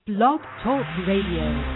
Blog Talk Radio.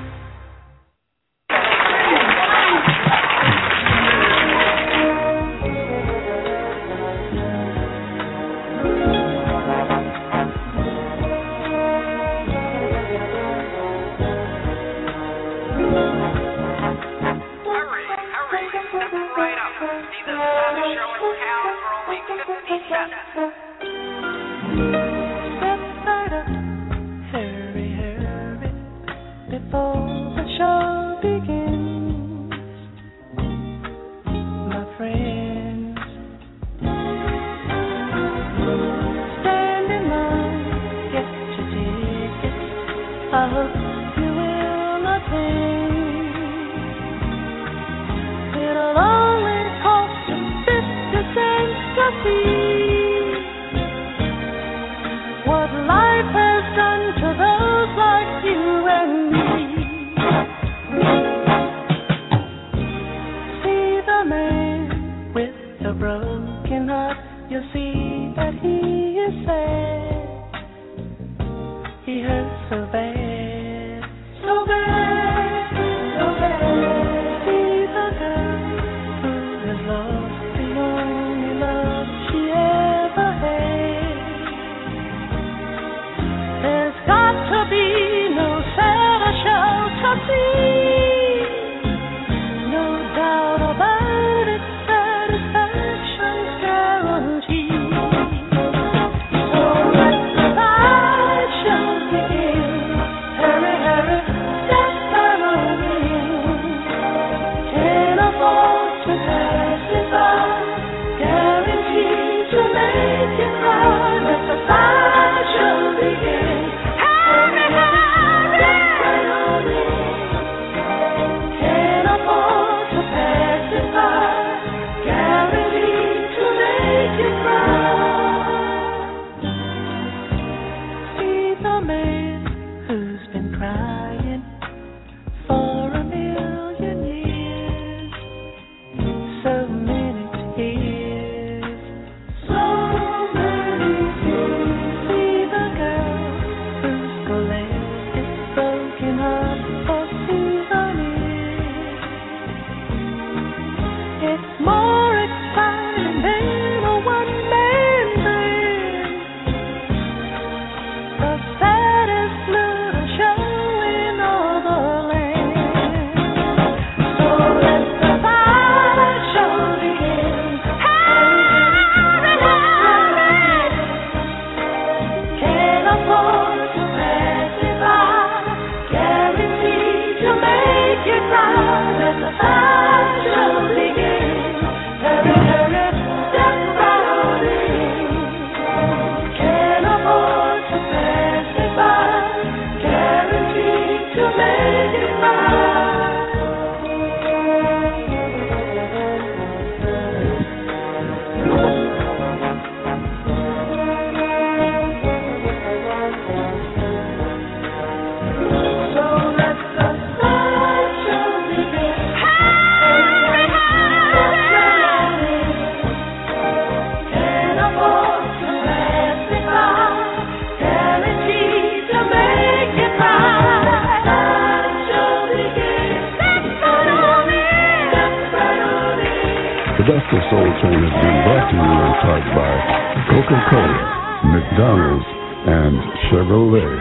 The Best of Soul Train has been brought to you in part by Coca-Cola, McDonald's, and Chevrolet.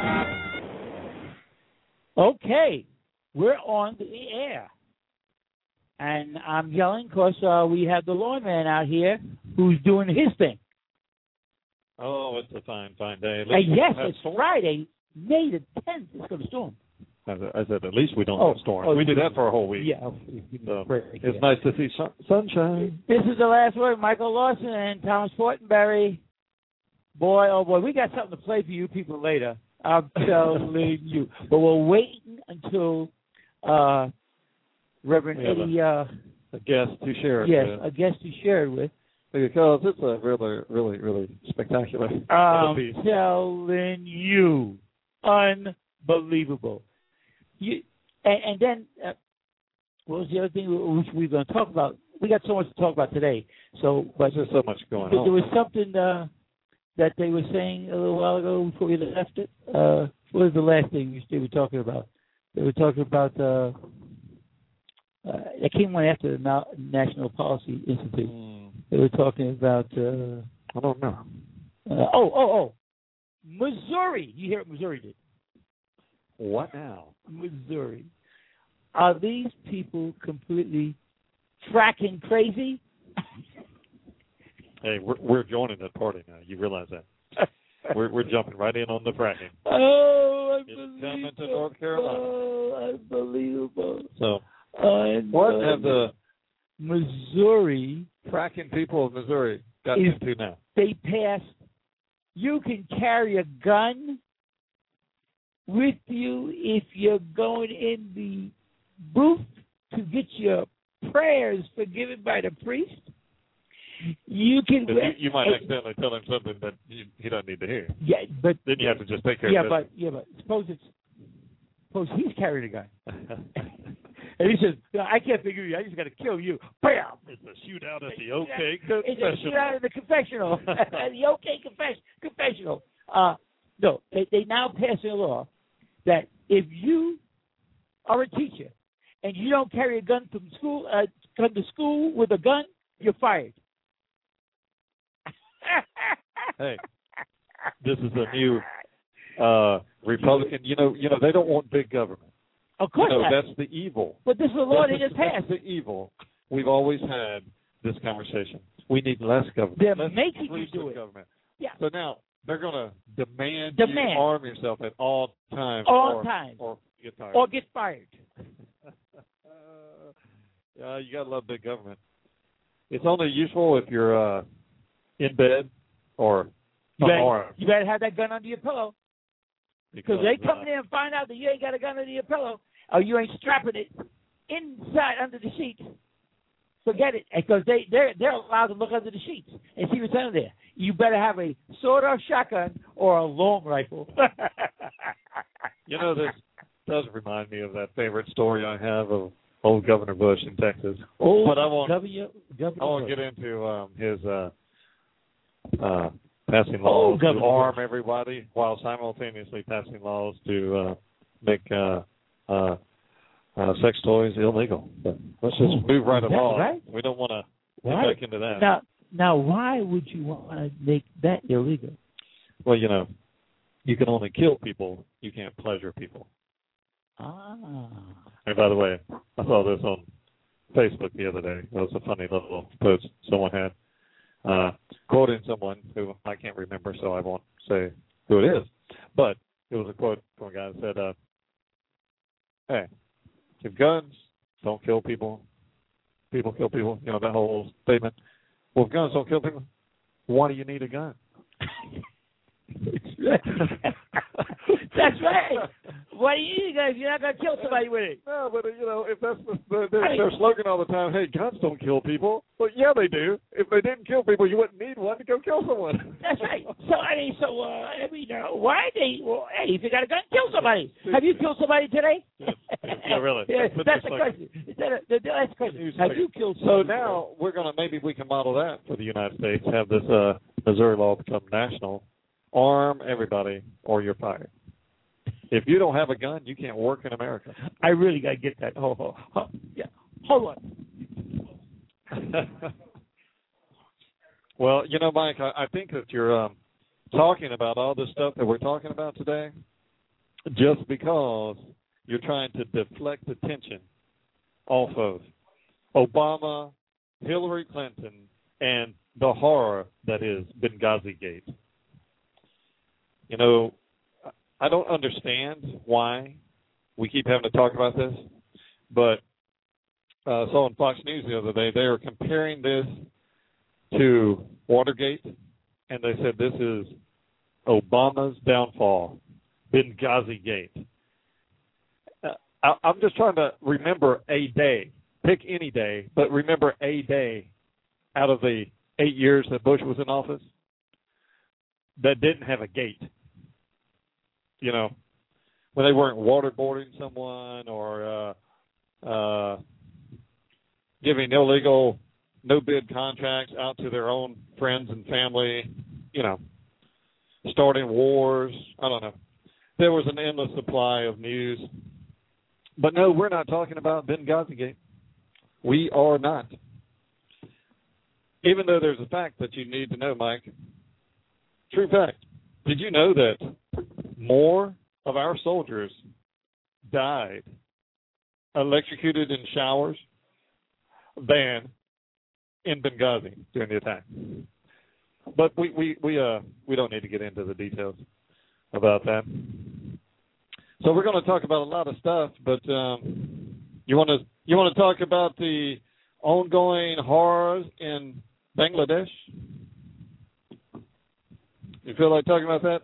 Okay, we're on the air. And I'm yelling because we have the lawn man out here who's doing his thing. Oh, it's a fine day. Yes, it's Friday, May the 10th. It's going to storm. I said, at least we don't have storms. We do that for a whole week. Yeah. So it's nice to see sunshine. This is the last word. Michael Lawson and Thomas Fortenberry. Boy, oh boy, we got something to play for you people later. I'm telling you. But we're waiting until Reverend Eddie... a guest to share it with. Yes, a guest to share it with. Because it's a really, really, really spectacular piece. I'm telling you. Unbelievable. And then, what was the other thing we were going to talk about? We got so much to talk about today. But there's so much going on. There was something that they were saying a little while ago before we left it. what was the last thing they were talking about? They were talking about it came one after the National Policy Institute. They were talking about I don't know. Missouri. You hear what Missouri did? What now? Missouri. Are these people completely fracking crazy? Hey, we're joining that party now. You realize that? We're jumping right in on the fracking. Oh, it's coming to North Carolina. Oh, unbelievable. So, what have the Missouri fracking people of Missouri got into now? They passed. You can carry a gun with you if you're going in the booth to get your prayers forgiven by the priest. You can. You might accidentally tell him something that he doesn't need to hear. Yeah, but then you have to just take care of it. But suppose he's carrying a gun, and he says, "I can't figure you. I just got to kill you." Bam! It's a shootout at the OK Confessional. It's a shootout at the confessional. The OK Confessional. No, they now passing a law that if you are a teacher and you don't carry a gun from school, come to school with a gun, you're fired. Hey, this is a new Republican. You know, they don't want big government. Of course not. That's the evil. But this is a law they just passed. That's the evil. We've always had this conversation. We need less government. They're making you do it. Government. Yeah. So now they're going to demand you arm yourself at all times. All times. Or get fired. Or get fired. Yeah, you got to love big government. It's only useful if you're in bed or unarmed. You better have that gun under your pillow. Because they come in there and find out that you ain't got a gun under your pillow, or you ain't strapping it inside under the sheets. Forget it, because they're allowed to look under the sheets and see what's under there. You better have a sawed-off shotgun or a long rifle. You know, this does remind me of that favorite story I have of old Governor Bush in Texas. But I won't get into his passing laws to arm everybody while simultaneously passing laws to make sex toys illegal. But let's just move right along. Right? We don't want to get back into that. Now, why would you want to make that illegal? Well, you can only kill people. You can't pleasure people. And by the way, I saw this on Facebook the other day. It was a funny little post someone had, quoting someone who I can't remember, so I won't say who it is. But it was a quote from a guy that said, hey, if guns don't kill people, people kill people, that whole statement. Well, if guns don't kill people, why do you need a gun? That's right. What do you need, guys? You're not going to kill somebody with it. No, but, if that's their slogan all the time, hey, guns don't kill people. Well, yeah, they do. If they didn't kill people, you wouldn't need one to go kill someone. That's right. Why they, hey, if you got a gun, kill somebody. Have you killed somebody today? Yeah, really. Yeah, that's the question. That's the question. Have you killed somebody? So now maybe we can model that for the United States, have this Missouri law become national. Arm everybody or you're fired. If you don't have a gun, you can't work in America. I really got to get that. Yeah. Hold on. Well, Mike, I think that you're talking about all this stuff that we're talking about today just because you're trying to deflect attention off of Obama, Hillary Clinton, and the horror that is Benghazi Gate. I don't understand why we keep having to talk about this, but I saw on Fox News the other day, they were comparing this to Watergate, and they said this is Obama's downfall, Benghazi Gate. I'm just trying to remember a day. Pick any day, but remember a day out of the 8 years that Bush was in office that didn't have a gate. When they weren't waterboarding someone or giving illegal no-bid contracts out to their own friends and family, starting wars. I don't know. there was an endless supply of news. But no, we're not talking about Benghazi Gate. We are not. Even though there's a fact that you need to know, Mike. True fact. Did you know that more of our soldiers died electrocuted in showers than in Benghazi during the attack? But we don't need to get into the details about that. So we're going to talk about a lot of stuff, but you want to talk about the ongoing horrors in Bangladesh? You feel like talking about that?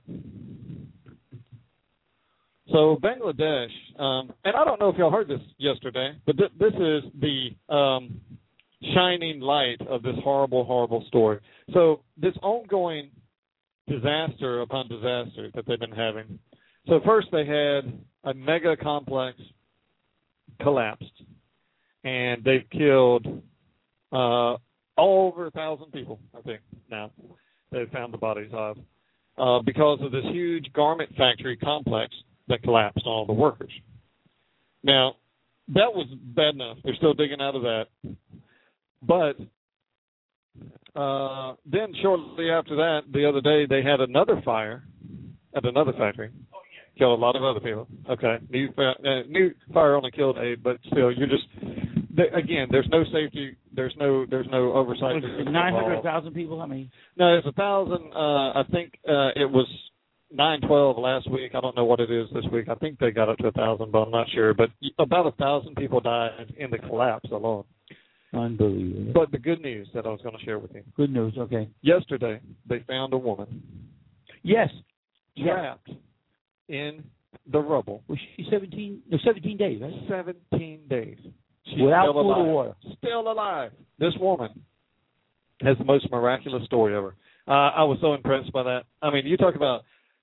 So Bangladesh, and I don't know if y'all heard this yesterday, but this is the shining light of this horrible, horrible story. So this ongoing disaster upon disaster that they've been having. So first they had a mega complex collapsed, and they've killed over 1,000 people, I think, now. They've found the bodies of, because of this huge garment factory complex that collapsed on all the workers. Now, that was bad enough. They're still digging out of that. But then shortly after that, the other day, they had another fire at another factory. Killed a lot of other people. Okay. New fire only killed 8, but still, you're just, again, there's no safety. There's no oversight. 900,000 people, how many? No, it's 1,000. I think it was 912 last week. I don't know what it is this week. I think they got up to 1,000, but I'm not sure. But about 1,000 people died in the collapse alone. Unbelievable. But the good news that I was going to share with you. Good news, okay. Yesterday, they found a woman. Yes. Trapped in the rubble. Was she 17 days, right? 17 days. She's without food or water. Still alive. This woman has the most miraculous story ever. I was so impressed by that. I mean, you talk about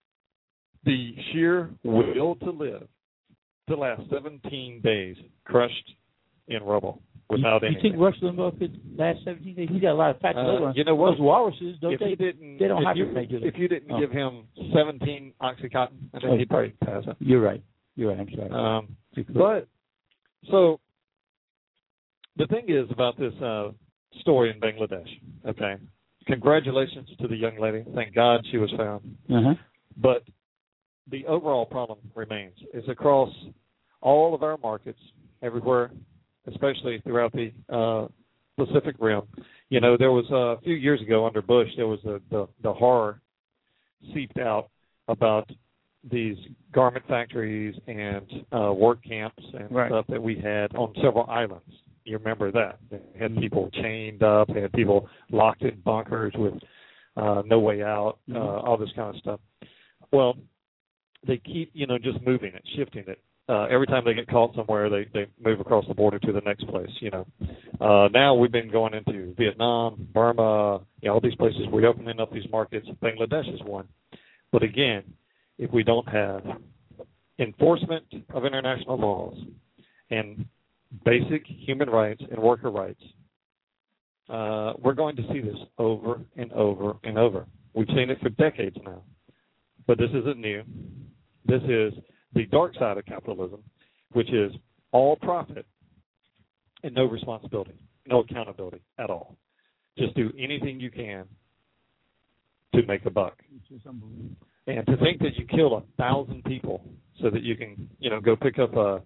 the sheer will to live to last 17 days crushed in rubble without anything. You think Rush Limbaugh could last 17 days? He's got a lot of fat to live on. You know what? Those walruses, they don't hibernate, do they? If you didn't give him 17 Oxycontin, I think he'd probably pass it. You're right. I'm sorry. But, so, the thing is about this story in Bangladesh, okay, congratulations to the young lady. Thank God she was found. Uh-huh. But the overall problem remains. It's across all of our markets, everywhere, especially throughout the Pacific Rim. You know, there was a few years ago under Bush, there was the horror seeped out about these garment factories and work camps and stuff that we had on several islands. You remember that. They had people chained up. They had people locked in bunkers with no way out, all this kind of stuff. Well, they keep, just moving it, shifting it. Every time they get caught somewhere, they move across the border to the next place, Now we've been going into Vietnam, Burma, all these places. We're opening up these markets. Bangladesh is one. But again, if we don't have enforcement of international laws and basic human rights and worker rights, we're going to see this over and over and over. We've seen it for decades now. But this isn't new. This is the dark side of capitalism, which is all profit and no responsibility, no accountability at all. Just do anything you can to make a buck. And to think that you killed 1,000 people so that you can, go pick up a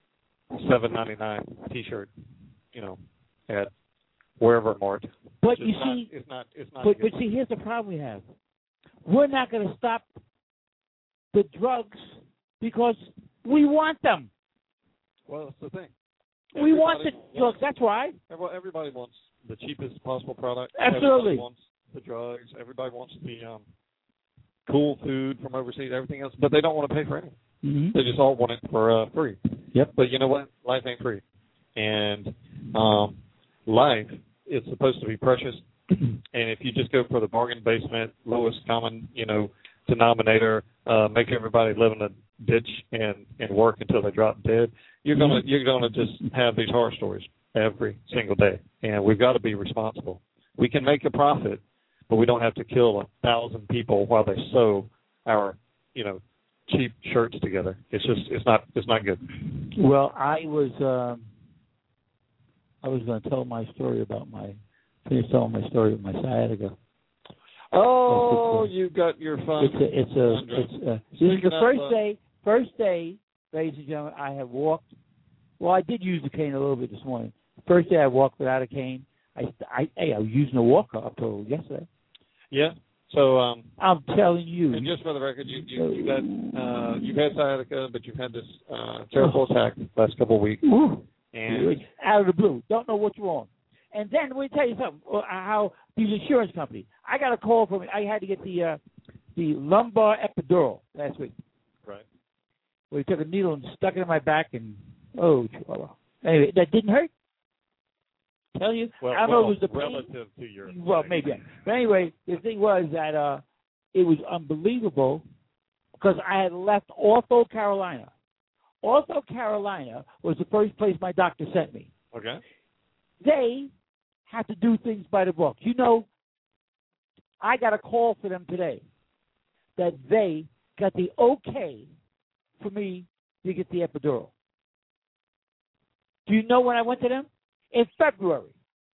$7.99 T-shirt, at wherever Mart. But you see, it's not. But see, here's the problem we have. We're not going to stop the drugs because we want them. Well, that's the thing. We want the drugs. That's why. Everybody wants the cheapest possible product. Absolutely. Everybody wants the drugs. Everybody wants the cool food from overseas, everything else, but they don't want to pay for anything. Mm-hmm. They just all want it for free. Yep. But you know what? Life ain't free. And life is supposed to be precious. And if you just go for the bargain basement, lowest common, denominator, make everybody live in a ditch and work until they drop dead, you're gonna just have these horror stories every single day. And we've got to be responsible. We can make a profit, but we don't have to kill 1,000 people while they sow our, cheap shirts together. It's not good. Well, I was going to tell my story about finish telling my story with my sciatica. Oh, you got your fun. This is the first day, ladies and gentlemen, I have walked. Well, I did use the cane a little bit this morning. First day I walked without a cane. I was using a walker up till yesterday. Yeah. So I'm telling you. And just for the record, you've had sciatica, but you've had this terrible attack the last couple of weeks. And out of the blue, don't know what's wrong. And then let me tell you something. How these insurance companies. I got a call from. I had to get the lumbar epidural last week. Right. Where he took a needle and stuck it in my back, and anyway, that didn't hurt. Tell you, I don't know if it was the pain. Relative to your. Well, maybe. But anyway, the thing was that it was unbelievable because I had left Ortho Carolina. Ortho Carolina was the first place my doctor sent me. Okay. They have to do things by the book. You know, I got a call for them today that they got the okay for me to get the epidural. Do you know when I went to them? In February.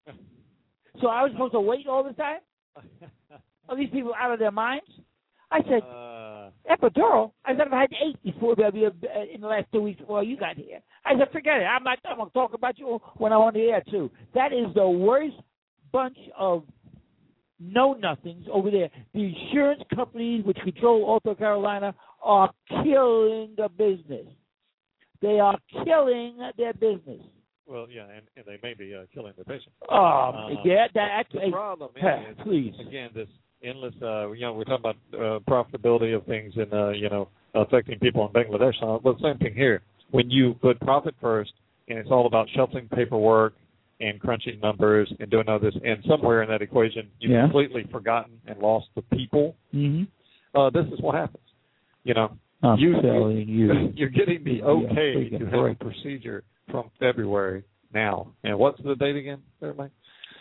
So I was supposed to wait all this time? Are these people out of their minds? I said, epidural? I said, I've had 8 before in the last 2 weeks before you got here. I said, forget it. I'm going to talk about you when I'm on the air, too. That is the worst bunch of know-nothings over there. The insurance companies which control Ortho Carolina are killing the business. They are killing their business. Well, yeah, and they may be killing the patient. That's the problem. Is, please. Again, this endless. We're talking about profitability of things and affecting people in Bangladesh. But the same thing here. When you put profit first, and it's all about shuffling paperwork and crunching numbers and doing all this, and somewhere in that equation you've completely forgotten and lost the people. Mm-hmm. This is what happens. I'm telling you. You're getting the okay to have a procedure from February now. And what's the date again, Mike?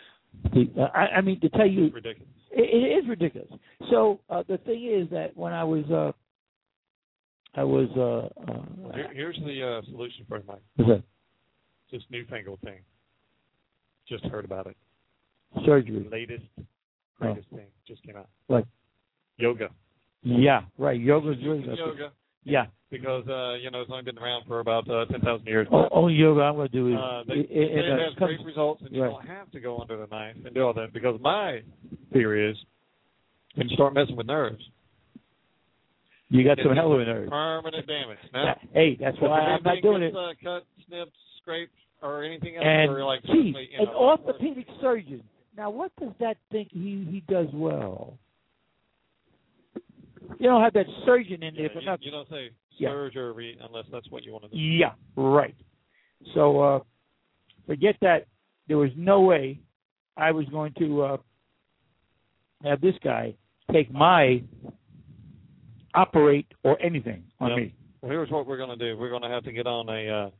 I mean, to tell you, it's ridiculous. It is ridiculous. So the thing is that when I was here's the solution for it, Mike. What's that? This newfangled thing. Just heard about it. Surgery. Latest thing just came out. What? Yoga. Yeah, right. Yoga's really good. Yoga. Yeah. Because, it's only been around for about 10,000 years. Only yoga I'm going to do is... it has great results, and you don't have to go under the knife and do all that. Because my theory is, when you start messing with nerves... You got some hell of a nerve. Permanent damage. Now, hey, that's why I'm not doing it. Cut, snipped, scraped, or anything else. And, or like an orthopedic surgeon. Now, what does that think he does well? You don't have that surgeon in there for nothing. You don't say surgery unless that's what you want to do. Yeah, right. So forget that. There was no way I was going to have this guy take my operate or anything on me. Well, here's what we're going to do. We're going to have to get on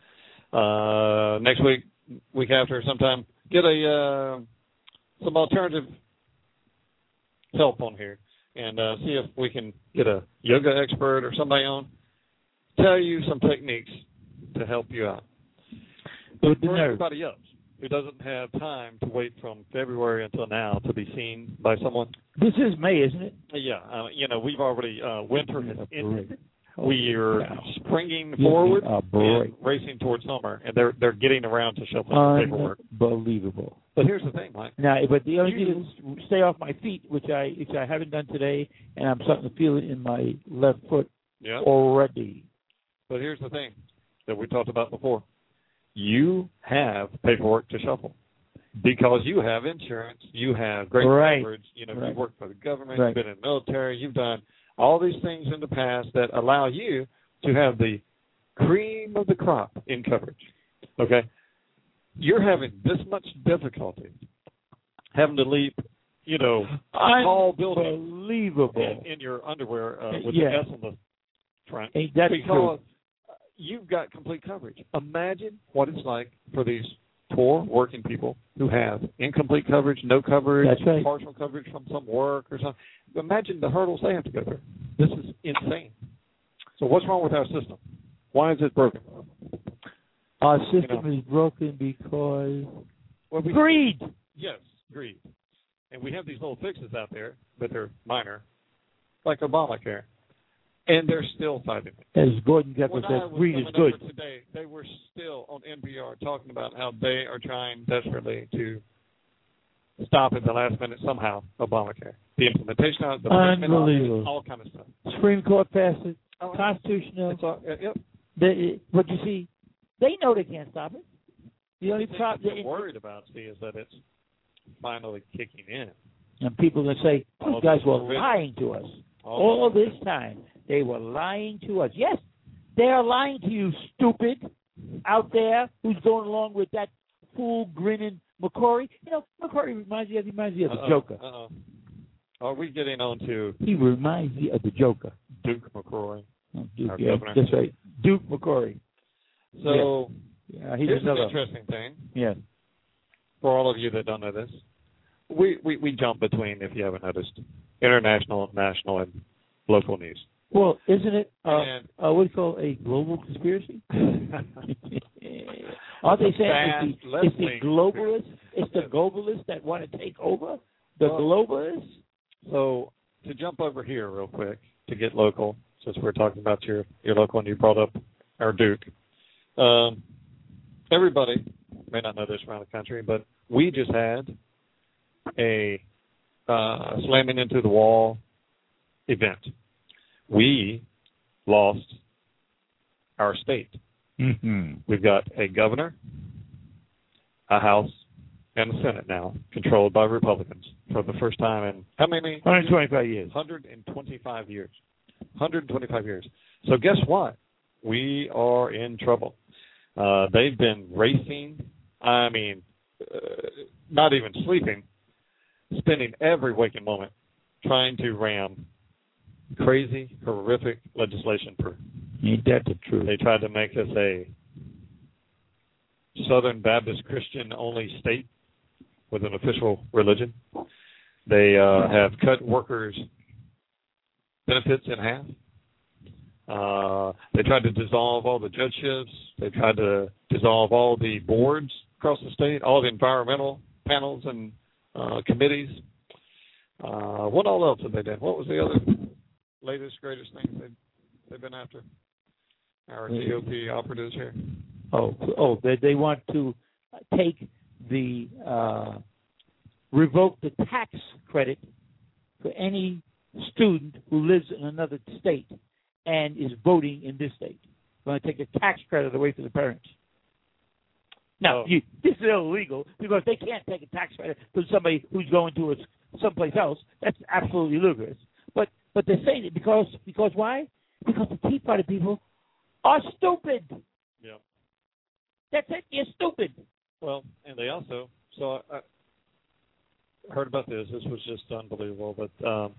a next week after sometime, get some alternative help on here. And see if we can get a yoga expert or somebody on, tell you some techniques to help you out. But for everybody else who doesn't have time to wait from February until now to be seen by someone. This is May, isn't it? Yeah. We've already, winter has ended. We are springing forward and racing towards summer, and they're getting around to shuffling paperwork. Unbelievable. But here's the thing, Mike. Now, but the only thing is stay off my feet, which I haven't done today, and I'm starting to feel it in my left foot already. But here's the thing that we talked about before. You have paperwork to shuffle because you have insurance. You have great coverage. You've worked for the government. You've been in the military. You've done all these things in the past that allow you to have the cream of the crop in coverage. Okay? You're having this much difficulty having to leap, tall building unbelievable in your underwear with the S on the front. That's because true. You've got complete coverage. Imagine what it's like for these poor working people who have incomplete coverage, no coverage, partial coverage from some work or something. Imagine the hurdles they have to go through. This is insane. So what's wrong with our system? Why is it broken? Our system is broken because greed. Yes, greed. And we have these little fixes out there, but they're minor, like Obamacare. And they're still fighting it. As Gordon Gekko says, greed is good. Today, they were still on NPR talking about how they are trying desperately to stop at the last minute somehow Obamacare. The implementation of the unbelievable, all kind of stuff. Supreme Court passed it, constitutional. Yep. But you see, they know they can't stop it. The only problem they're worried about, is that it's finally kicking in. And people that say, those guys were lying to us. All this time, they were lying to us. Yes, they are lying to you, stupid, out there who's going along with that fool grinning McCrory. You know, McCrory reminds me of the Joker. Are we getting on to... He reminds me of the Joker. Duke McCrory. Duke, yeah, that's right. Duke McCrory. So, here's another an interesting thing. Yeah. For all of you that don't know this, we jump between, if you haven't noticed, international, national, and local news. Well, isn't it what do you call a global conspiracy? Aren't they saying it's the globalists? It's the globalists that want to take over? The globalists? So, to jump over here real quick, to get local, since we're talking about your local and you brought up our Duke, everybody may not know this around the country, but we just had a slamming into the wall event. We lost our state. Mm-hmm. We've got a governor, a House, and a Senate now controlled by Republicans for the first time in how many? 125 years. 125 years. 125 years. So guess what? We are in trouble. They've been racing. I mean, not even sleeping, spending every waking moment trying to ram crazy, horrific legislation through. Ain't that the truth? They tried to make us a Southern Baptist Christian only state with an official religion. They have cut workers' benefits in half. They tried to dissolve all the judgeships. They tried to dissolve all the boards across the state, all the environmental panels and committees. What all else have they done? What was the other latest, greatest thing they've been after? Our GOP operatives here. They want to take the revoke the tax credit for any student who lives in another state and is voting in this state. They're going to take the tax credit away from the parents. Now, this is illegal because they can't take a tax credit from somebody who's going to someplace else. That's absolutely ludicrous. But they're saying it because why? Because the Tea Party people are stupid. Yeah. That's it. You're stupid. Well, and they also, so I heard about this. This was just unbelievable. But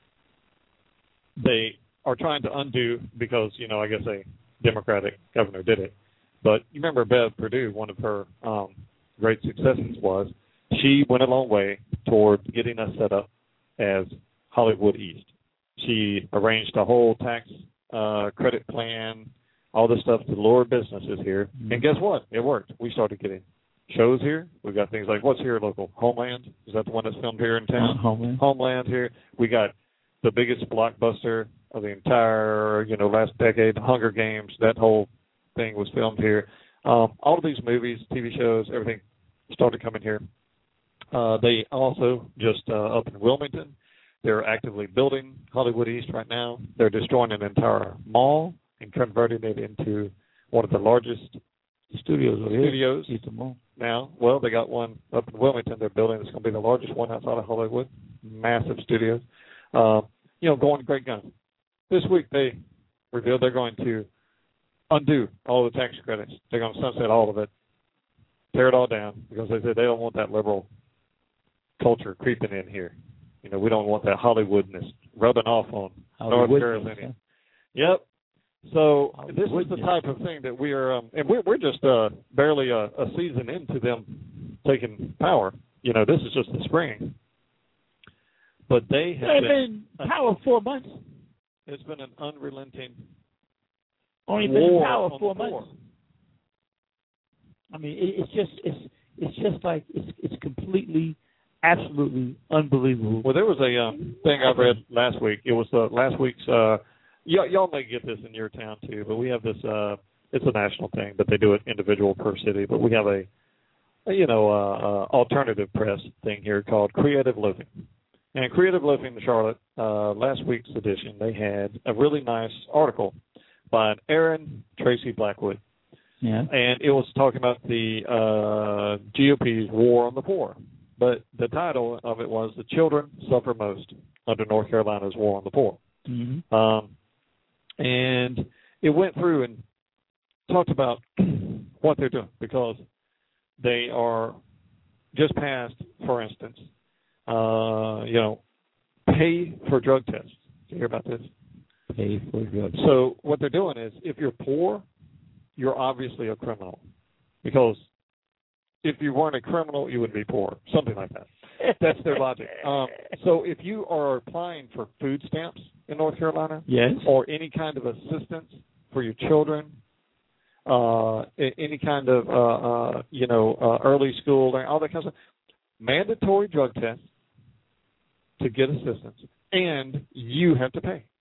they are trying to undo because, I guess a Democratic governor did it. But you remember Bev Perdue, one of her great successes was she went a long way toward getting us set up as Hollywood East. She arranged a whole tax credit plan, all this stuff to lure businesses here. Mm-hmm. And guess what? It worked. We started getting shows here. We've got things like, what's here local? Homeland. Is that the one that's filmed here in town? Homeland here. We got the biggest blockbuster of the entire, last decade, Hunger Games. That whole thing was filmed here. All of these movies, TV shows, everything started coming here. They also just up in Wilmington, they're actively building Hollywood East right now. They're destroying an entire mall and converting it into one of the largest studios now. Well, they got one up in Wilmington they're building. It's going to be the largest one outside of Hollywood. Massive studios. Going great guns. This week they revealed they're going to undo all the tax credits. They're going to sunset all of it, tear it all down, because they said they don't want that liberal culture creeping in here. We don't want that Hollywoodness rubbing off on North Carolina. Yep. So this is the type of thing that we are, and we're just barely a season into them taking power. This is just the spring. But they have been power 4 months. It's been an unrelenting only been in power 4 months. I mean, it's just like it's completely, absolutely unbelievable. Well, there was a thing I read last week. It was last week's. Y'all may get this in your town too, but we have this. It's a national thing, but they do it individual per city. But we have a alternative press thing here called Creative Living. And Creative Living in Charlotte, last week's edition, they had a really nice article by Aaron Tracy Blackwood. Yeah. And it was talking about the GOP's war on the poor. But the title of it was "The Children Suffer Most Under North Carolina's War on the Poor." Mm-hmm. And it went through and talked about what they're doing, because they are just passed, for instance, pay for drug tests. Did you hear about this? Pay for drugs. So what they're doing is, if you're poor, you're obviously a criminal, because if you weren't a criminal, you would be poor, something like that. That's their logic. So if you are applying for food stamps in North Carolina, yes, or any kind of assistance for your children, any kind of early school, all that kind of stuff, mandatory drug tests to get assistance, and you have to pay.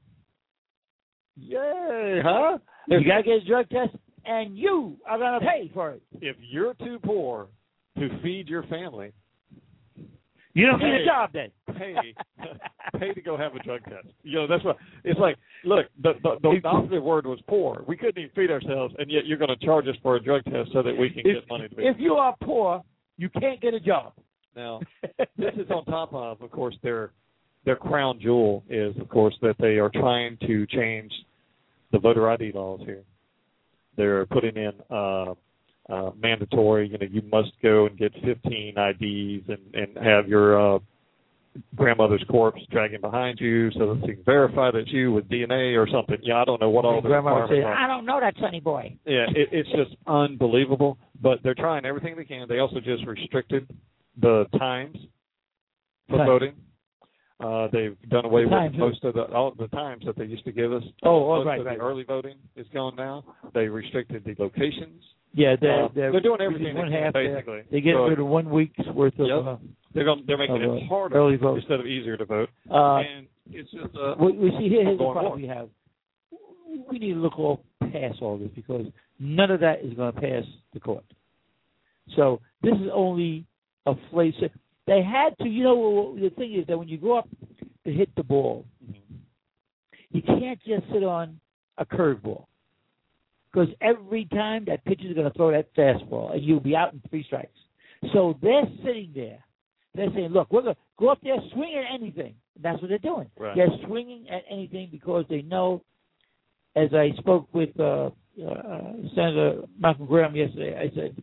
Yay, huh? You got to get a drug test, and you are going to pay for it. If you're too poor to feed your family, you don't need a job then. Pay to go have a drug test. That's what it's like. Look, the operative word was poor. We couldn't even feed ourselves, and yet you're going to charge us for a drug test so that we can get money to be. If you are poor, you can't get a job. Now, this is on top of course, their crown jewel is, of course, that they are trying to change the voter ID laws here. They're putting in mandatory, you must go and get 15 IDs and have your grandmother's corpse dragging behind you so that you can verify that you with DNA or something. Yeah, I don't know what all the requirements are. I don't know that, sonny boy. Yeah, it's just unbelievable. But they're trying everything they can. They also just restricted the times for voting. They've done away with most of all the times that they used to give us. Right. The early voting is gone now. They restricted the locations. Yeah, they're doing everything they can, basically. They get rid of 1 week's worth of. They're making it harder early vote instead of easier to vote. And it's just we see here's the problem we have. We need to look past all this, because none of that is going to pass the court. So this is only a place. They had to, the thing is that when you go up to hit the ball, you can't just sit on a curveball, because every time that pitcher is going to throw that fastball, and you'll be out in 3 strikes. So they're sitting there. They're saying, look, we're going to go up there, swing at anything. That's what they're doing. Right. They're swinging at anything because they know, as I spoke with Senator Malcolm Graham yesterday, I said,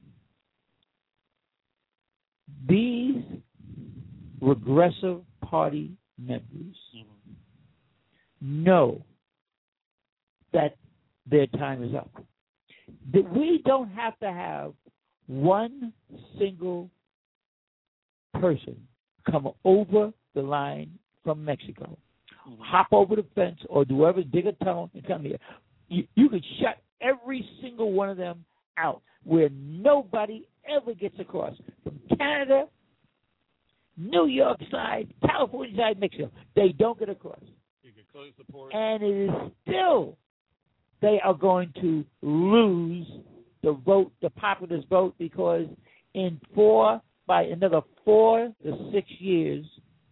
these regressive party members know that their time is up. That we don't have to have one single person come over the line from Mexico, hop over the fence, or do whatever, dig a tunnel and come here. You could shut every single one of them out, where nobody ever gets across. From Canada, New York side, California side, Mexico, they don't get across. You can close the port. And it is still, they are going to lose the vote, the populist vote, because by another 4 to 6 years,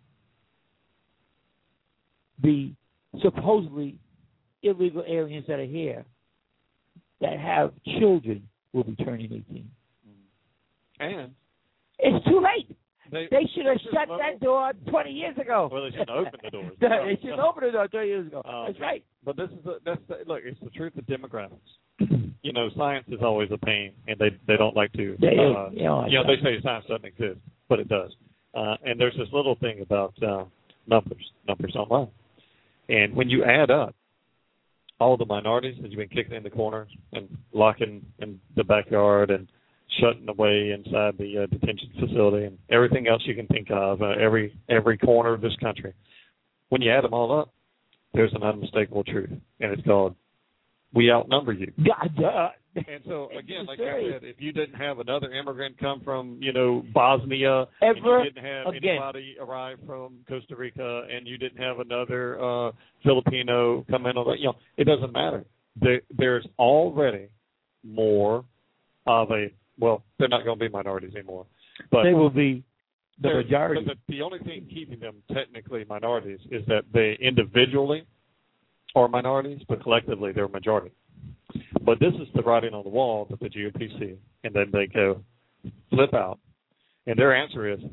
the supposedly illegal aliens that are here that have children will be turning 18. And it's too late. They should have shut level. that door 20 years ago. Well, they should have opened the doors. They should have opened the door 20 years ago. That's right. But look, it's the truth of demographics. Science is always a pain, and they don't like to. They say science doesn't exist, but it does. And there's this little thing about numbers online. And when you add up all the minorities that you've been kicking in the corners and locking in the backyard and shutting away inside the detention facility and everything else you can think of, every corner of this country, when you add them all up, there's an unmistakable truth, and it's called we outnumber you. God, And so, again, like I said, if you didn't have another immigrant come from, Bosnia, and you didn't have anybody arrive from Costa Rica, and you didn't have another Filipino come in, it doesn't matter. There's already more of they're not going to be minorities anymore. But they will be the majority. But the only thing keeping them technically minorities is that they individually are minorities, but collectively they're a majority. But this is the writing on the wall that the GOP see, and then they go flip out. And their answer is,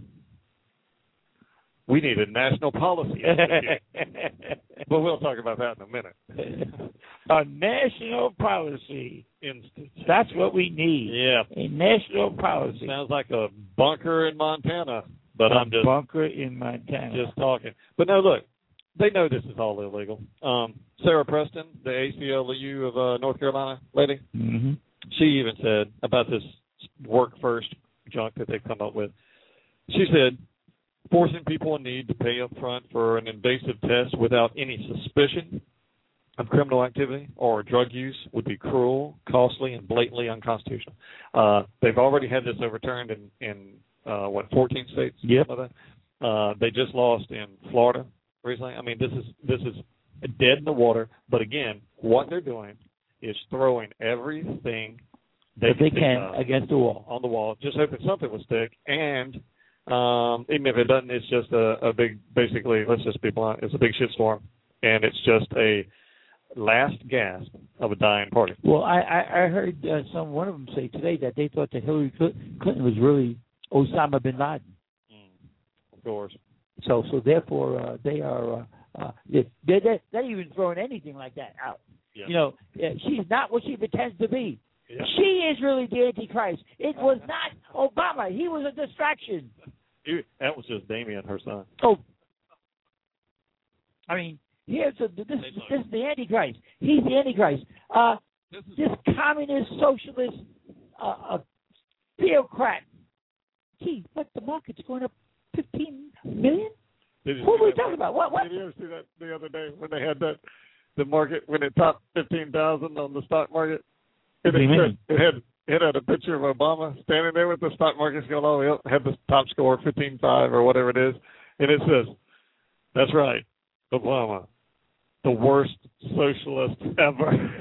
we need a national policy. But we'll talk about that in a minute. A national policy. Institute. That's what we need. Yeah. A national policy. Sounds like a bunker in Montana, but I'm just bunker in Montana. Just talking. But no, look, they know this is all illegal. Sarah Preston, the ACLU of North Carolina lady, she even said about this work first junk that they've come up with. She said, forcing people in need to pay up front for an invasive test without any suspicion of criminal activity or drug use would be cruel, costly, and blatantly unconstitutional. They've already had this overturned in 14 states? Yep. They just lost in Florida recently. I mean, this is dead in the water. But again, what they're doing is throwing everything they can against the wall. On the wall, just hoping something will stick. And even if it doesn't, it's just a big, basically, let's just be blunt, it's a big shitstorm. And it's just a last gasp of a dying party. Well, I heard one of them say today that they thought that Hillary Clinton was really Osama bin Laden. Of course. So therefore they are they're even throwing anything like that out. Yeah. She's not what she pretends to be. Yeah. She is really the Antichrist. It was not Obama. He was a distraction. That was just Damien, her son. Oh, I mean, this is the Antichrist. He's the Antichrist. This communist, socialist, theocrat. Gee, but the market's going up 15 million? What were we talking about? What? Did you ever see that the other day when they had the market, when it topped 15,000 on the stock market? It had a picture of Obama standing there with the stock markets going all the way up, had the top score 15.5 or whatever it is, and it says, that's right, Obama, the worst socialist ever.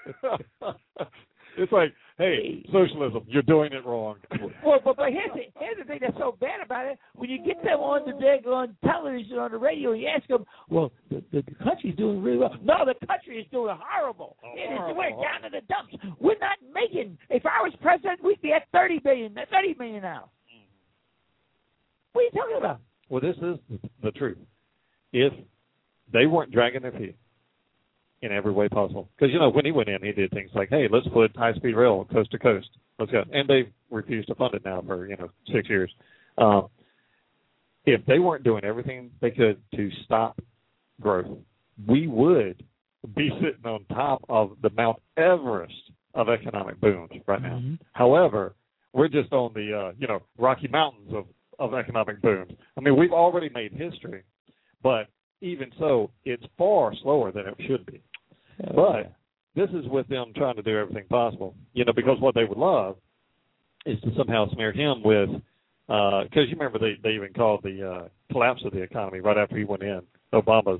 It's like, hey, socialism, you're doing it wrong. Well, but here's the thing that's so bad about it. When you get them on television, on the radio, you ask them, well, the country's doing really well. No, the country is doing horrible. We're down in the dumps. We're not making, if I was president, we'd be at 30 million now. What are you talking about? Well, this is the truth. If they weren't dragging their feet in every way possible. Because, when he went in, he did things like, hey, let's put high-speed rail coast to coast. Let's go. And they've refused to fund it now for, 6 years. If they weren't doing everything they could to stop growth, we would be sitting on top of the Mount Everest of economic booms right now. Mm-hmm. However, we're just on the, Rocky Mountains of economic booms. I mean, we've already made history, but even so, it's far slower than it should be. But this is with them trying to do everything possible, because what they would love is to somehow smear him with, because you remember they even called the collapse of the economy right after he went in, Obama's,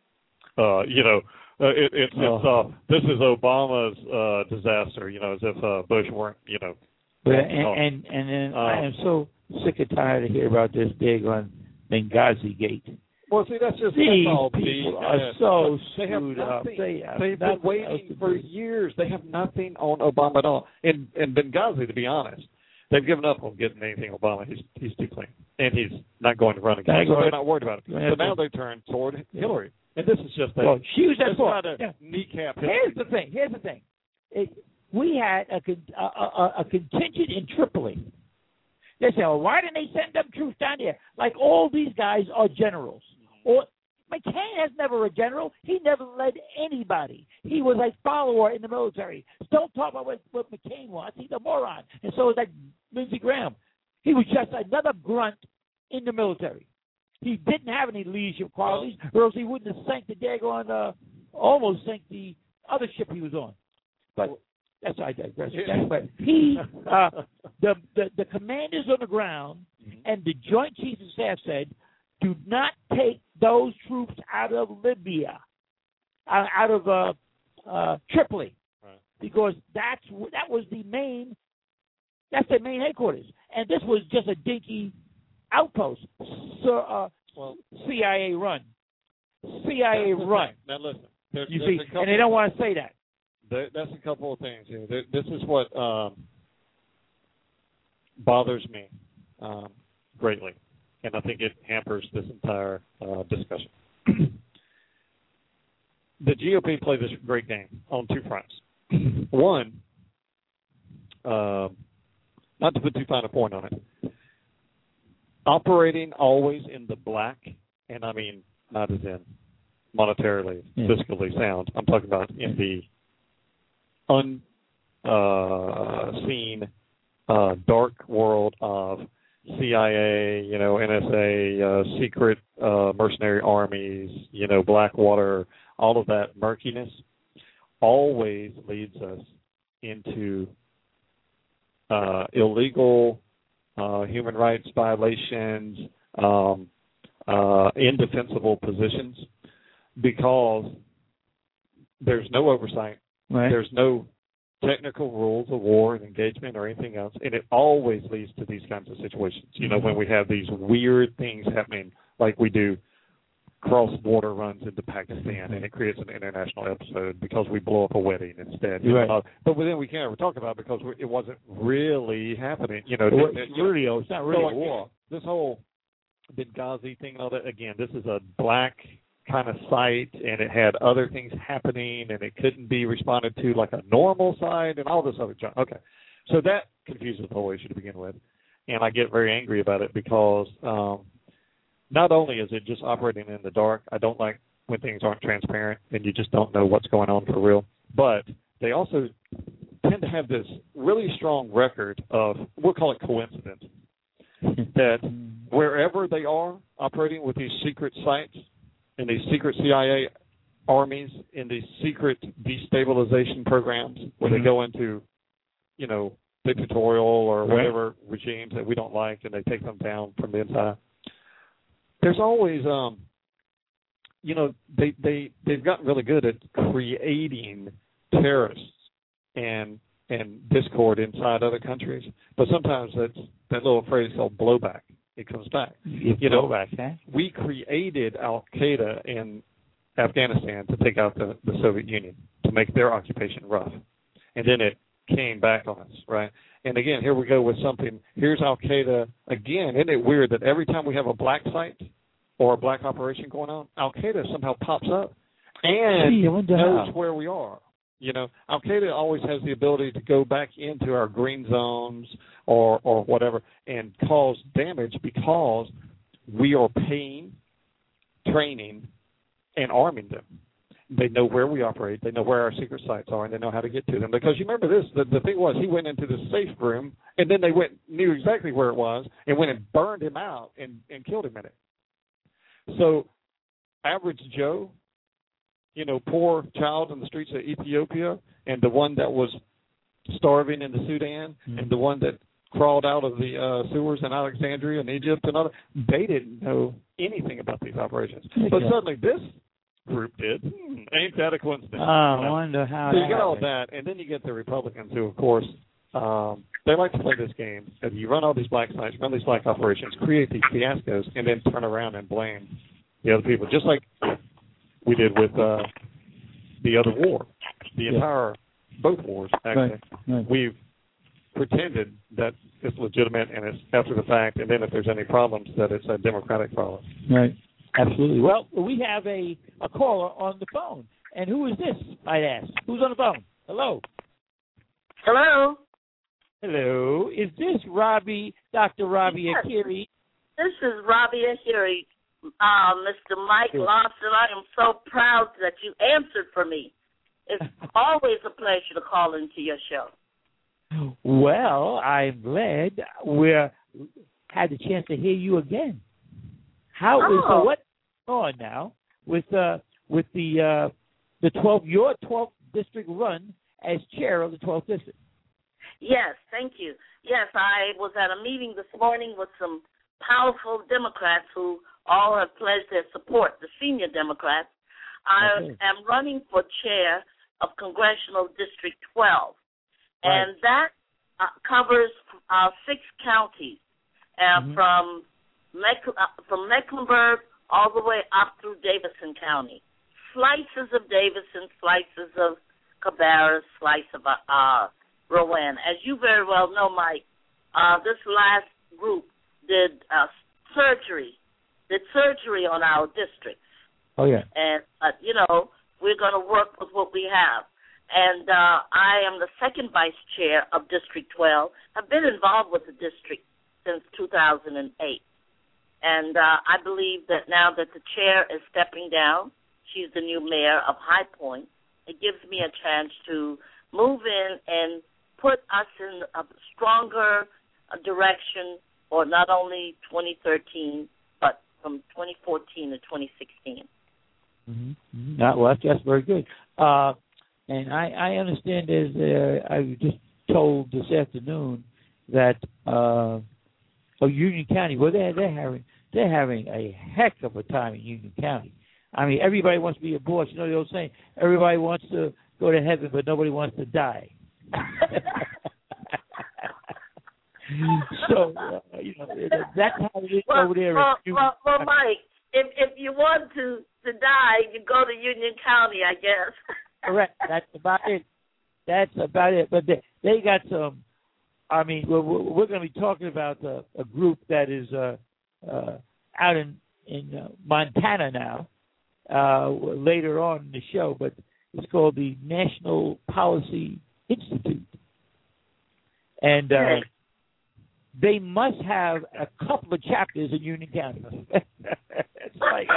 this is Obama's disaster, as if Bush weren't, And then I am so sick and tired of hearing about this big on Benghazi Gate. Well, see, that's all people are so screwed up. They've been waiting for years. They have nothing on Obama at all. In Benghazi, to be honest, they've given up on getting anything Obama. He's too clean, and he's not going to run again. So they're not worried about it. So now they turn toward Hillary, and this is just she was that for kneecap. Here's the thing. We had a contingent in Tripoli. They say, well, why didn't they send them troops down there? Like all these guys are generals. Or McCain has never a general. He never led anybody. He was a follower in the military. Don't talk about what McCain was. He's a moron. And so is that Lindsey Graham. He was just another grunt in the military. He didn't have any leadership qualities, or else he wouldn't have sank the almost sank the other ship he was on. But that's I digress. But he, the commanders on the ground and the Joint Chiefs of Staff said, do not take those troops out of Libya, out of Tripoli, because that's their main headquarters, and this was just a dinky outpost, CIA run. Now listen, you see, and they don't want to say that. That's a couple of things here. This is what bothers me greatly, and I think it hampers this entire discussion. The GOP played this great game on two fronts. One, not to put too fine a point on it, operating always in the black, and I mean not as in monetarily, fiscally sound. I'm talking about in the unseen dark world of CIA, NSA, secret mercenary armies, Blackwater, all of that murkiness always leads us into illegal human rights violations, indefensible positions, because there's no oversight. Right. There's no technical rules of war and engagement or anything else, and it always leads to these kinds of situations. When we have these weird things happening, like we do cross-border runs into Pakistan, and it creates an international episode because we blow up a wedding instead. Right. But then we can't ever talk about it because it wasn't really happening. It's not really a war. This whole Benghazi thing and all that, again, this is a black kind of site, and it had other things happening, and it couldn't be responded to like a normal site, and all this other junk. Okay, so that confuses the whole issue to begin with, and I get very angry about it because not only is it just operating in the dark, I don't like when things aren't transparent and you just don't know what's going on for real, but they also tend to have this really strong record of, we'll call it coincidence, that wherever they are operating with these secret sites, in these secret CIA armies, in these secret destabilization programs where they go into, dictatorial or whatever regimes that we don't like, and they take them down from the inside. There's always, they've gotten really good at creating terrorists and discord inside other countries. But sometimes that little phrase called blowback. It comes back. Blowback, huh? We created Al-Qaeda in Afghanistan to take out the Soviet Union, to make their occupation rough. And then it came back on us, right? And again, here we go with something. Here's Al-Qaeda again. Isn't it weird that every time we have a black site or a black operation going on, Al-Qaeda somehow pops up and knows where we are. Al-Qaeda always has the ability to go back into our green zones or whatever and cause damage because we are paying, training, and arming them. They know where we operate. They know where our secret sites are, and they know how to get to them. Because you remember this, the thing was he went into the safe room, and then they knew exactly where it was and went and burned him out and killed him in it. So average Joe, poor child in the streets of Ethiopia, and the one that was starving in the Sudan, and the one that crawled out of the sewers in Alexandria and Egypt and other, they didn't know anything about these operations. But suddenly this group did. Ain't that a coincidence? I wonder how. So you get all of that, and then you get the Republicans who, of course, they like to play this game. That you run all these black sites, run these black operations, create these fiascos, and then turn around and blame the other people, just like we did with the other war, both wars, actually. Right. We've pretended that it's legitimate and it's after the fact, and then if there's any problems, that it's a democratic problem. Right. Absolutely. Well, we have a caller on the phone. And who is this, I'd ask? Who's on the phone? Hello. Hello. Hello. Is this Dr. Robbie Akiri? This is Robbie Akiri. Mr. Mike Lawson, I am so proud that you answered for me. It's always a pleasure to call into your show. Well, I'm glad we had the chance to hear you again. So what's going on now with the 12 your 12 district run as chair of the 12th district. Yes, thank you. Yes, I was at a meeting this morning with some powerful Democrats who all have pledged their support, the senior Democrats. I am running for chair of Congressional District 12, and that covers 6 counties from Mecklenburg all the way up through Davidson County. Slices of Davidson, slices of Cabarrus, slice of Rowan. As you very well know, Mike, this last group did surgery on our districts. Oh, yeah. And, we're going to work with what we have. And I am the second vice chair of District 12. I've been involved with the district since 2008. And I believe that now that the chair is stepping down, she's the new mayor of High Point, it gives me a chance to move in and put us in a stronger direction for not only 2013, but from 2014 to 2016. Well, that's very good. And I understand, as I was just told this afternoon, that Union County, well, they're having a heck of a time in Union County. I mean, everybody wants to be a boss. You know the old saying, everybody wants to go to heaven, but nobody wants to die. So, that's how it is over there. Well, Mike, if you want to die, you go to Union County, I guess. Correct. That's about it. But they got some. I mean, we're going to be talking about a group that is out in Montana now. Later on in the show, but it's called the National Policy Institute, and they must have a couple of chapters in Union County. It's like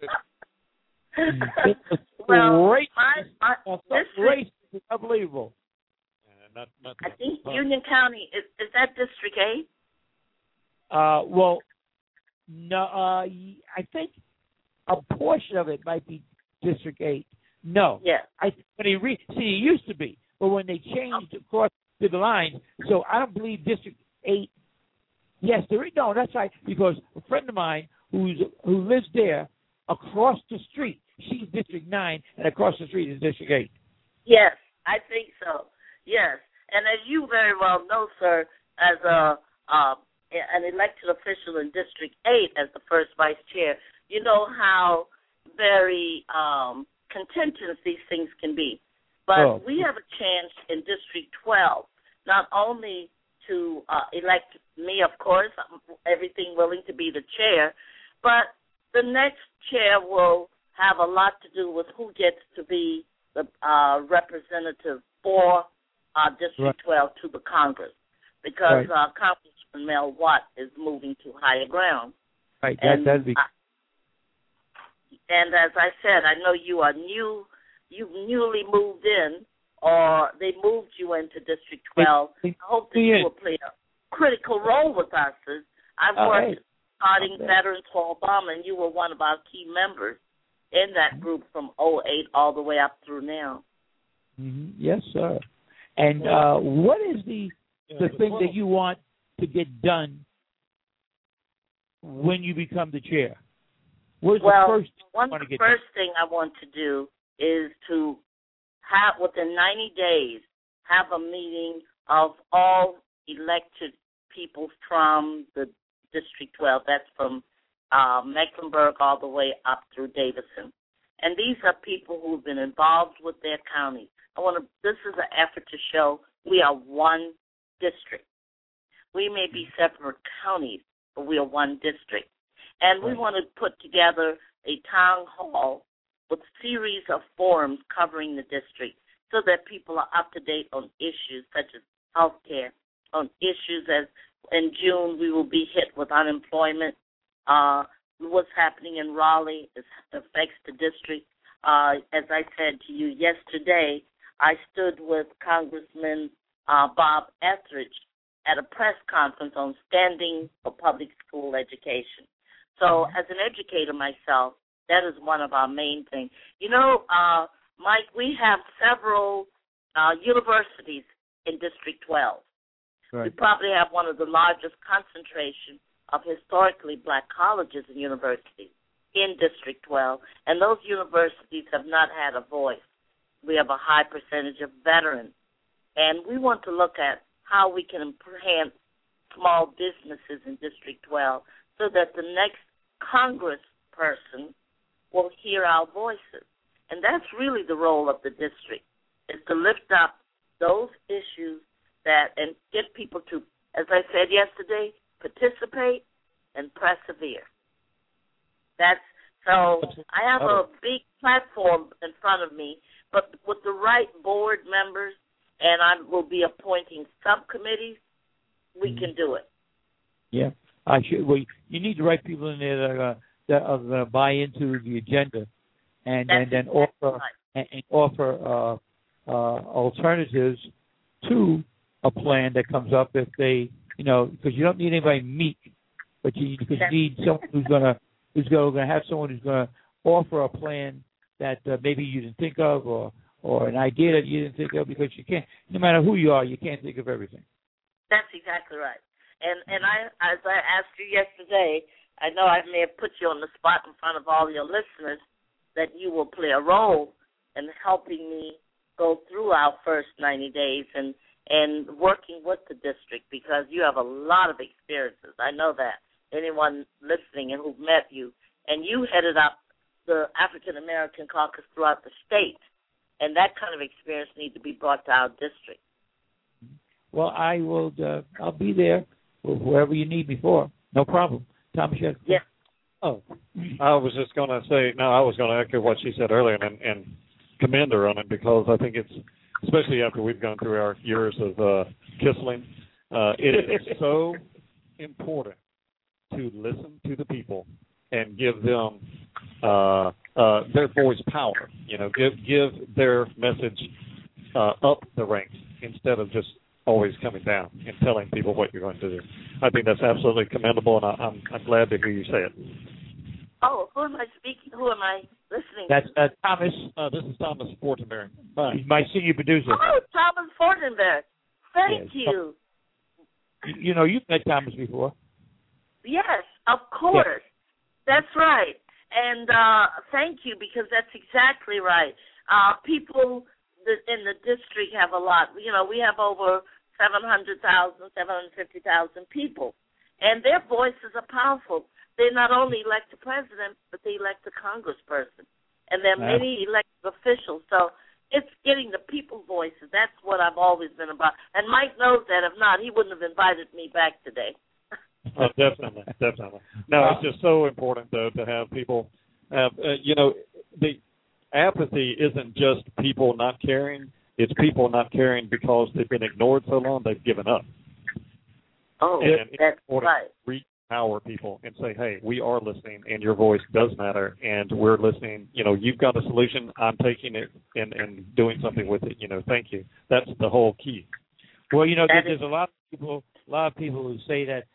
race is unbelievable. I think Union County is that District 8? Well, no. I think a portion of it might be District 8. No. Yeah. It used to be, but when they changed across to the line, so I don't believe District 8. Yes, there is. No, that's right. Because a friend of mine who lives there across the street, she's District 9, and across the street is District 8. Yes, I think so. Yes, and as you very well know, sir, as an elected official in District 8 as the first vice chair, you know how very contentious these things can be. But we have a chance in District 12 not only to elect me, of course, everything willing to be the chair, but the next chair will have a lot to do with who gets to be the representative for District 12 to the Congress, because Congressman Mel Watt is moving to higher ground. Right, that'd be. And as I said, I know you've newly moved in, or they moved you into District 12. I hope that you will play a critical role with us. I've worked starting Veterans for Obama, and you were one of our key members in that group from 2008 all the way up through now. Yes, sir. And what is the thing that you want to get done when you become the chair? What's the first thing I want to do is to have, within 90 days, have a meeting of all elected people from the District 12. That's from Mecklenburg all the way up through Davidson. And these are people who have been involved with their county. This is an effort to show we are one district. We may be separate counties, but we are one district. And we want to put together a town hall with a series of forums covering the district so that people are up to date on issues such as health care, on issues as in June we will be hit with unemployment. What's happening in Raleigh affects the district. As I said to you yesterday, I stood with Congressman Bob Etheridge at a press conference on standing for public school education. So as an educator myself, that is one of our main things. You know, Mike, we have several universities in District 12. Right. We probably have one of the largest concentration of historically black colleges and universities in District 12, and those universities have not had a voice. We have a high percentage of veterans, and we want to look at how we can enhance small businesses in District 12 so that the next Congress person will hear our voices. And that's really the role of the district, is to lift up those issues and get people to, as I said yesterday, participate and persevere. So I have a big platform in front of me, but with the right board members, and I will be appointing subcommittees, we can do it. Yeah, well, you need the right people in there that are going to buy into the agenda, and then offer alternatives to a plan that comes up if they, because you don't need anybody meek, but you need someone who's going to have someone who's going to offer a plan that maybe you didn't think of, or an idea that you didn't think of, because you can't, no matter who you are, you can't think of everything. That's exactly right. And I, as I asked you yesterday, I know I may have put you on the spot in front of all your listeners, that you will play a role in helping me go through our first 90 days and working with the district, because you have a lot of experiences. I know that. Anyone listening and who've met you, and you headed up the African American caucus throughout the state, and that kind of experience needs to be brought to our district. Well, I will. I'll be there wherever you need me for. No problem. Thomas, yes. Oh, I was just going to say. No, I was going to echo what she said earlier and commend her on it, because I think it's, especially after we've gone through our years of Kissling, it is so important to listen to the people and give them their voice power. Give their message up the ranks instead of just always coming down and telling people what you're going to do. I think that's absolutely commendable, and I'm glad to hear you say it. Oh, who am I speaking? Who am I listening to? That's Thomas. This is Thomas Fortenberry. He's my senior producer. Oh, Thomas Fortenberry. Thank you. You've met Thomas before. Yes, of course. Yes. That's right. And thank you, because that's exactly right. People in the district have a lot. We have over 700,000, 750,000 people, and their voices are powerful. They not only elect the president, but they elect the congressperson, and there are many elected officials. So it's getting the people's voices. That's what I've always been about. And Mike knows that. If not, he wouldn't have invited me back today. Oh, definitely. No, it's just so important, though, to have people have, the apathy isn't just people not caring. It's people not caring because they've been ignored so long they've given up. Oh, that's right. Re-empower people and say, hey, we are listening, and your voice does matter, and we're listening. You've got a solution. I'm taking it and doing something with it. Thank you. That's the whole key. Well, there's a lot of people who say that,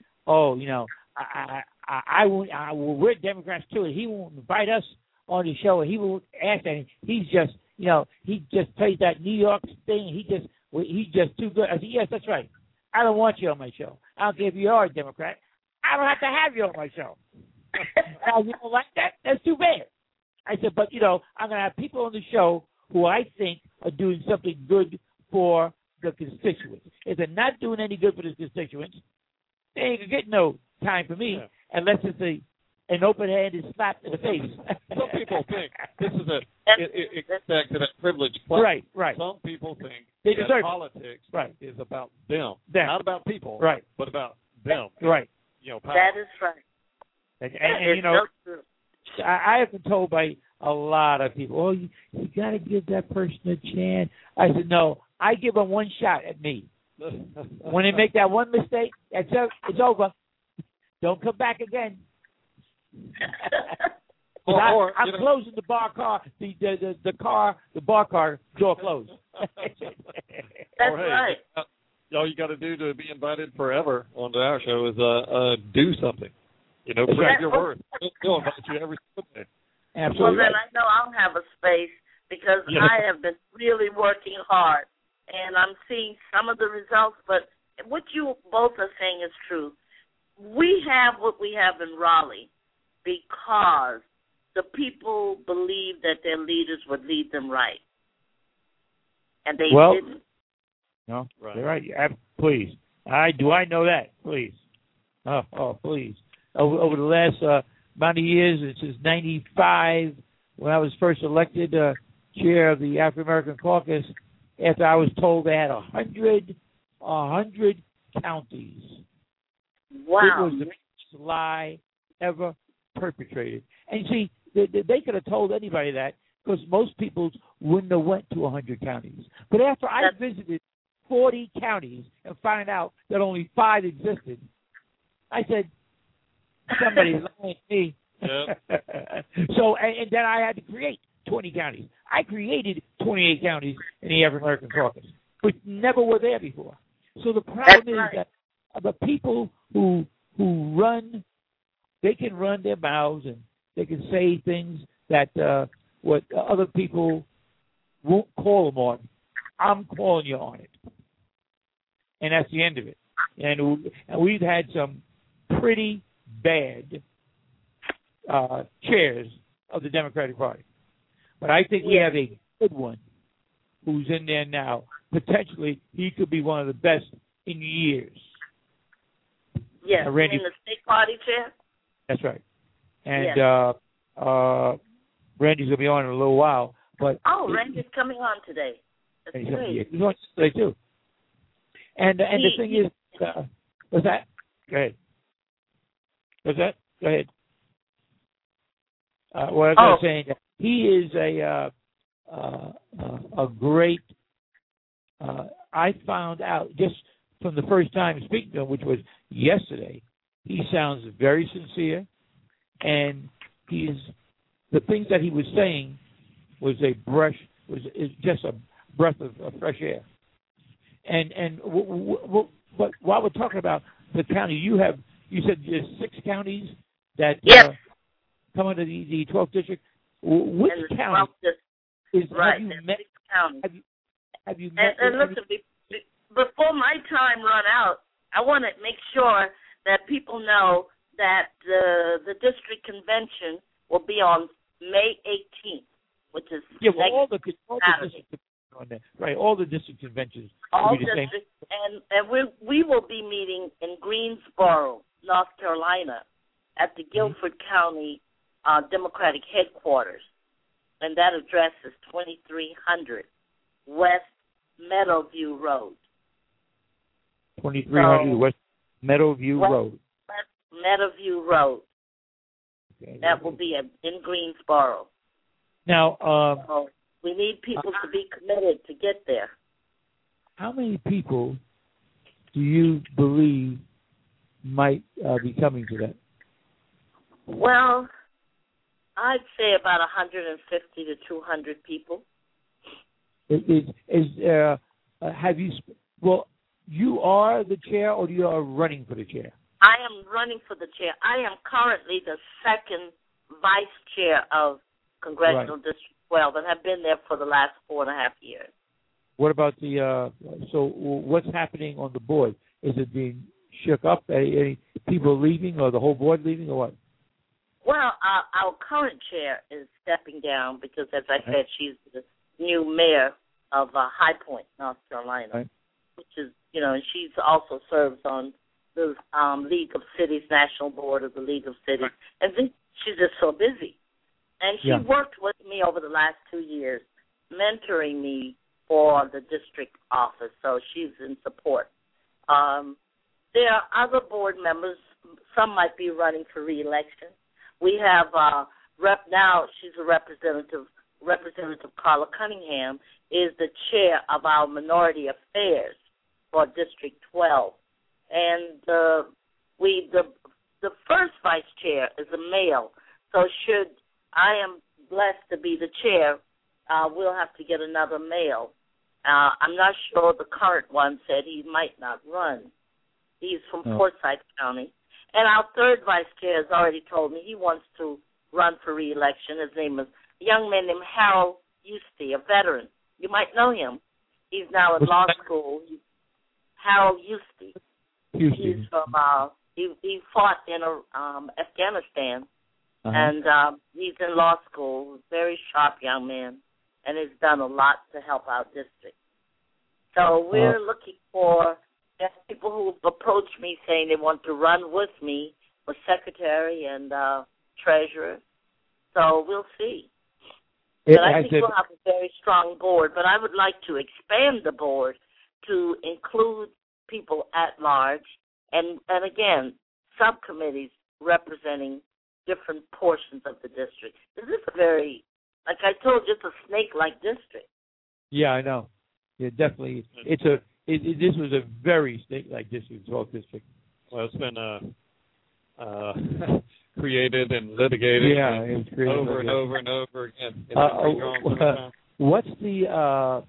we're Democrats too, and he won't invite us on the show, and he won't ask anything. He's just, he just plays that New York thing. He's just too good. I said, yes, that's right. I don't want you on my show. I don't care if you are a Democrat. I don't have to have you on my show. Now, you don't like that? That's too bad. I said, but, I'm going to have people on the show who I think are doing something good for the constituents. If they're not doing any good for the constituents, they ain't going to get no time for me unless it's an open-handed slap in the face. Some people think this is it gets back to that privileged class. Right. Some people think that politics is about them, not about people, but about them. Right. Power. That is right. And so true. I have been told by a lot of people, you got to give that person a chance. I said, no, I give them one shot at me. When they make that one mistake, it's over. Don't come back again. I'm closing the bar car, the bar car door closed. That's right. All you got to do to be invited forever onto our show is do something. Prove your worth. We'll invite you every Sunday. Absolutely. Well, then I know I'll have a space because I have been really working hard, and I'm seeing some of the results. But what you both are saying is true. We have what we have in Raleigh because the people believe that their leaders would lead them right, and they didn't. No, right. You're right. Please. Do I know that? Please. Oh, please. Over the last amount of years, since 95, when I was first elected chair of the African American Caucus, after I was told they had 100 counties. Wow. It was the biggest lie ever perpetrated. And you see, they could have told anybody that because most people wouldn't have went to 100 counties. But after I visited 40 counties and found out that only 5 existed, I said, somebody's lying to me. Yep. So, and then I had to create 20 counties. I created 28 counties in the African American Caucus, which never were there before. So the problem is that the people who run, they can run their mouths and they can say things that what other people won't call them on. I'm calling you on it. And that's the end of it. And we've had some pretty bad chairs of the Democratic Party. But I think we have a good one who's in there now. Potentially, he could be one of the best in years. Yes, in the state party chair? That's right. And Randy's going to be on in a little while. But Randy's coming on today. That's great. He's on today, too. And the thing is, what's that? Go ahead. What's that? Go ahead. What I was saying, he is a great. I found out just from the first time speaking to him, which was yesterday. He sounds very sincere, and the things that he was saying was is just a breath of fresh air. But while we're talking about the county, you said there's 6 counties that come under the 12th district. Which county is? Right, have you met? And listen, before my time run out, I want to make sure that people know that the district convention will be on May 18th, which is all the district on there. Right, all the district conventions. All districts, and we will be meeting in Greensboro, North Carolina, at the Guilford County Democratic headquarters, and that address is 2300 West Meadowview Road. 2300 West Meadowview Road. West Meadowview Road. Okay, that will be in Greensboro. Now, so we need people to be committed to get there. How many people do you believe might be coming to that? Well, I'd say about 150 to 200 people. Have you? Well, you are the chair, or you are running for the chair? I am running for the chair. I am currently the second vice chair of Congressional District 12, and have been there for the last 4.5 years. What about so what's happening on the board? Is it being shook up? Any people leaving, or the whole board leaving, or what? Well, our current chair is stepping down because, as I said, she's the new mayor of High Point, North Carolina, which is, and she also serves on the League of Cities, National Board of the League of Cities, and she's just so busy. And she worked with me over the last 2 years, mentoring me for the district office, so she's in support. There are other board members. Some might be running for re-election. We have now, she's a representative. Representative Carla Cunningham is the chair of our Minority Affairs for District 12. And the first vice chair is a male, so should I am blessed to be the chair, we'll have to get another male. I'm not sure the current one said he might not run. He's from Forsyth County. And our third vice chair has already told me he wants to run for re-election. His name is a young man named Harold Eustace, a veteran. You might know him. He's now in law school. Harold Eustace. He's from he fought in Afghanistan, and he's in law school. Very sharp young man, and has done a lot to help our district. So we're looking for people who approach me saying they want to run with me for secretary and treasurer. So we'll see. But I think we'll have a very strong board. But I would like to expand the board to include people at large and again, subcommittees representing different portions of the district. This is a very, like I told you, it's a snake-like district. Yeah, I know. Yeah, definitely. This was a very snake-like district, 12th district. Well, it's been created and litigated over and over and over again. What's the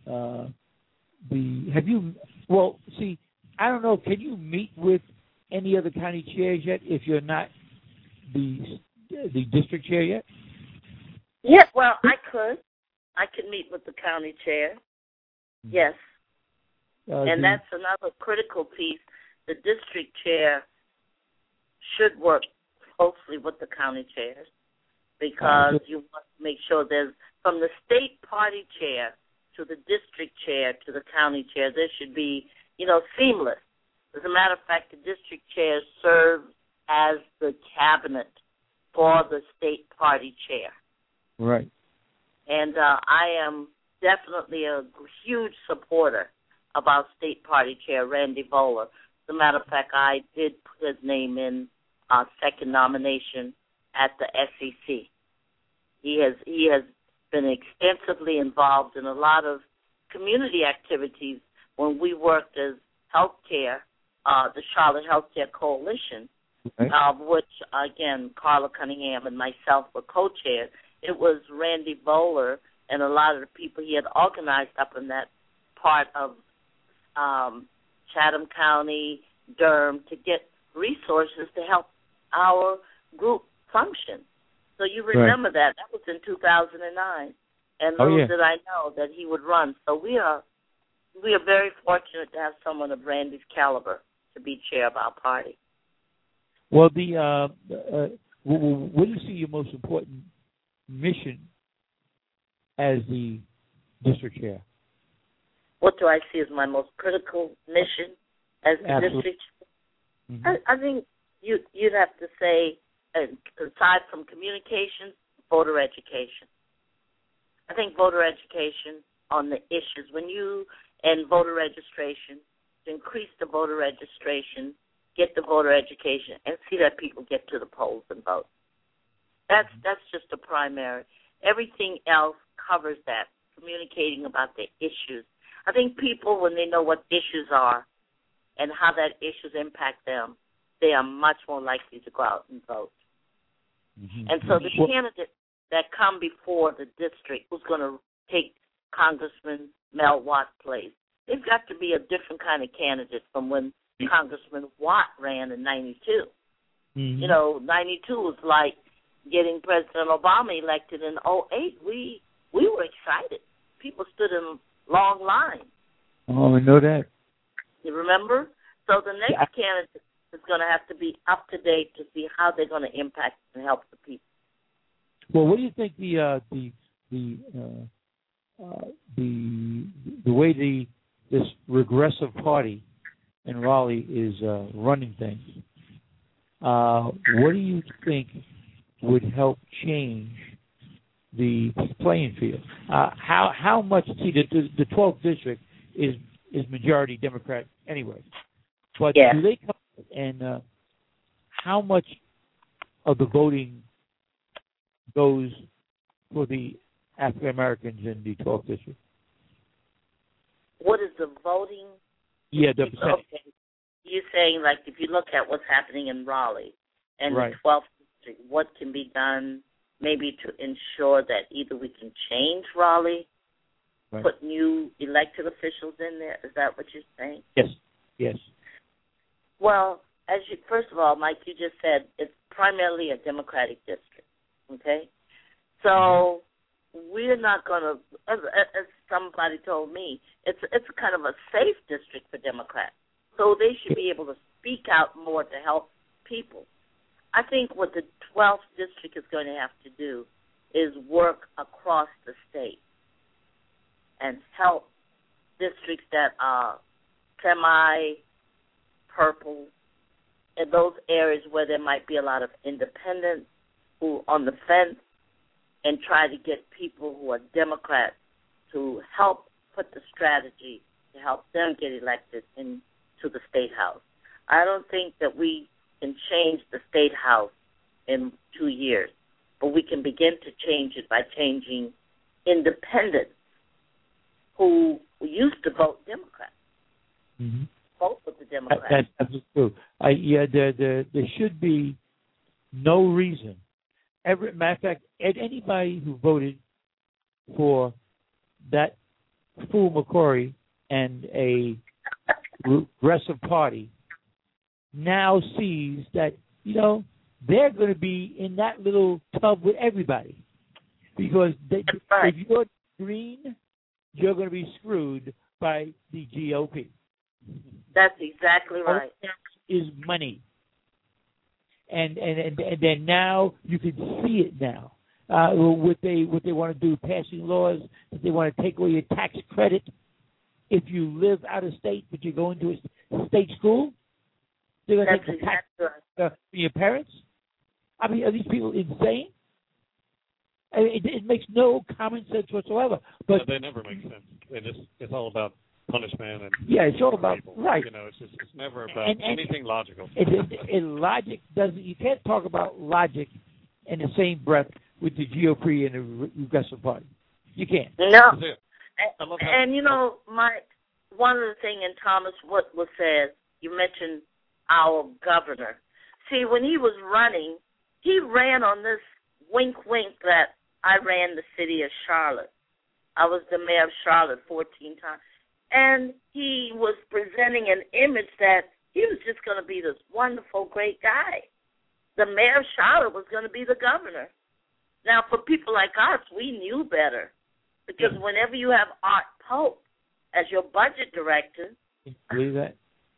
have you, well, see, I don't know, can you meet with any other county chairs yet if you're not the district chair yet? Yeah, well, I could meet with the county chair. Yes. And that's another critical piece. The district chair should work closely with the county chairs because you want to make sure there's, from the state party chair to the district chair to the county chair, there should be, seamless. As a matter of fact, the district chair serves as the cabinet for the state party chair. Right. And I am definitely a huge supporter of our state party chair, Randy Voller. As a matter of fact, I did put his name in second nomination at the SEC. He has been extensively involved in a lot of community activities when we worked as healthcare, the Charlotte Healthcare Coalition, which, again, Carla Cunningham and myself were co-chairs. It was Randy Voller and a lot of the people he had organized up in that part of Chatham County, Durham, to get resources to help our group function. So you remember that. That was in 2009. And those that I know that he would run. So we are very fortunate to have someone of Randy's caliber to be chair of our party. Well, what do you see your most important mission as the district chair? What do I see as my most critical mission as the district chair? Mm-hmm. I think you'd have to say, aside from communications, voter education. I think voter education on the issues, and voter registration, to increase the voter registration, get the voter education, and see that people get to the polls and vote. That's just a primary. Everything else covers that, communicating about the issues. I think people, when they know what issues are and how that issues impact them, they are much more likely to go out and vote. Mm-hmm. And so the candidates that come before the district who's going to take Congressman Mel Watt's place, they've got to be a different kind of candidate from when Congressman Watt ran in 92. Mm-hmm. 92 was like getting President Obama elected in 08. We were excited. People stood in long lines. Oh, I know that. You remember? So the next candidate is going to have to be up to date to see how they're going to impact and help the people. Well, what do you think the way this regressive party in Raleigh is running things? What do you think would help change the playing field? How much? See, the 12th district is majority Democrat anyway, but do they come and how much of the voting goes for the African Americans in the 12th district? What is the voting? Yeah, the percentage. Okay. You're saying, like, if you look at what's happening in Raleigh and the 12th district, what can be done maybe to ensure that either we can change Raleigh, put new elected officials in there? Is that what you're saying? Yes. Well, first of all, Mike, you just said it's primarily a Democratic district, okay? So we're not going to, as somebody told me, it's kind of a safe district for Democrats. So they should be able to speak out more to help people. I think what the 12th district is going to have to do is work across the state and help districts that are semi-purple, in those areas where there might be a lot of independents who on the fence, and try to get people who are Democrats to help put the strategy to help them get elected into the State House. I don't think that we can change the State House in 2 years, but we can begin to change it by changing independents who used to vote Democrat. Mm-hmm. Vote with the Democrats. That's true. There should be no reason. Matter of fact, anybody who voted for that fool McCrory and a progressive party now sees that, they're going to be in that little tub with everybody. Because if you're green, you're going to be screwed by the GOP. That's exactly right. All is money. And then now you can see it now. What they want to do, passing laws that they want to take away your tax credit if you live out of state but you go into a state school. They're going to take the tax from your parents. I mean, are these people insane? I mean, it makes no common sense whatsoever. But they never make sense. It's all about punishment and it's all about people. Right. It's never about anything logical. Logic doesn't. You can't talk about logic in the same breath with the GOP and the Progressive Party. You can't. No. And Mike, one of the things, and Thomas, what was said, you mentioned our governor. See, when he was running, he ran on this wink that I ran the city of Charlotte. I was the mayor of Charlotte 14 times. And he was presenting an image that he was just going to be this wonderful, great guy. The mayor of Charlotte was going to be the governor. Now, for people like us, we knew better. Because whenever you have Art Pope as your budget director. Can you believe that?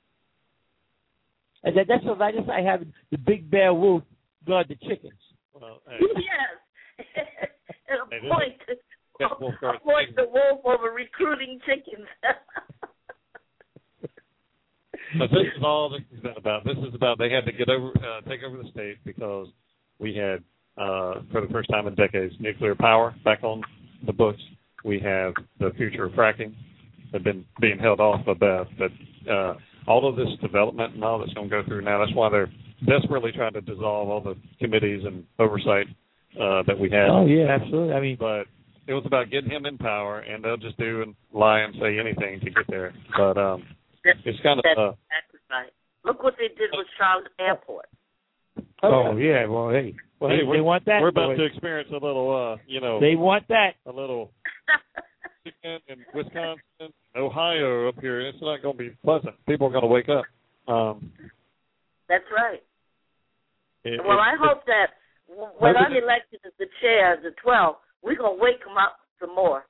And that's the lightest I have, the big bear wolf guard the chickens. Well, yes. And appoint the wolf over recruiting chickens. But this is all this has been about. This is about they had to take over the state because we had, for the first time in decades, nuclear power back on the books. We have the future of fracking have been being held off a bit, but all of this development and all that's going to go through now, that's why they're desperately trying to dissolve all the committees and oversight that we had. Oh, yeah, absolutely. But it was about getting him in power, and they'll just do and lie and say anything to get there. But it's kind of... That's exactly right. Look what they did with Charlotte Airport. Oh, yeah, well, hey. Well, they want that. We're about to experience a little, They want that. A little in Wisconsin, Ohio up here. It's not going to be pleasant. People are going to wake up. That's right. I hope that when I'm elected as the chair, the 12, we're going to wake them up some more.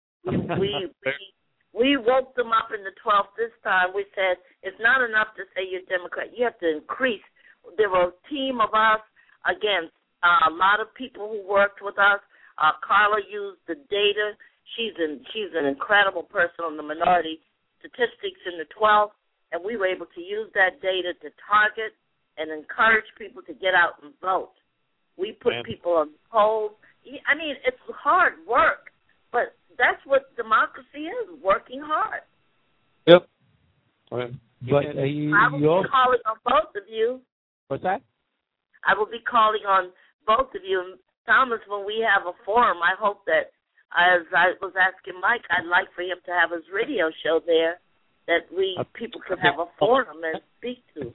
We woke them up in the 12th this time. We said it's not enough to say you're Democrat. You have to increase. There were a team of us against a lot of people who worked with us. Carla used the data. She's an incredible person on the minority statistics in the 12th, and we were able to use that data to target and encourage people to get out and vote. We put people on polls. I mean, it's hard work, but that's what democracy is, working hard. Yep. But I will be calling on both of you. What's that? I will be calling on both of you. And Thomas, when we have a forum, I hope that, as I was asking Mike, I'd like for him to have his radio show there that people could have a forum and speak to.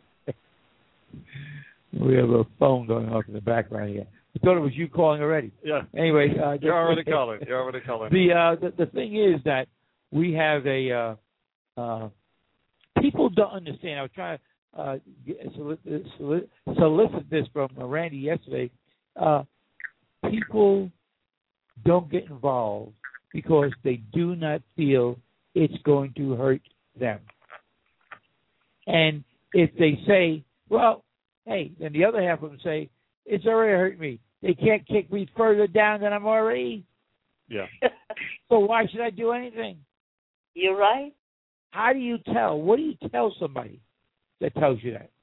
We have a phone going off in the background here. I thought it was you calling already. Yeah. Anyway, you're already calling. You're already calling. The thing is that we have a people don't understand. I was trying to solicit this from Randy yesterday. People don't get involved because they do not feel it's going to hurt them. And if they say, well, hey, then the other half of them say, it's already hurt me. They can't kick me further down than I'm already. Yeah. So why should I do anything? You're right. How do you tell? What do you tell somebody that tells you that?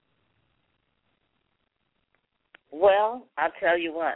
Well, I'll tell you what.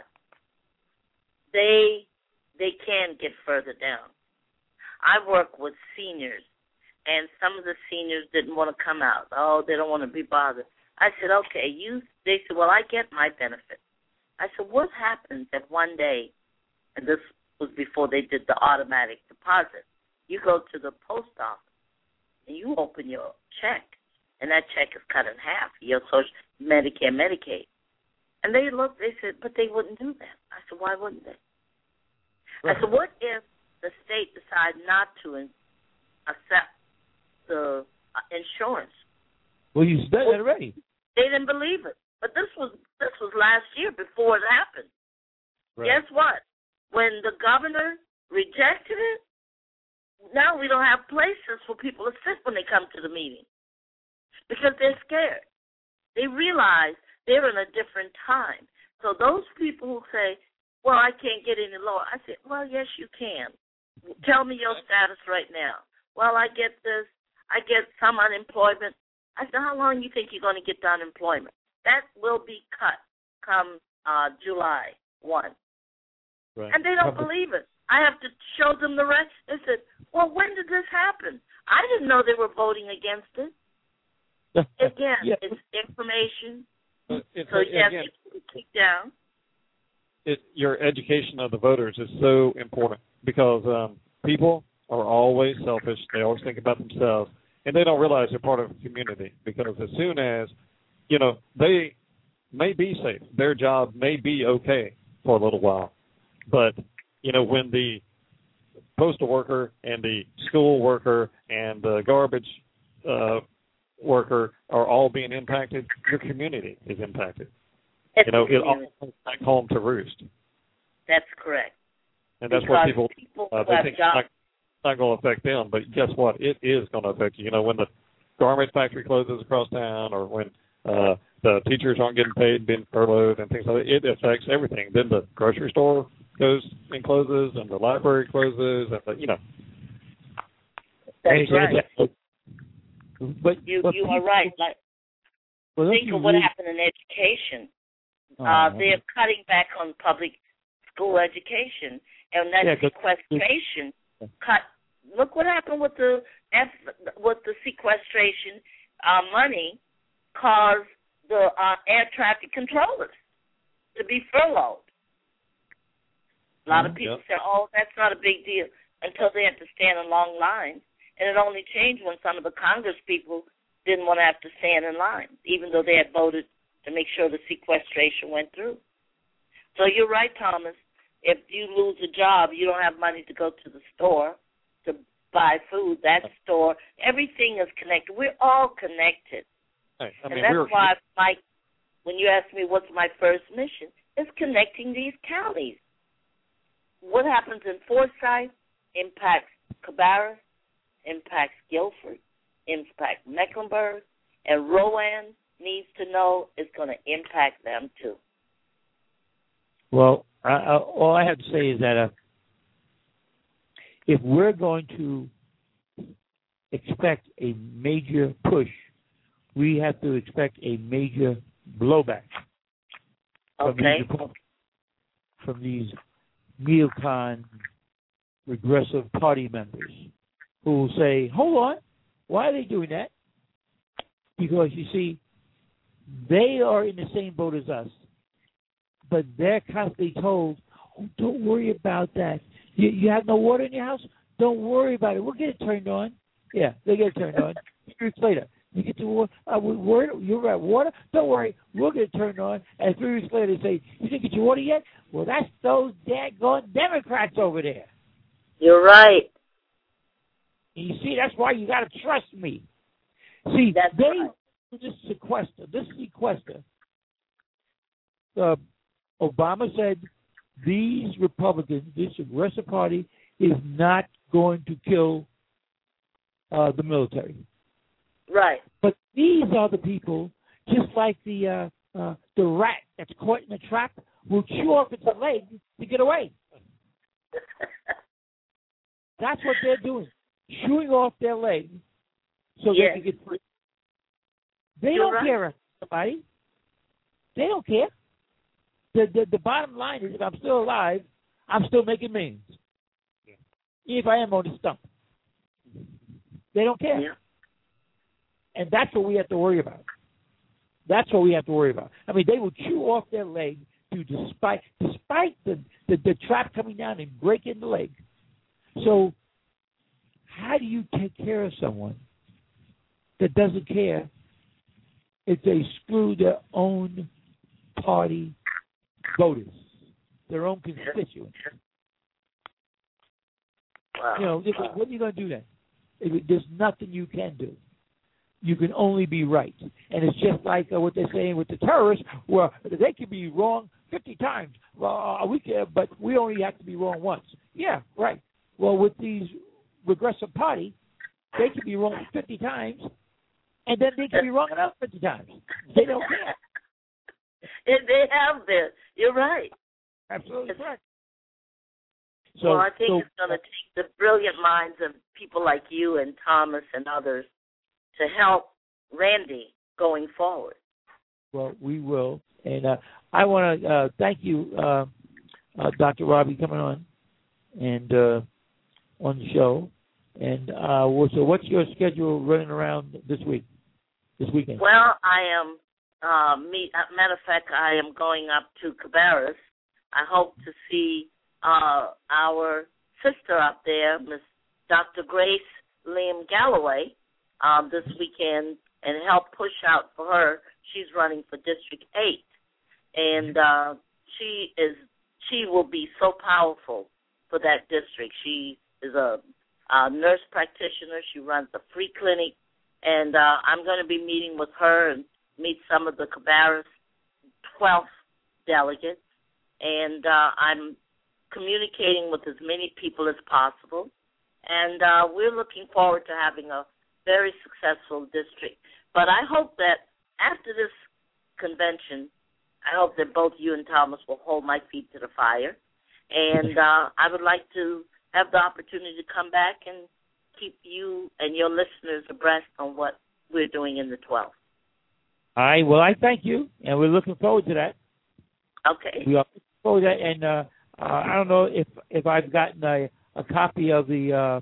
They can get further down. I work with seniors, and some of the seniors didn't want to come out. Oh, they don't want to be bothered. I said, okay, they said, well, I get my benefit. I said, what happens if one day, and this was before they did the automatic deposit, you go to the post office and you open your check, and that check is cut in half, your Social Medicare, Medicaid. And they looked, they said, but they wouldn't do that. I said, why wouldn't they? Right. I said, what if the state decides not to accept the insurance? Well, you said that already. They didn't believe it. But this was last year before it happened. Right. Guess what? When the governor rejected it, now we don't have places for people to sit when they come to the meeting because they're scared. They realize they're in a different time. So those people who say, well, I can't get any lower, I said, well, yes, you can. Tell me your status right now. Well, I get this. I get some unemployment. I said, how long do you think you're going to get the unemployment? That will be cut come July 1. Right. And they don't believe it. I have to show them the rest. They said, well, when did this happen? I didn't know they were voting against it. Again, it's information. So you have to keep down. Your education of the voters is so important because people are always selfish. They always think about themselves, and they don't realize they're part of a community because as soon as, they may be safe, their job may be okay for a little while, but, when the postal worker and the school worker and the garbage worker are all being impacted, your community is impacted. It all comes back home to roost. That's correct. And that's what people they think it's not going to affect them, but guess what? It is going to affect you. When the garment factory closes across town or when the teachers aren't getting paid, being furloughed and things like that, it affects everything. Then the grocery store goes and closes and the library closes and, That's right. But you are right. Think of what happened in education. They're cutting back on public school education, and that sequestration cut. Look what happened with the sequestration money caused the air traffic controllers to be furloughed. A lot of people say, "Oh, that's not a big deal," until they had to stand in long lines. And it only changed when some of the Congress people didn't want to have to stand in line, even though they had voted to make sure the sequestration went through. So you're right, Thomas. If you lose a job, you don't have money to go to the store to buy food. That store, everything is connected. We're all connected. Right. And that's why, Mike, when you ask me what's my first mission, it's connecting these counties. What happens in Forsyth impacts Cabarrus, impacts Guilford, impacts Mecklenburg, and Rowan needs to know it's going to impact them too. Well, all I have to say is that if we're going to expect a major push, we have to expect a major blowback from these neocon regressive party members who will say, hold on, why are they doing that? Because, you see, they are in the same boat as us, but they're constantly told, oh, don't worry about that. You have no water in your house? Don't worry about it. We'll get it turned on. Yeah, they get it turned on. 3 weeks later, you get to water. You're at water? Don't worry. We'll get it turned on. And 3 weeks later, they say, you didn't get your water yet? Well, that's those daggone Democrats over there. You're right. And you see, that's why you got to trust me. See, this sequester. Obama said these Republicans, this Progressive Party, is not going to kill the military. Right. But these are the people, just like the rat that's caught in a trap, will chew off its leg to get away. That's what they're doing, chewing off their leg so they can get free. They don't care about somebody. They don't care. The bottom line is, if I'm still alive, I'm still making millions. Yeah. If I am on the stump. They don't care. Yeah. And that's what we have to worry about. That's what we have to worry about. I mean, they will chew off their leg despite the trap coming down and breaking the leg. So how do you take care of someone that doesn't care if they screw their own party voters, their own constituents? Wow. You know, what are you going to do then? There's nothing you can do. You can only be right. And it's just like what they're saying with the terrorists, where they can be wrong 50 times. Well, but we only have to be wrong once. Yeah, right. Well, with these Progressive Party, they can be wrong 50 times, and then they can be wrong another 50 times. They don't care. And they have been. You're right. Absolutely correct. So, well, I think it's going to take the brilliant minds of people like you and Thomas and others to help Randy going forward. Well, we will. And I want to thank you, Dr. Robbie, coming on and on the show. And so what's your schedule running around this weekend? Well, I am, matter of fact, I am going up to Cabarrus. I hope to see our sister up there, Miss Dr. Grace Liam Galloway, this weekend, and help push out for her. She's running for District 8, and she will be so powerful for that district. She is a nurse practitioner. She runs a free clinic, and I'm going to be meeting with her and meet some of the Cabarrus 12th delegates, and I'm communicating with as many people as possible, and we're looking forward to having a very successful district. But I hope that after this convention, I hope that both you and Thomas will hold my feet to the fire, and I would like to have the opportunity to come back and keep you and your listeners abreast on what we're doing in the 12th. All right. Well, I thank you, and we're looking forward to that. Okay. We are looking forward to that, and I don't know if I've gotten a copy of the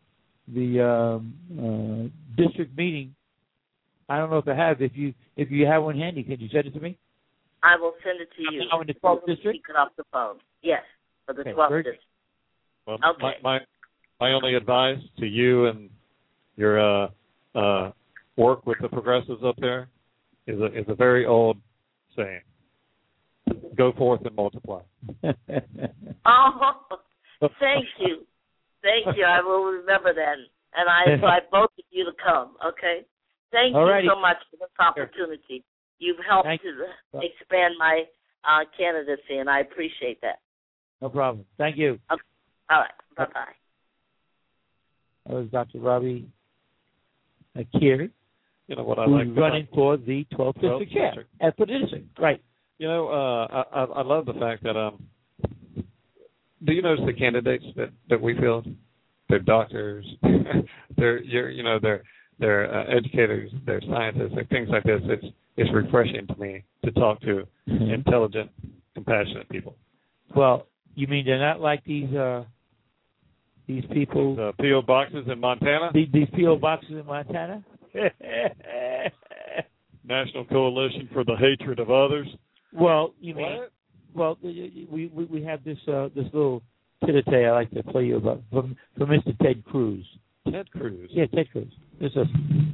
district meeting. I don't know if I have. If you have one handy, can you send it to me? I will send it to you. In the 12th district? Speak it off the phone. Yes, for the 12th district. Well, okay. my only advice to you and your work with the progressives up there is a very old saying: "Go forth and multiply." Oh, thank you. Thank you. I will remember that. And I invite both of you to come, okay? Thank you so much for this opportunity. You've helped to expand my candidacy, and I appreciate that. No problem. Thank you. Okay. All right. Bye-bye. That was Dr. Robbie Carey. You know what I who's like running for the 12th district chair at the district. Right. You know, I love the fact that do you notice the candidates that we field? They're doctors, they're educators, they're scientists, they're things like this. It's refreshing to me to talk to intelligent, compassionate people. Well, you mean they're not like these people? The P.O. boxes in Montana? These P.O. boxes in Montana? National Coalition for the Hatred of Others. Well, you mean? Well, we have this little titty I like to play you about from Mr. Ted Cruz. Ted Cruz? Yeah, Ted Cruz. This is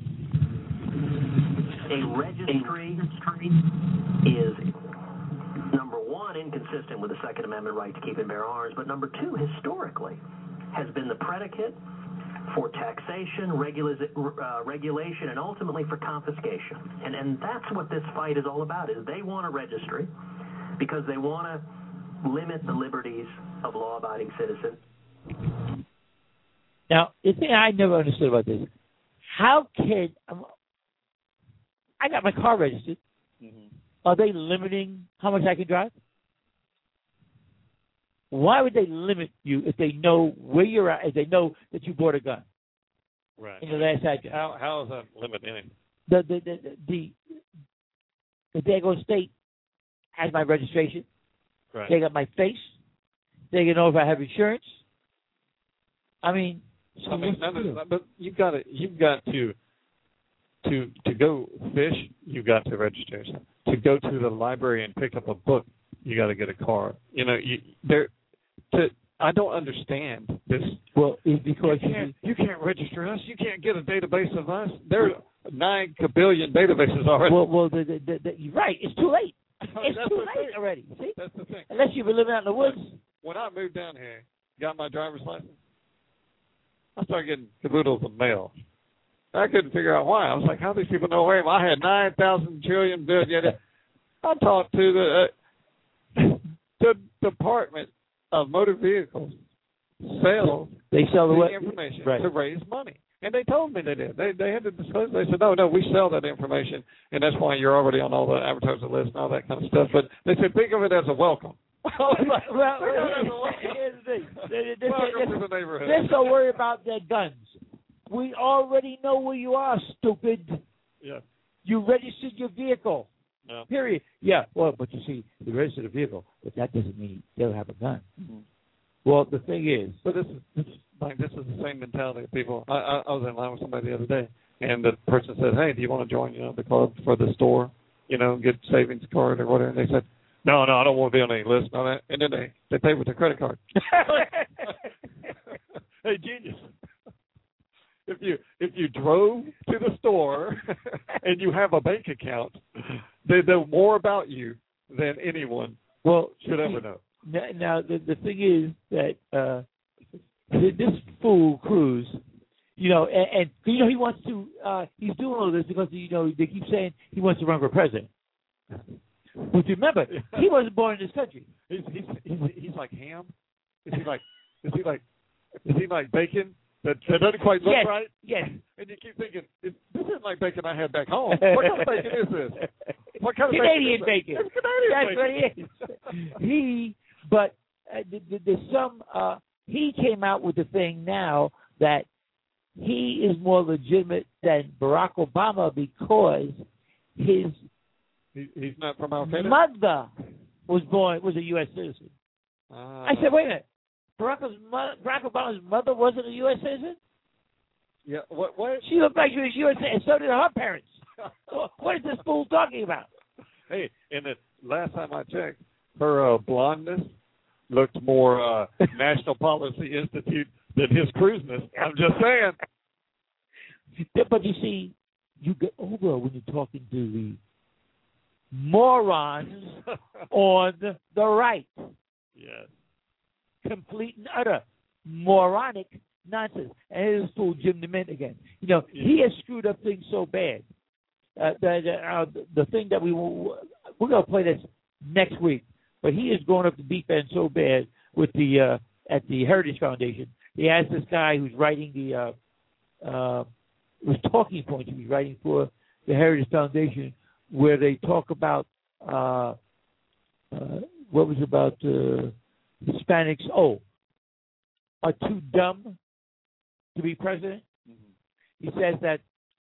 a registry is, number one, inconsistent with the Second Amendment right to keep and bear arms, but number two, historically, has been the predicate for taxation, regulation, and ultimately for confiscation. And that's what this fight is all about, is they want a registry because they want to limit the liberties of law-abiding citizens. Now, the thing I never understood about this, how can I got my car registered? Mm-hmm. Are they limiting how much I can drive? Why would they limit you if they know where you're at, if they know that you bought a gun? Right. In the last address? How is that limit anything? The Dago State has my registration. Right. They got my face. They can know if I have insurance. I mean, but you've got to go fish. You've got to register. To go to the library and pick up a book, you got to get a card. You know, I don't understand this. Well, it's because you can't register us. You can't get a database of us. There are 9 billion databases already. Well, you're right. It's too late. It's too late already. See? That's the thing. Unless you've been living out in the woods. When I moved down here, got my driver's license, I started getting caboodles of mail. I couldn't figure out why. I was like, how do these people know where I had 9,000 trillion billion? I talked to the Department of Motor Vehicles sales. They sell the information right. to raise money. And they told me they did. They had to disclose. They said, no, we sell that information, and that's why you're already on all the advertiser lists and all that kind of stuff. But they said, think of it as a welcome. Here's the thing. Welcome to the neighborhood. They're so worried about their guns. We already know where you are, stupid. Yeah. You registered your vehicle. No. Period. Yeah. Well, but you see, you registered a vehicle, but that doesn't mean they'll have a gun. Mm-hmm. Well, the thing is, but this is the same mentality of people. I was in line with somebody the other day, and the person said, "Hey, do you want to join the club for the store? Get savings card or whatever?" And they said, "No, I don't want to be on any list and all that." And then they pay with their credit card. Hey, genius! If you drove to the store and you have a bank account, they know more about you than anyone should ever know. Now the thing is that this fool Cruz, and he wants to. He's doing all this because they keep saying he wants to run for president. But remember, he wasn't born in this country. He's like ham. Is he like bacon? That doesn't quite look right? Yes. And you keep thinking, this isn't like bacon I had back home. What kind of bacon is this? What kind of Canadian bacon? It's Canadian bacon. That's what he is. There's some, he came out with the thing now that he is more legitimate than Barack Obama because his he's not from Al-Qaeda? mother was a U.S. citizen. I said, wait a minute. Barack Obama's mother wasn't a U.S. citizen? Yeah. What? She looked like she was U.S. citizen, and so did her parents. What is this fool talking about? Hey, and the last time I checked, her blondness looked more National Policy Institute than his cruiseness. I'm just saying. But you see, you get over when you're talking to the morons on the right. Yes. Complete and utter moronic nonsense. And here's this fool Jim DeMint again. He has screwed up things so bad. The thing that we're going to play this next week, but he is going up the deep end so bad with at the Heritage Foundation. He has this guy who's writing the talking points he was writing for the Heritage Foundation, where they talk about what was about Hispanics are too dumb to be president. Mm-hmm. He says that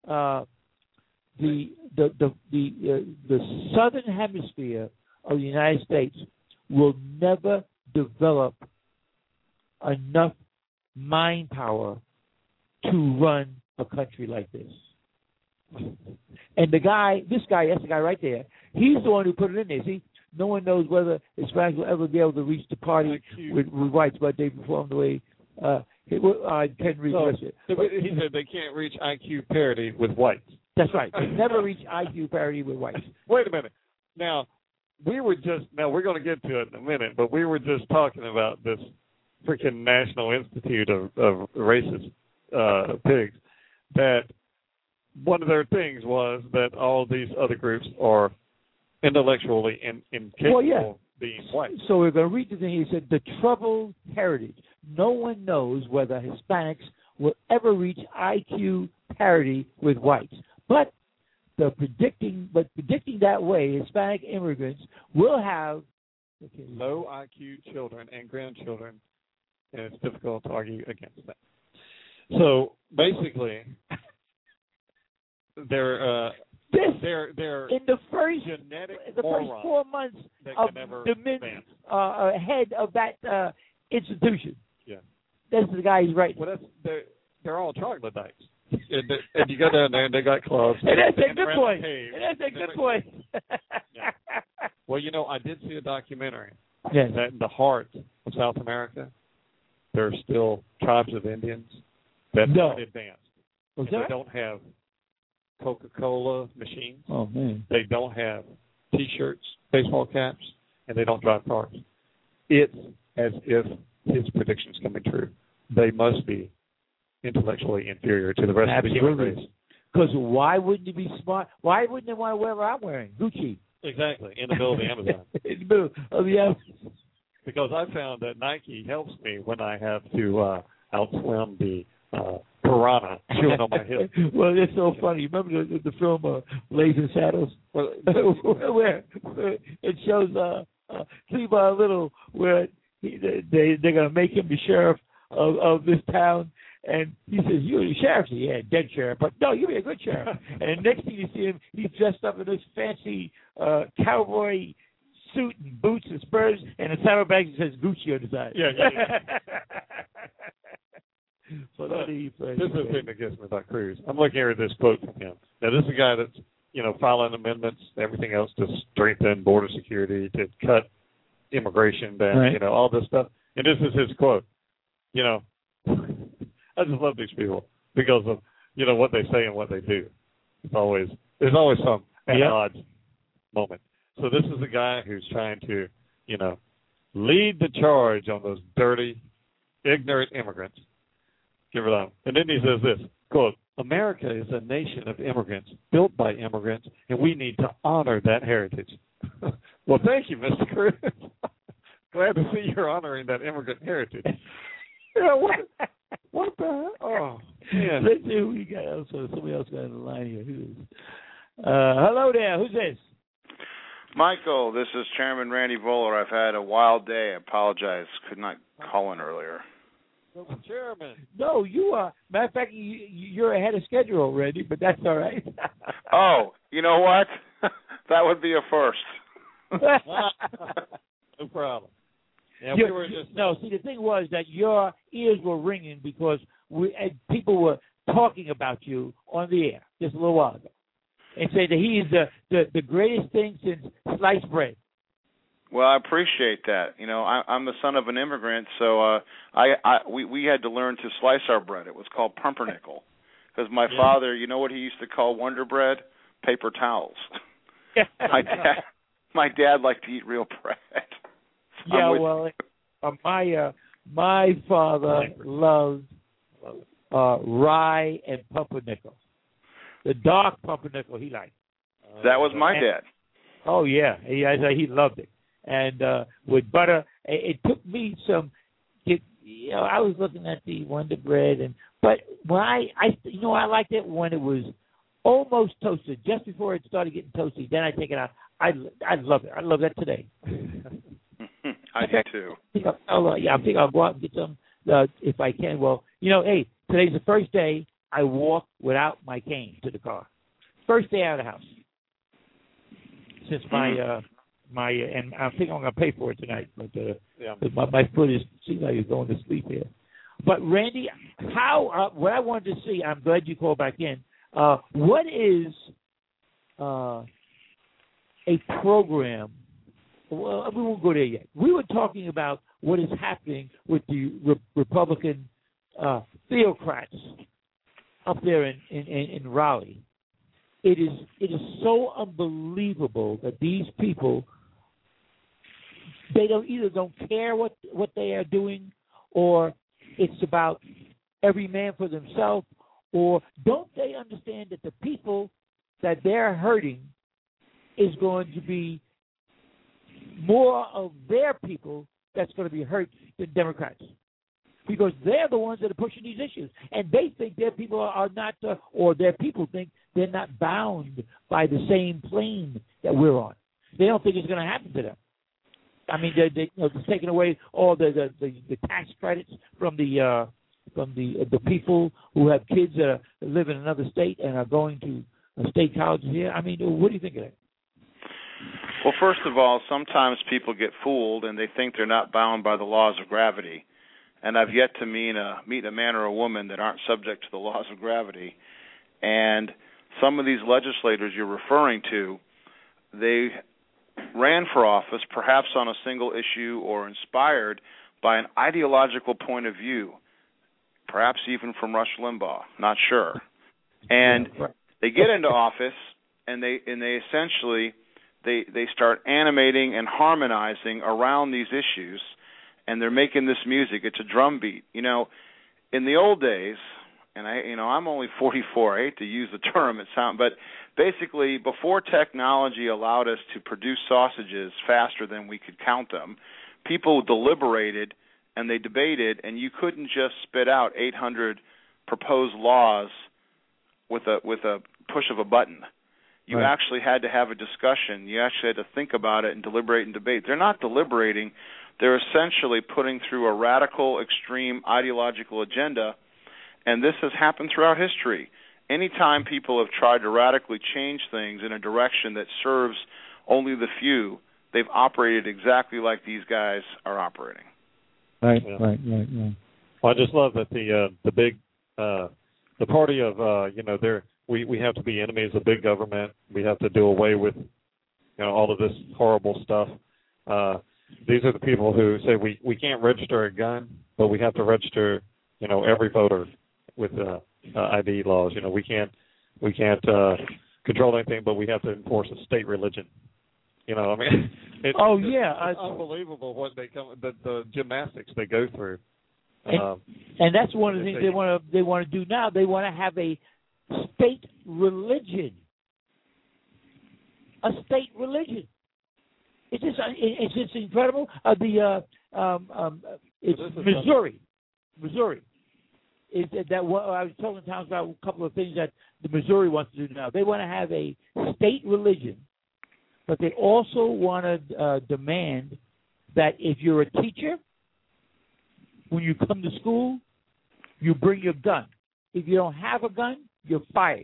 the southern hemisphere of the United States will never develop enough mind power to run a country like this. And this guy, that's the guy right there. He's the one who put it in there. See, no one knows whether Hispanics will ever be able to reach the party with whites, but they perform the way Ken Reed does it. He said they can't reach IQ parity with whites. That's right. They never reach IQ parity with whites. Wait a minute. Now, we're going to get to it in a minute, but we were just talking about this freaking National Institute of Racist Pigs, that one of their things was that all these other groups are intellectually incapable being white. So we're going to read the thing. He said, the troubled heritage. No one knows whether Hispanics will ever reach IQ parity with whites. But predicting that way, Hispanic immigrants will have low IQ children and grandchildren, and it's difficult to argue against that. So basically, they're in the first genetic the first 4 months of the head of that institution. Yeah, that's the guy he's writing. Well, they're all troglodytes. And you go down there and they got clubs. And that's a good point. That's a good point. Yeah. Well, I did see a documentary yes. that in the heart of South America, there are still tribes of Indians that aren't advanced. They don't have Coca-Cola machines. Oh, man. They don't have T-shirts, baseball caps, and they don't drive cars. It's as if his prediction's coming true. They must be intellectually inferior to the rest of the human race. Because why wouldn't you be smart? Why wouldn't they want to wear what I'm wearing? Gucci. Exactly, in the middle of the Amazon. In the middle of the Amazon. Because I found that Nike helps me when I have to outswim the piranha chewing on my hip. Well, it's so funny. You remember the film Blazing Saddles? Well, where it shows Cleavon Little where they're going to make him the sheriff of this town. And he says, "You're the sheriff." "Yeah, dead sheriff, but no, you'll be a good sheriff." And next thing you see him, he's dressed up in this fancy cowboy suit and boots and spurs, and the saddlebag says Gucci on the side. Yeah. So this is the thing that gets me about Cruz. I'm looking here at this quote from him. Now, this is a guy that's filing amendments, everything else to strengthen border security, to cut immigration down, right. All this stuff. And this is his quote. I just love these people because of what they say and what they do. There's always some odd moment. So this is a guy who's trying to lead the charge on those dirty, ignorant immigrants. Give it up. And then he says this quote: "America is a nation of immigrants, built by immigrants, and we need to honor that heritage." Well, thank you, Mr. Cruz. Glad to see you're honoring that immigrant heritage. What the hell? Oh, man. Let's see who we got. So somebody else got in the line here. Who is? Hello there. Who's this? Michael, this is Chairman Randy Voller. I've had a wild day. I apologize. Could not call in earlier. Chairman. No, you are. Matter of fact, you're ahead of schedule already, but that's all right. Oh, you know what? That would be a first. No problem. Yeah, see, the thing was that your ears were ringing because people were talking about you on the air just a little while ago and say that he is the greatest thing since sliced bread. Well, I appreciate that. I'm the son of an immigrant, so we had to learn to slice our bread. It was called pumpernickel because my father, you know what he used to call Wonder Bread? Paper towels. My dad liked to eat real bread. Yeah, well, my father loved rye and pumpernickel. The dark pumpernickel he liked. That was my dad. Oh, yeah. He loved it. And with butter, it took me some, I was looking at the Wonder Bread, but when I liked it when it was almost toasted, just before it started getting toasty. Then I take it out. I love it. I love that today. I do too. I think I'll go out and get some if I can. Well, hey, today's the first day I walked without my cane to the car. First day out of the house since and I think I'm going to pay for it tonight. But my foot seems like it's going to sleep here. But Randy, what I wanted to see, I'm glad you called back in. What is a program? Well, we won't go there yet. We were talking about what is happening with the Republican theocrats up there in Raleigh. It is so unbelievable that these people don't care what they are doing, or it's about every man for themselves, or don't they understand that the people that they're hurting is going to be more of their people that's going to be hurt than Democrats, because they're the ones that are pushing these issues, and they think their people are not, or their people think they're not bound by the same plane that we're on. They don't think it's going to happen to them. I mean, they're taking away all the tax credits from the people who have kids that live in another state and are going to a state college here. I mean, what do you think of that? Well, first of all, sometimes people get fooled and they think they're not bound by the laws of gravity. And I've yet to meet a man or a woman that aren't subject to the laws of gravity. And some of these legislators you're referring to, they ran for office perhaps on a single issue or inspired by an ideological point of view, perhaps even from Rush Limbaugh, not sure. And they get into office and they essentially they start animating and harmonizing around these issues, and they're making this music. It's a drum beat. You know, in the old days, and I'm only 44. I hate to use the term, but basically before technology allowed us to produce sausages faster than we could count them, people deliberated and they debated, and you couldn't just spit out 800 proposed laws with a push of a button. You actually had to have a discussion. You actually had to think about it and deliberate and debate. They're not deliberating. They're essentially putting through a radical, extreme ideological agenda, and this has happened throughout history. Anytime people have tried to radically change things in a direction that serves only the few, they've operated exactly like these guys are operating. Right. Well, I just love that the big the party of we have to be enemies of big government. We have to do away with all of this horrible stuff. These are the people who say we can't register a gun, but we have to register every voter with ID laws. We can't control anything, but we have to enforce a state religion. It's unbelievable what the gymnastics they go through. And that's one of the things they want to do now. They want to have a state religion. A state religion. It's just incredible. It's Missouri. Is that what I was telling Towns about a couple of things that the Missouri wants to do now. They want to have a state religion, but they also want to demand that if you're a teacher, when you come to school, you bring your gun. If you don't have a gun, you're fired.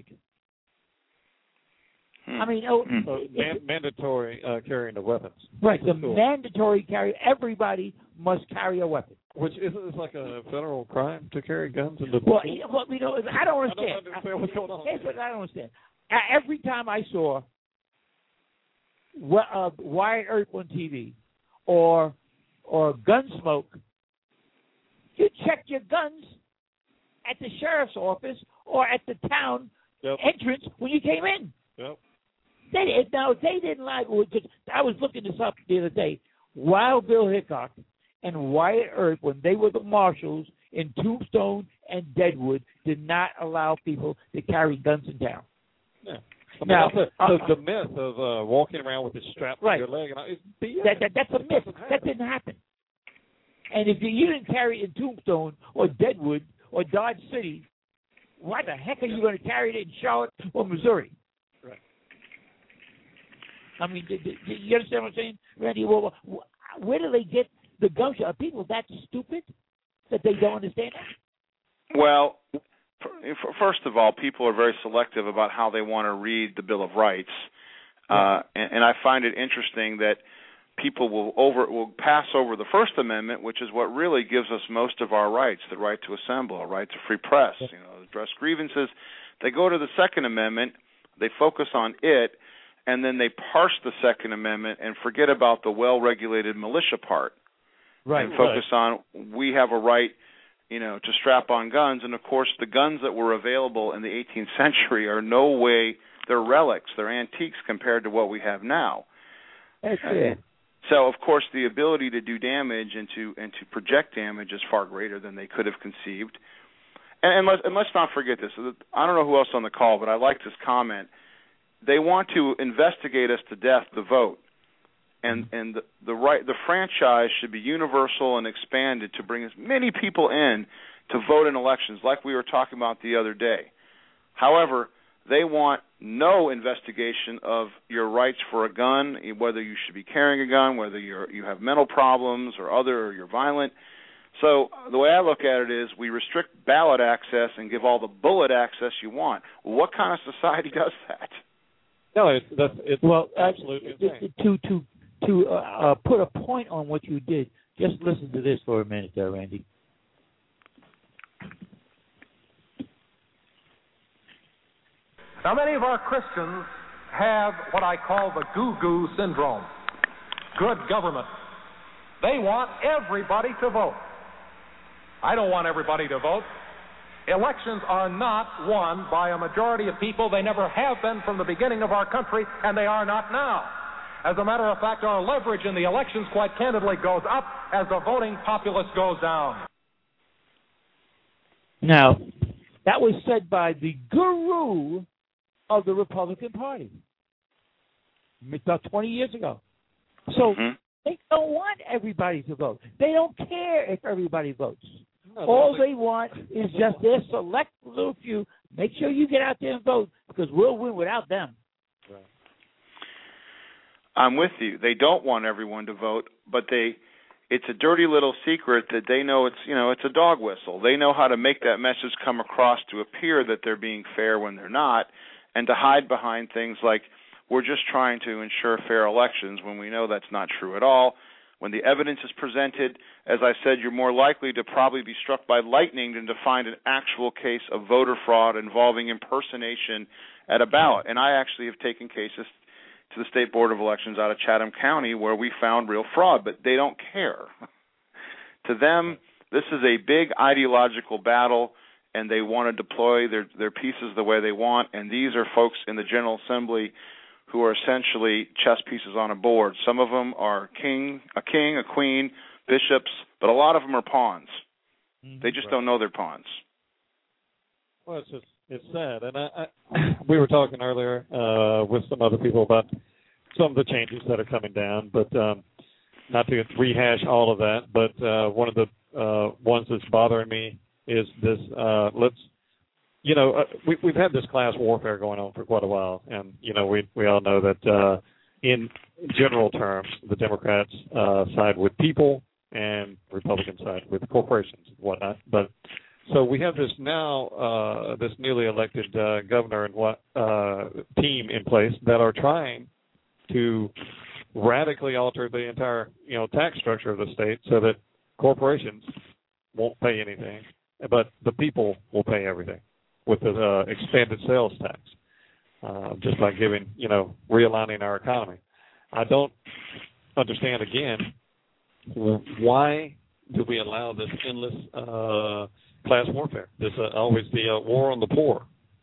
I mean, mandatory carrying of weapons. Right, mandatory carry. Everybody must carry a weapon. Which isn't like a federal crime to carry guns into the school? I don't understand. I don't understand what's going on. Here's what I don't understand. Every time I saw Wyatt Earp on TV or Gunsmoke, you checked your guns at the sheriff's office or at the town entrance when you came in. Yep. They didn't like. I was looking this up the other day. Wild Bill Hickok and Wyatt Earp, when they were the marshals in Tombstone and Deadwood, did not allow people to carry guns in town. Yeah. Now, the myth of walking around with a strap to your leg, that's a myth. That didn't happen. And if you didn't carry it in Tombstone or Deadwood or Dodge City, why the heck are you going to carry it in Charlotte or Missouri? Right. I mean, do you understand what I'm saying, Randy? Well, where do they get the gumption? Are people that stupid that they don't understand that? Well, first of all, people are very selective about how they want to read the Bill of Rights, and I find it interesting that people will pass over the First Amendment, which is what really gives us most of our rights: the right to assemble, a right to free press, address grievances. They go to the Second Amendment, they focus on it, and then they parse the Second Amendment and forget about the well-regulated militia part. Right. And focus on we have a right, to strap on guns. And, of course, the guns that were available in the 18th century are no way, they're relics, they're antiques compared to what we have now. That's it. So, of course, the ability to do damage and to project damage is far greater than they could have conceived. And let's not forget this. I don't know who else on the call, but I like this comment. They want to investigate us to death, the vote. and the franchise should be universal and expanded to bring as many people in to vote in elections, like we were talking about the other day. However, they want no investigation of your rights for a gun, whether you should be carrying a gun, whether you have mental problems or you're violent. So the way I look at it is we restrict ballot access and give all the bullet access you want. Well, what kind of society does that? No, it's absolutely insane. To put a point on what you did, just listen to this for a minute there, Randy. Now, many of our Christians have what I call the goo-goo syndrome. Good government. They want everybody to vote. I don't want everybody to vote. Elections are not won by a majority of people. They never have been from the beginning of our country, and they are not now. As a matter of fact, our leverage in the elections, quite candidly, goes up as the voting populace goes down. Now, that was said by the guru of the Republican Party about 20 years ago. So they don't want everybody to vote. They don't care if everybody votes. All they want is just their select little few. Make sure you get out there and vote, because we'll win without them. Right. I'm with you. They don't want everyone to vote, but it's a dirty little secret that they know it's a dog whistle. They know how to make that message come across to appear that they're being fair when they're not, and to hide behind things like we're just trying to ensure fair elections when we know that's not true at all. When the evidence is presented, as I said, you're more likely to probably be struck by lightning than to find an actual case of voter fraud involving impersonation at a ballot. And I actually have taken cases to the State Board of Elections out of Chatham County where we found real fraud, but they don't care. To them, this is a big ideological battle, and they want to deploy their pieces the way they want, and these are folks in the General Assembly who are essentially chess pieces on a board. Some of them are a king, a queen, bishops, but a lot of them are pawns. They just don't know they're pawns. Well, it's sad. And we were talking earlier with some other people about some of the changes that are coming down, but not to rehash all of that, but one of the ones that's bothering me is this, we've had this class warfare going on for quite a while, and, we all know that in general terms, the Democrats side with people and Republicans side with corporations and whatnot. But so we have this now, this newly elected governor and team in place that are trying to radically alter the entire, tax structure of the state so that corporations won't pay anything, but the people will pay everything with the expanded sales tax, just by giving, realigning our economy. I don't understand, again, why do we allow this endless class warfare? This always the war on the poor.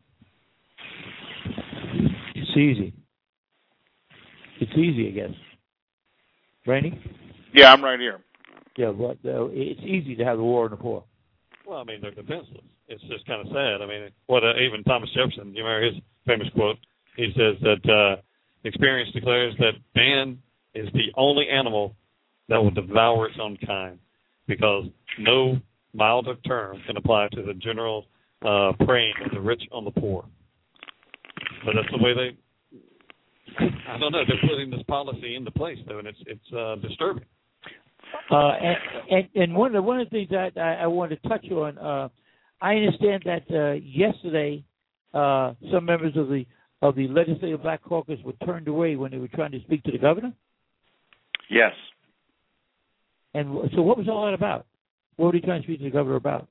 It's easy. It's easy, I guess. Randy? Yeah, I'm right here. Yeah, but it's easy to have the war on the poor. Well, I mean, they're defenseless. It's just kind of sad. I mean, what even Thomas Jefferson, you remember his famous quote? He says that experience declares that man is the only animal that will devour its own kind, because no milder term can apply to the general preying of the rich on the poor. But that's the way I don't know, they're putting this policy into place, though, and it's disturbing. And one of the things that I want to touch on, I understand that yesterday some members of the Legislative Black Caucus were turned away when they were trying to speak to the governor. Yes. And so, what was all that about? What were they trying to speak to the governor about?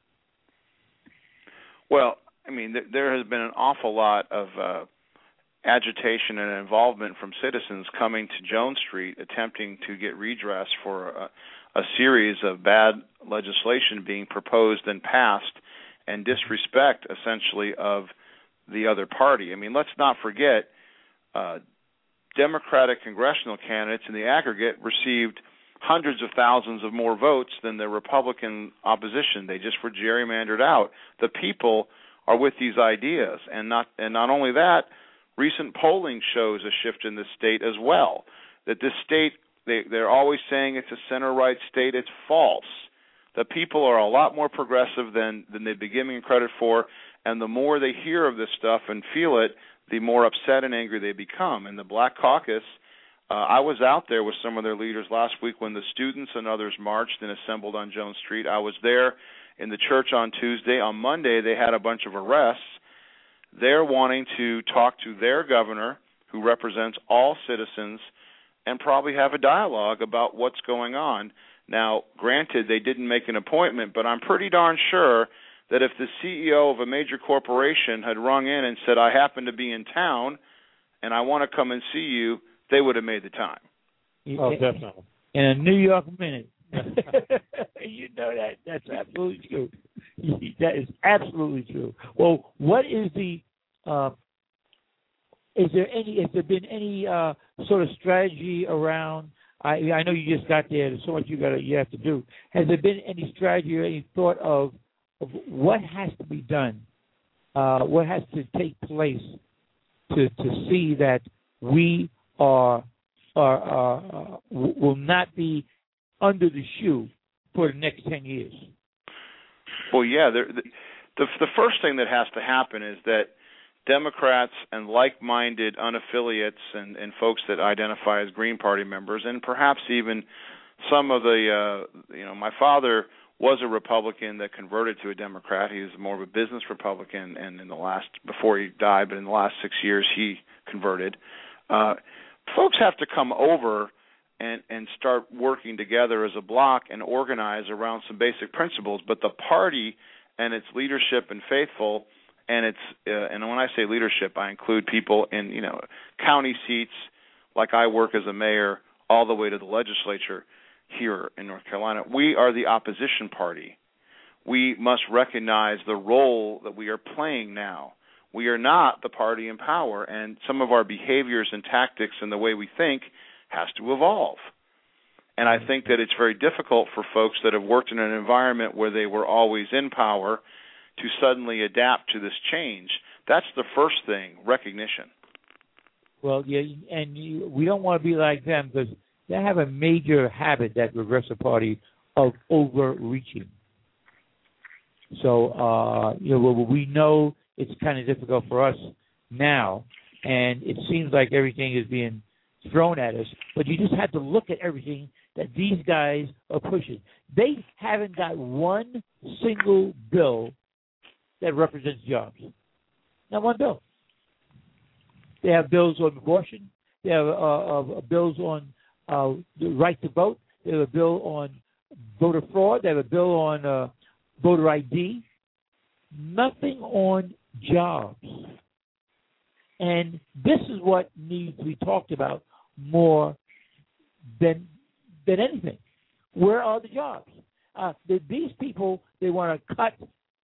Well, I mean, there has been an awful lot of agitation and involvement from citizens coming to Jones Street attempting to get redress for a series of bad legislation being proposed and passed and disrespect, essentially, of the other party. I mean, let's not forget, Democratic congressional candidates in the aggregate received hundreds of thousands of more votes than the Republican opposition. They just were gerrymandered out. The people are with these ideas, and not only that, recent polling shows a shift in the state as well. that this state, they're always saying it's a center-right state. It's false. The people are a lot more progressive than they've been giving credit for, and the more they hear of this stuff and feel it, the more upset and angry they become. And the Black Caucus, I was out there with some of their leaders last week when the students and others marched and assembled on Jones Street. I was there in the church on Tuesday. On Monday, they had a bunch of arrests. They're wanting to talk to their governor, who represents all citizens, and probably have a dialogue about what's going on. Now, granted, they didn't make an appointment, but I'm pretty darn sure that if the CEO of a major corporation had rung in and said, I happen to be in town and I want to come and see you, they would have made the time. Oh, definitely. In a New York minute. You know that. That's absolutely true. That is absolutely true. Well, what is the has there been any sort of strategy around, I know you just got there, there's so much you have to do. Has there been any strategy or any thought of what has to be done, what has to take place to see that we will not be under the shoe for the next 10 years? Well, yeah, the first thing that has to happen is that Democrats and like-minded unaffiliates and folks that identify as Green Party members, and perhaps even some of the, my father was a Republican that converted to a Democrat. He was more of a business Republican, and before he died, but in the last 6 years, he converted. Folks have to come over and start working together as a bloc and organize around some basic principles. But the party and its leadership and faithful, and when I say leadership, I include people in county seats, like I work as a mayor, all the way to the legislature here in North Carolina. We are the opposition party. We must recognize the role that we are playing now. We are not the party in power, and some of our behaviors and tactics and the way we think has to evolve. And I think that it's very difficult for folks that have worked in an environment where they were always in power to suddenly adapt to this change. That's the first thing, recognition. Well, yeah, and we don't want to be like them because they have a major habit, that Progressive Party, of overreaching. So, we know it's kind of difficult for us now, and it seems like everything is being thrown at us, but you just have to look at everything that these guys are pushing. They haven't got one single bill that represents jobs. Not one bill. They have bills on abortion. They have bills on the right to vote. They have a bill on voter fraud. They have a bill on voter ID. Nothing on jobs. And this is what needs to be talked about more than anything. Where are the jobs? These people, they want to cut.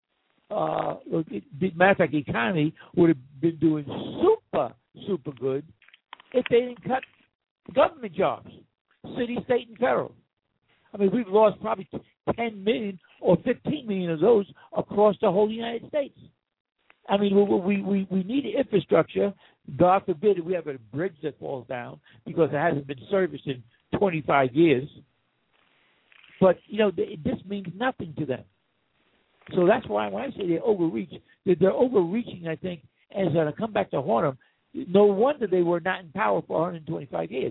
Matter of fact, the economy would have been doing super good if they didn't cut government jobs, city, state, and federal. I mean, we've lost probably 10 million or 15 million of those across the whole United States. I mean, we need infrastructure. God forbid if we have a bridge that falls down because it hasn't been serviced in 25 years. But, this means nothing to them. So that's why when I say they overreach, they're overreaching, I think, as I come back to haunt them. No wonder they were not in power for 125 years.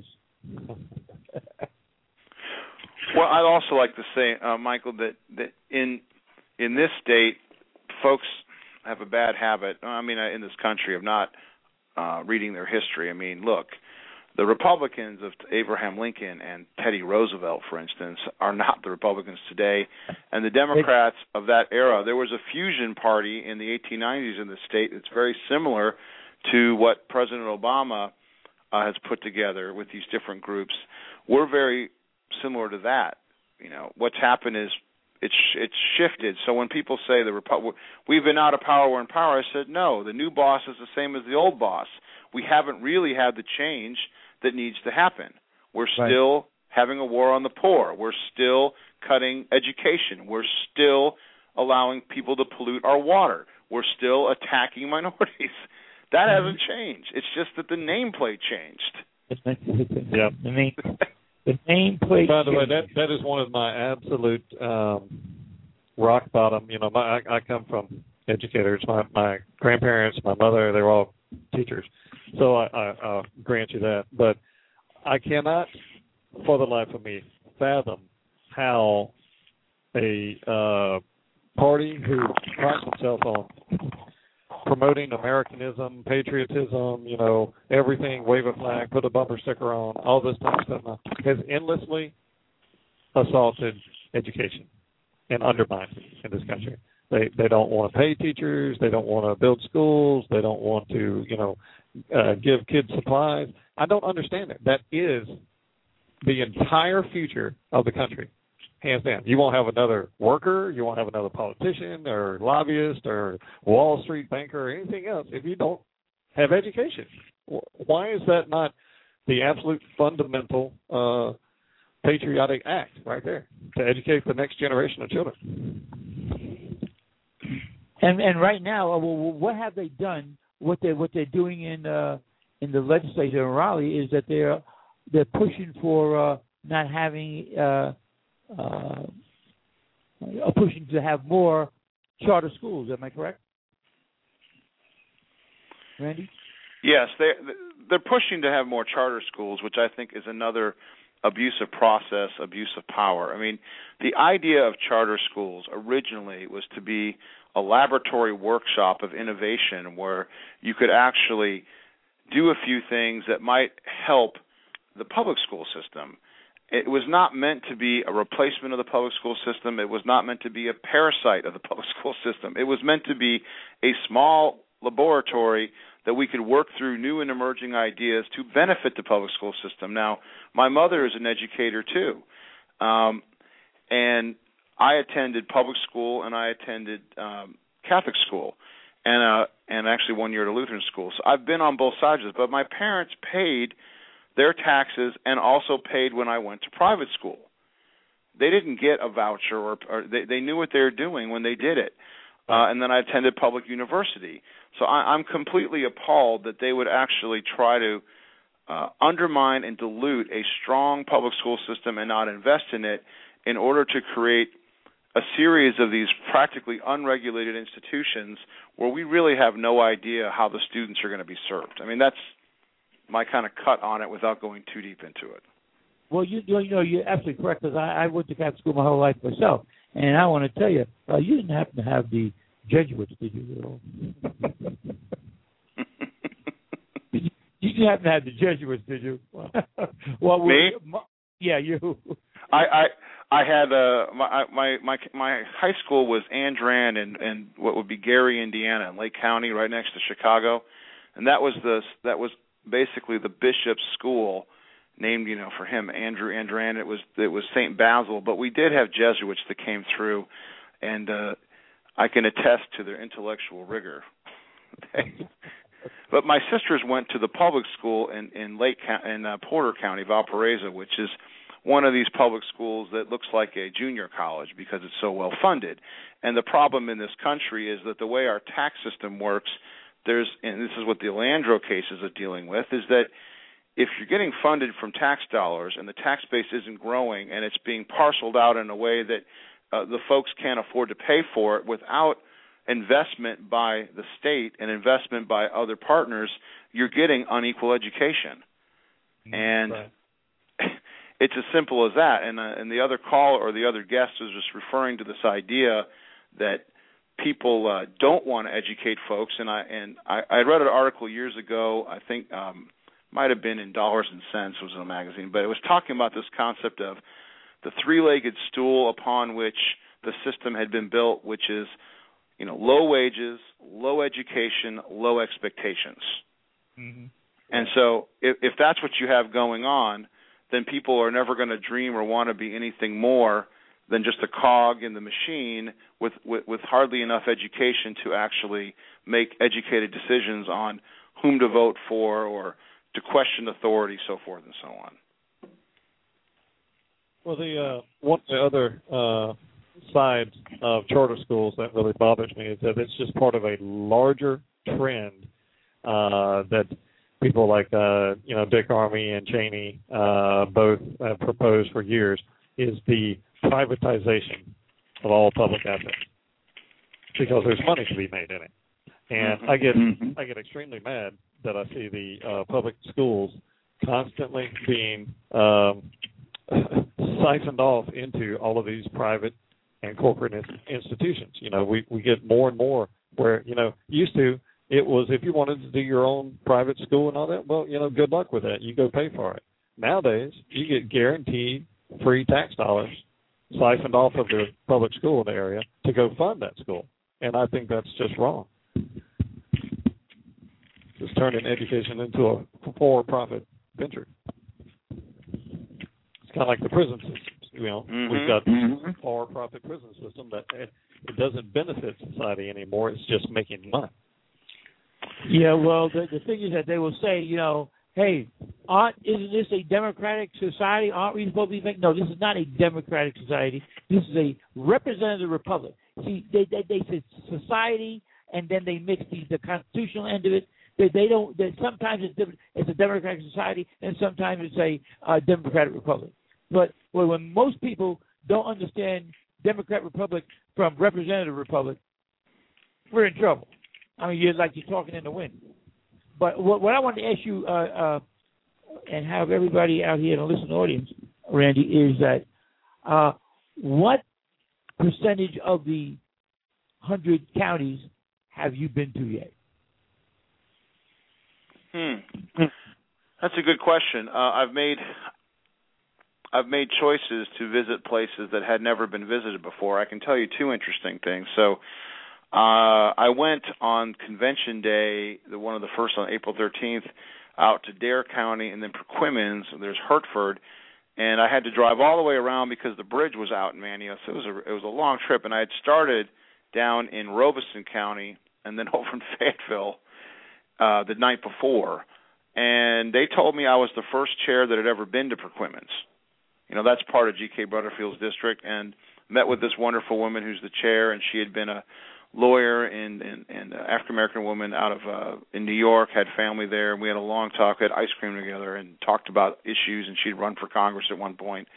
Well, I'd also like to say, Michael, that in this state, folks have a bad habit, in this country, of not reading their history. I mean, look, the Republicans of Abraham Lincoln and Teddy Roosevelt, for instance, are not the Republicans today. And the Democrats of that era, there was a fusion party in the 1890s in the state that's very similar to what President Obama has put together with these different groups. We're very similar to that. What's happened is it's shifted. So when people say we've been out of power, we're in power, I said, no, the new boss is the same as the old boss. We haven't really had the change that needs to happen. We're still having a war on the poor. We're still cutting education. We're still allowing people to pollute our water. We're still attacking minorities. That hasn't changed. It's just that the nameplate changed. Yeah. The nameplate. By the way, that is one of my absolute rock bottom. You know, I come from educators. My grandparents, my mother, they were all teachers. So I grant you that. But I cannot, for the life of me, fathom how a party who prides itself on promoting Americanism, patriotism, you know, everything, wave a flag, put a bumper sticker on, all this type of stuff now, has endlessly assaulted education and undermined it in this country. They don't want to pay teachers. They don't want to build schools. They don't want to, you know, give kids supplies. I don't understand it. That is the entire future of the country, hands down. You won't have another worker. You won't have another politician or lobbyist or Wall Street banker or anything else if you don't have education. Why is that not the absolute fundamental patriotic act right there, to educate the next generation of children? And right now, what have they done? What they're doing in the legislature in Raleigh is that they're pushing for not having pushing to have more charter schools. Am I correct, Randy? Yes, they're pushing to have more charter schools, which I think is another abuse of process, abuse of power. I mean, the idea of charter schools originally was to be a laboratory workshop of innovation where you could actually do a few things that might help the public school system. It was not meant to be a replacement of the public school system. It was not meant to be a parasite of the public school system. It was meant to be a small laboratory that we could work through new and emerging ideas to benefit the public school system. Now, my mother is an educator too, and I attended public school and I attended Catholic school, and actually 1 year at a Lutheran school. So I've been on both sides of it. But my parents paid their taxes and also paid when I went to private school. They didn't get a voucher, or they knew what they were doing when they did it. And then I attended public university. So I'm completely appalled that they would actually try to undermine and dilute a strong public school system and not invest in it in order to create a series of these practically unregulated institutions where we really have no idea how the students are going to be served. I mean, that's my kind of cut on it without going too deep into it. Well, you know, you're absolutely correct, because I went to Catholic school my whole life myself, and I want to tell you, you didn't happen to have the Jesuits, did you? You didn't happen to have the Jesuits, did you? Well, me? Yeah, you. I had my high school was Andran in what would be Gary, Indiana, in Lake County, right next to Chicago, and that was basically the bishop's school, named, you know, for him, Andrew Andran. It was St. Basil, but we did have Jesuits that came through, and I can attest to their intellectual rigor. But my sisters went to the public school in Porter County, Valparaiso, which is one of these public schools that looks like a junior college because it's so well funded. And the problem in this country is that the way our tax system works, and this is what the Leandro cases are dealing with, is that if you're getting funded from tax dollars and the tax base isn't growing and it's being parceled out in a way that the folks can't afford to pay for it without investment by the state and investment by other partners, you're getting unequal education. And right. It's as simple as that. And the other caller or the other guest was just referring to this idea that people don't want to educate folks. And I read an article years ago, I think might have been in Dollars and Cents, was in a magazine, but it was talking about this concept of the three-legged stool upon which the system had been built, which is, you know, low wages, low education, low expectations. Mm-hmm. And so if that's what you have going on, then people are never going to dream or want to be anything more than just a cog in the machine with hardly enough education to actually make educated decisions on whom to vote for or to question authority, so forth and so on. Well, one of the other sides of charter schools that really bothers me is that it's just part of a larger trend that people like Dick Armey and Cheney both have proposed for years, is the privatization of all public assets, because there's money to be made in it. And I get extremely mad that I see the public schools constantly being siphoned off into all of these private and corporate institutions. We get more and more where, used to, it was if you wanted to do your own private school and all that, well, good luck with that. You go pay for it. Nowadays, you get guaranteed free tax dollars siphoned off of the public school in the area to go fund that school. And I think that's just wrong. Just turning education into a for-profit venture. It's kind of like the prison systems. We've got a for-profit prison system that it doesn't benefit society anymore. It's just making money. Yeah, well, the thing is that they will say, hey, isn't this a democratic society? Aren't we supposed to be making? No, this is not a democratic society. This is a representative republic. See, they say society, and then they mix the constitutional end of it. They don't. Sometimes it's a democratic society, and sometimes it's a democratic republic. But when most people don't understand democratic republic from representative republic, we're in trouble. I mean, you're talking in the wind. But what I want to ask you and have everybody out here in the listening audience, Randy, is that what percentage of the 100 counties have you been to yet? That's a good question. I've made choices to visit places that had never been visited before. I can tell you two interesting things. So I went on Convention Day, one of the first on April 13th, out to Dare County and then Perquimans. There's Hertford, and I had to drive all the way around because the bridge was out in Manio. So it was a long trip, and I had started down in Robeson County and then over in Fayetteville the night before, and they told me I was the first chair that had ever been to Perquimans. That's part of G.K. Butterfield's district, and met with this wonderful woman who's the chair, and she had been a lawyer and African-American woman out of in New York, had family there, and we had a long talk, had ice cream together, and talked about issues, and she'd run for Congress at one point.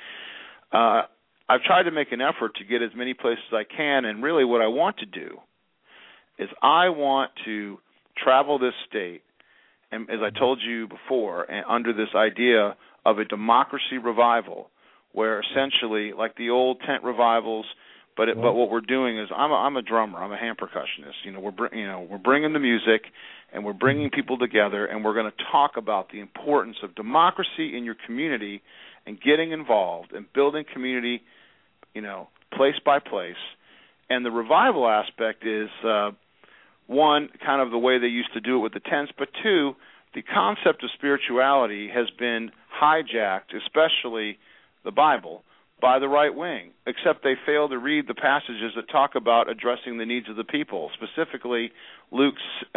I've tried to make an effort to get as many places as I can, and really what I want to do is I want to travel this state, and as I told you before, and under this idea of a democracy revival, where essentially, like the old tent revivals, but what we're doing is I'm a drummer, I'm a hand percussionist. We're bringing the music, and we're bringing people together, and we're going to talk about the importance of democracy in your community and getting involved and building community, place by place. And the revival aspect is one, kind of the way they used to do it with the tents, but two, the concept of spirituality has been hijacked, especially the Bible, by the right wing, except they fail to read the passages that talk about addressing the needs of the people, specifically Luke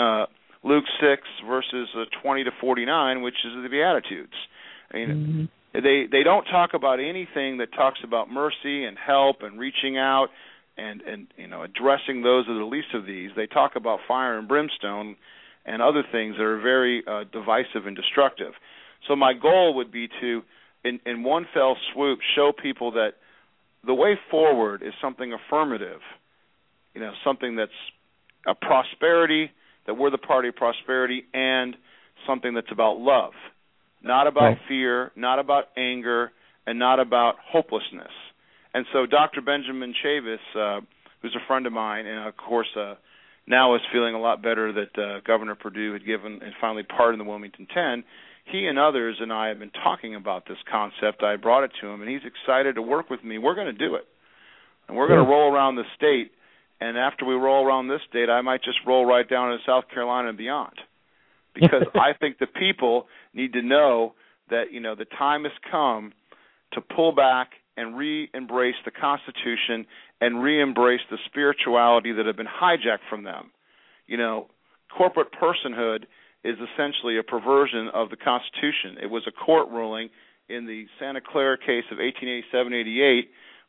6, verses 20 to 49, which is the Beatitudes. I mean, they don't talk about anything that talks about mercy and help and reaching out and addressing those that are the least of these. They talk about fire and brimstone and other things that are very divisive and destructive. So my goal would be to, in one fell swoop, show people that the way forward is something affirmative, something that's a prosperity, that we're the party of prosperity, and something that's about love, not about fear, not about anger, and not about hopelessness. And so Dr. Benjamin Chavis, who's a friend of mine, and of course now is feeling a lot better that Governor Perdue had given and finally pardoned the Wilmington 10, he and others and I have been talking about this concept. I brought it to him, and he's excited to work with me. We're going to do it. And we're going to roll around the state, and after we roll around this state, I might just roll right down into South Carolina and beyond. Because I think the people need to know that, the time has come to pull back and re-embrace the Constitution and re-embrace the spirituality that have been hijacked from them. Corporate personhood is essentially a perversion of the Constitution. It was a court ruling in the Santa Clara case of 1887-88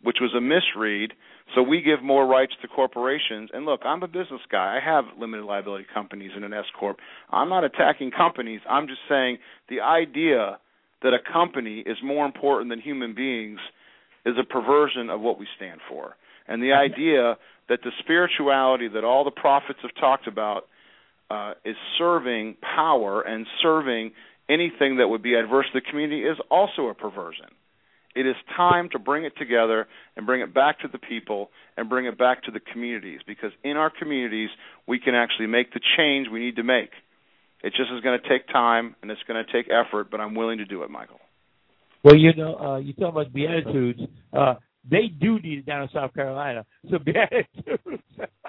which was a misread. So we give more rights to corporations. And look, I'm a business guy. I have limited liability companies and an S corp. I'm not attacking companies. I'm just saying the idea that a company is more important than human beings is a perversion of what we stand for. And the idea that the spirituality that all the prophets have talked about is serving power and serving anything that would be adverse to the community is also a perversion. It is time to bring it together and bring it back to the people and bring it back to the communities, because in our communities we can actually make the change we need to make. It just is going to take time and it's going to take effort, but I'm willing to do it, Michael. Well, you talk about Beatitudes. They do need it down in South Carolina. So Beatitudes.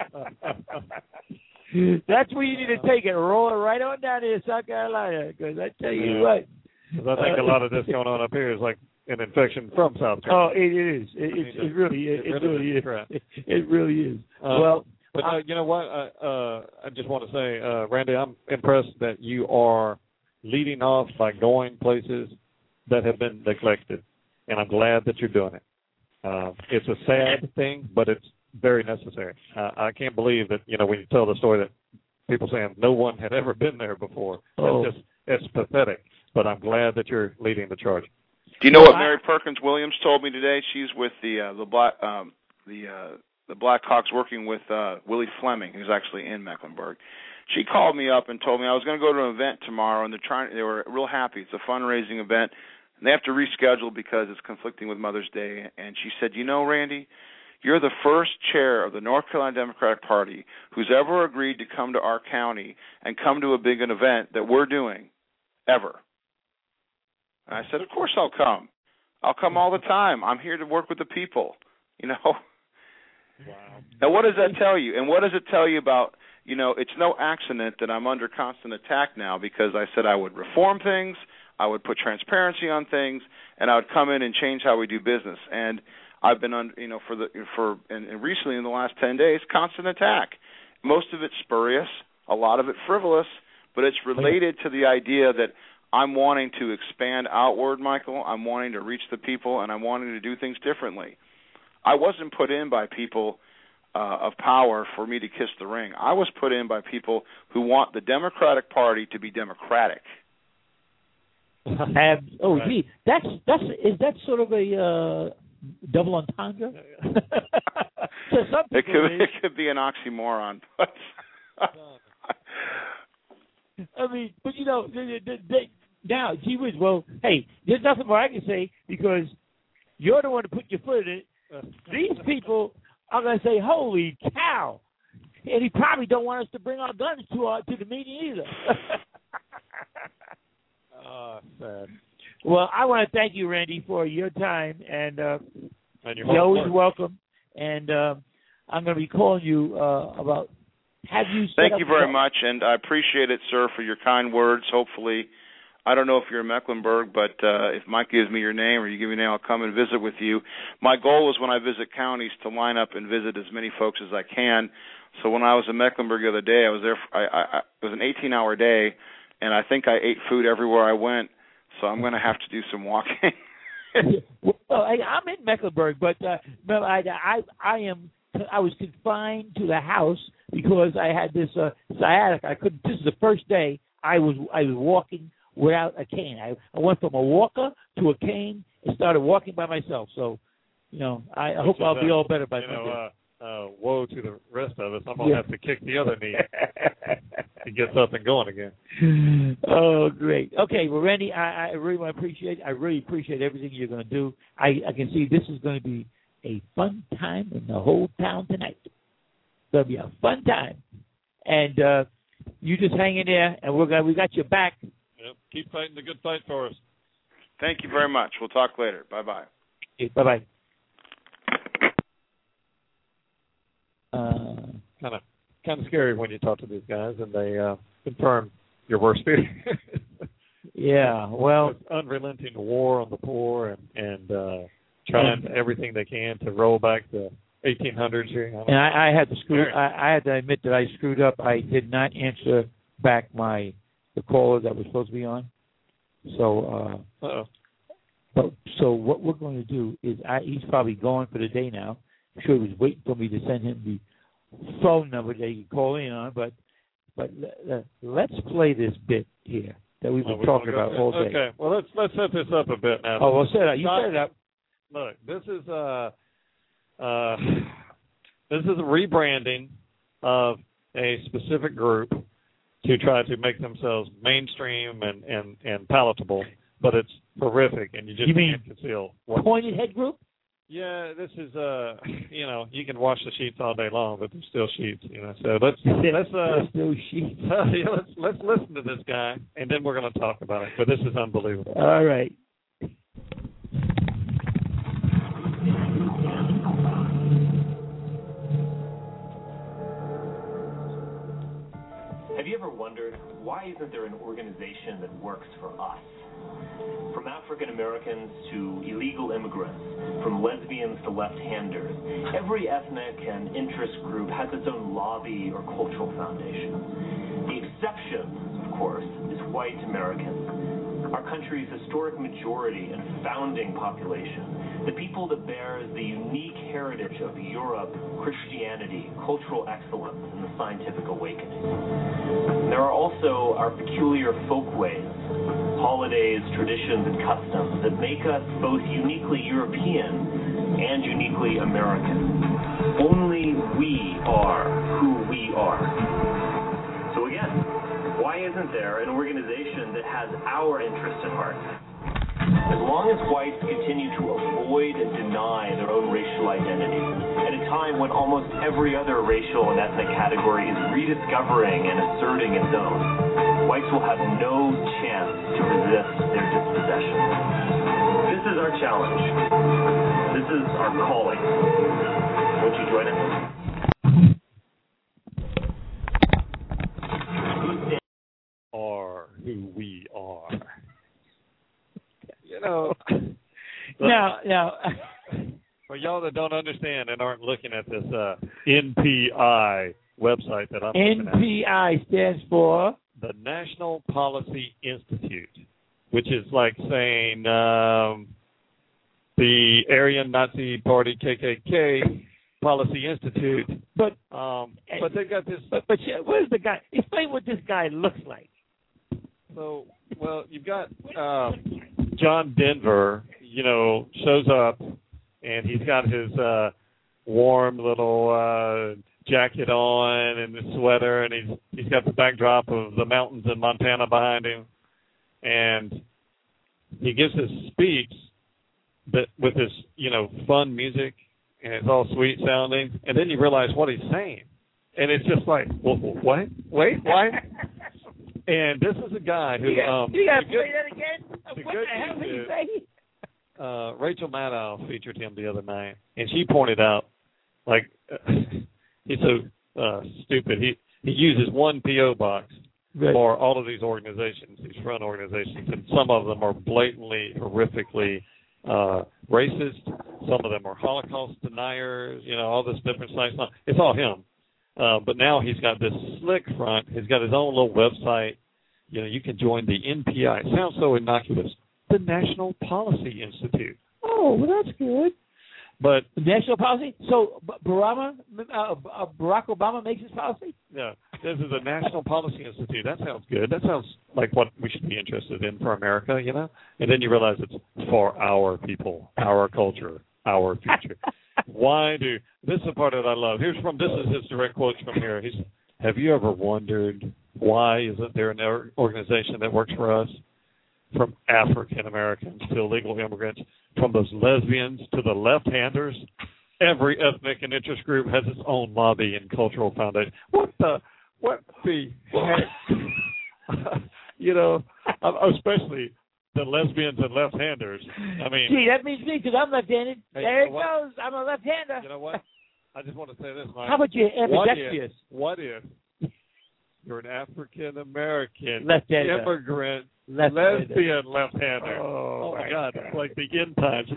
That's where you need to take it. Roll it right on down here in South Carolina. Because I tell you what. I think a lot of this going on up here is like an infection from South Carolina. Oh, it is. It really is. It really is. But you know what? I just want to say, Randy, I'm impressed that you are leading off by going places that have been neglected, and I'm glad that you're doing it. It's a sad thing, but it's very necessary. I can't believe that, when you tell the story that people saying no one had ever been there before. It's pathetic, but I'm glad that you're leading the charge. Do you know what Mary Perkins Williams told me today? She's with the Blackhawks, working with Willie Fleming, who's actually in Mecklenburg. She called me up and told me I was going to go to an event tomorrow, and they were real happy. It's a fundraising event, and they have to reschedule because it's conflicting with Mother's Day. And she said, Randy, you're the first chair of the North Carolina Democratic Party who's ever agreed to come to our county and come to a big event that we're doing, ever. And I said, of course I'll come. I'll come all the time. I'm here to work with the people, Wow. Now, what does that tell you? And what does it tell you about, it's no accident that I'm under constant attack now, because I said I would reform things, I would put transparency on things, and I would come in and change how we do business. And I've been on, and recently in the last 10 days, constant attack. Most of it spurious, a lot of it frivolous, but it's related to the idea that I'm wanting to expand outward, Michael. I'm wanting to reach the people, and I'm wanting to do things differently. I wasn't put in by people of power for me to kiss the ring. I was put in by people who want the Democratic Party to be democratic. Gee, is that sort of a double entendre? So it could be an oxymoron, but I mean, but now, gee whiz, well, hey, there's nothing more I can say, because you're the one to put your foot in it. These people are going to say, holy cow, and he probably don't want us to bring our guns to the meeting either. Sad. Well, I want to thank you, Randy, for your time, and you're always welcome. And I'm going to be calling you about. Have you? Thank you very much, and I appreciate it, sir, for your kind words. Hopefully, I don't know if you're in Mecklenburg, but if Mike gives me your name or you give me your name, I'll come and visit with you. My goal is when I visit counties to line up and visit as many folks as I can. So when I was in Mecklenburg the other day, I was there. It was an 18-hour day, and I think I ate food everywhere I went. So I'm going to have to do some walking. Well, I'm in Mecklenburg, but I was confined to the house because I had this sciatic. I couldn't. This is the first day I was walking without a cane. I went from a walker to a cane and started walking by myself. So, I hope I'll be all better by Monday. Woe to the rest of us. I'm going to have to kick the other knee to get up and going again. Oh, great. Okay, well, Randy, I really appreciate everything you're going to do. I can see this is going to be a fun time in the whole town tonight. It's going to be a fun time. And you just hang in there, and we got your back. Yep. Keep fighting the good fight for us. Thank you very much. We'll talk later. Bye-bye. Okay, bye-bye. Kind of scary when you talk to these guys and they confirm your worst fear. Yeah, well, it's unrelenting war on the poor and trying everything they can to roll back the 1800s here. And I had to I had to admit that I screwed up. I did not answer back the caller that was supposed to be on. So But so what we're going to do is, he's probably gone for the day now. I'm sure he was waiting for me to send him the phone number that he could call in on. But let's play this bit here that we've been talking about all day. Okay. Well, let's set this up a bit now. Oh, well, set it up. Look, this is a rebranding of a specific group to try to make themselves mainstream and palatable, but it's horrific, and you can't conceal. Pointed Head Group? Yeah, this is you can wash the sheets all day long, but there's still sheets, So let's still sheets. let's listen to this guy, and then we're going to talk about it. But this is unbelievable. All right. Have you ever wondered, why isn't there an organization that works for us? From African Americans to illegal immigrants, from lesbians to left-handers, every ethnic and interest group has its own lobby or cultural foundation. The exception, of course, is white Americans, our country's historic majority and founding population, the people that bears the unique heritage of Europe, Christianity, cultural excellence, and the scientific awakening. There are also our peculiar folkways, holidays, traditions, and customs that make us both uniquely European and uniquely American. Only we are who we are. So again, why isn't there an organization that has our interests at heart? As long as whites continue to avoid and deny their own racial identity, at a time when almost every other racial and ethnic category is rediscovering and asserting its own, whites will have no chance to resist their dispossession. This is our challenge. This is our calling. Won't you join us? Are who we are. Now, for y'all that don't understand and aren't looking at this NPI website that I'm looking at. NPI stands for? The National Policy Institute, which is like saying the Aryan Nazi Party KKK Policy Institute. But they've got this. But where's the guy? Explain what this guy looks like. So, well, you've got John Denver, shows up, and he's got his warm little jacket on and his sweater, and he's got the backdrop of the mountains in Montana behind him, and he gives his speech with this, fun music, and it's all sweet sounding, and then you realize what he's saying, and it's just like, what? Wait, what? And this is a guy who... You got to play that again? What the hell did you say? Rachel Maddow featured him the other night, and she pointed out, he's so stupid. He uses one P.O. box for all of these organizations, these front organizations, and some of them are blatantly, horrifically racist. Some of them are Holocaust deniers, all this different stuff. It's all him. But now he's got this slick front. He's got his own little website. You can join the NPI. It sounds so innocuous. The National Policy Institute. Oh, well, that's good. But national policy? So Barack Obama makes his policy? Yeah. This is a National Policy Institute. That sounds good. That sounds like what we should be interested in for America, And then you realize it's for our people, our culture, our future. This is the part that I love. This is his direct quotes from here. Have you ever wondered why isn't there an organization that works for us? From African Americans to illegal immigrants, from those lesbians to the left-handers, every ethnic and interest group has its own lobby and cultural foundation. What the heck? Especially the lesbians and left-handers. I mean, gee, that means me because I'm left-handed. Hey, there it goes. I'm a left-hander. You know what? I just want to say this, Mike. How about you ambidextrous? What if you're an African American immigrant, lesbian left-hander? Oh my God! It's like the end times.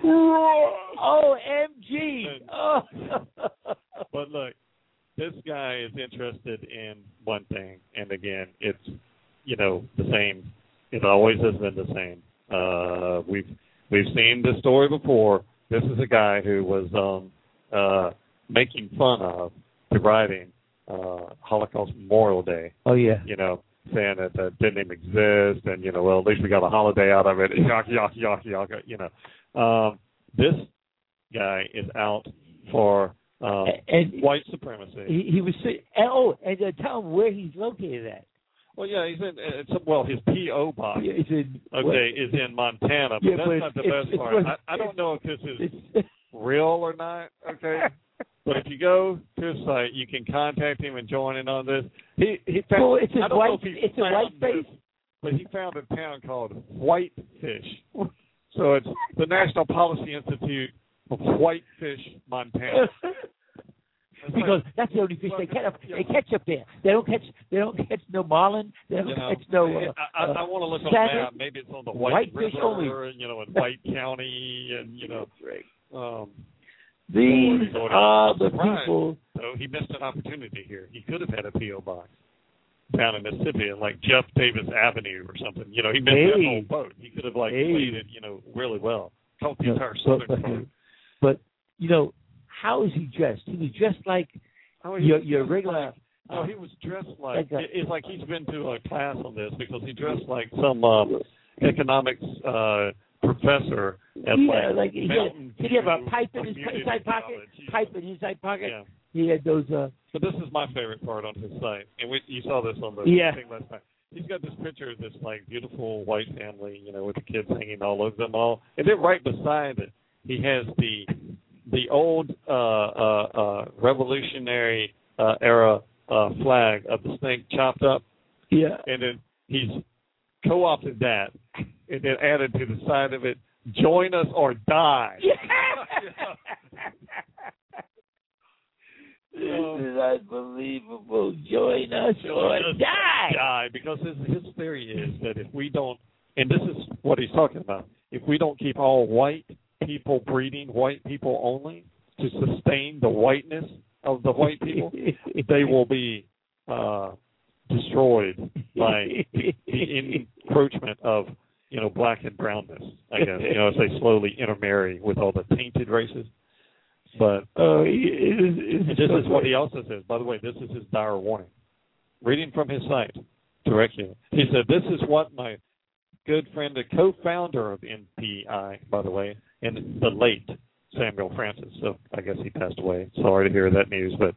OMG! Oh. But look, this guy is interested in one thing, and again, it's the same. It always has been the same. We've seen this story before. This is a guy who was making fun of deriding Holocaust Memorial Day. Oh, yeah. You know, saying that didn't even exist, and, you know, well, at least we got a holiday out of it. Yuck, you know. This guy is out for white supremacy. He was and tell him where he's located at. Well, yeah, he's in. His P.O. box is in Montana, but that's not the best part. I don't know if this is real or not. Okay, but if you go to his site, you can contact him and join in on this. He found. It's a white face. But he found a town called Whitefish. So it's the National Policy Institute of Whitefish, Montana. Because that's the only fish they catch up there. They don't catch no marlin. They don't catch no. I want to look on the map. Maybe it's on the White River, only. You know, in White County, and you know. These are the people. So he missed an opportunity here. He could have had a P.O. box down in Mississippi, in like Jeff Davis Avenue or something. You know, he missed that whole boat. He could have played it, you know, really well. Caught the entire southern part. But you know. How is he dressed? He was dressed like your regular. No, he was dressed like it's like he's been to a class on this because he dressed like some economics professor. At he had a pipe in his inside pocket. Yeah. He had those. But this is my favorite part on his site, and you saw this on the thing last time. He's got this picture of this like beautiful white family, you know, with the kids hanging all over them all, and then right beside it, he has the old Revolutionary era flag of the snake chopped up. Yeah. And then he's co-opted that and then added to the side of it, join us or die. Yeah. This is unbelievable. Join us or die. Die, because his theory is that if we don't, and this is what he's talking about, if we don't keep all white people breeding white people only to sustain the whiteness of the white people, they will be destroyed by the encroachment of, you know, black and brownness, I guess, you know, as they slowly intermarry with all the tainted races. But this is what he also says. By the way, this is his dire warning. Reading from his site directly, he said, this is what my good friend, the co-founder of NPI, by the way, and the late Samuel Francis. So I guess he passed away. Sorry to hear that news, but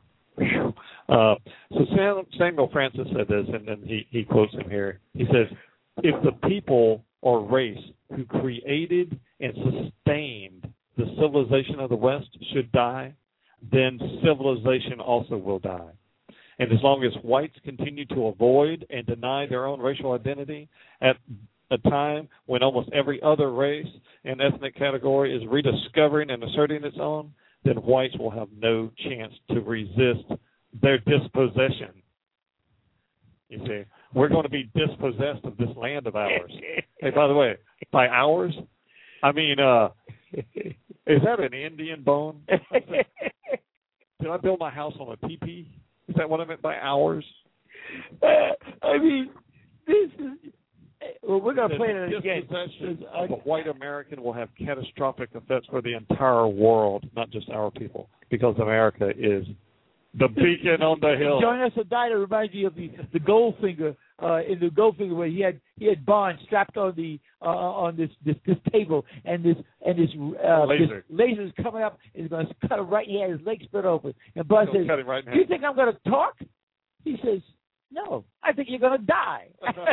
so Samuel Francis said this, and then he quotes him here. He says, if the people or race who created and sustained the civilization of the West should die, then civilization also will die. And as long as whites continue to avoid and deny their own racial identity at a time when almost every other race and ethnic category is rediscovering and asserting its own, then whites will have no chance to resist their dispossession. You see, we're going to be dispossessed of this land of ours. Hey, by the way, by ours, I mean, is that an Indian bone? Did I build my house on a teepee? Is that what I meant by ours? I mean, this is... Well, we're going to play it again. Dispossession of a white American will have catastrophic effects for the entire world, not just our people, because America is the beacon on the hill. Join us or die. That reminds me of the Goldfinger in the Goldfinger where he had Bond strapped on the on this table, and this laser is coming up and is going to cut him right. He had his legs spread open, and Bond says, "Do you think I'm going to talk?" He says, "No, I think you're going to die."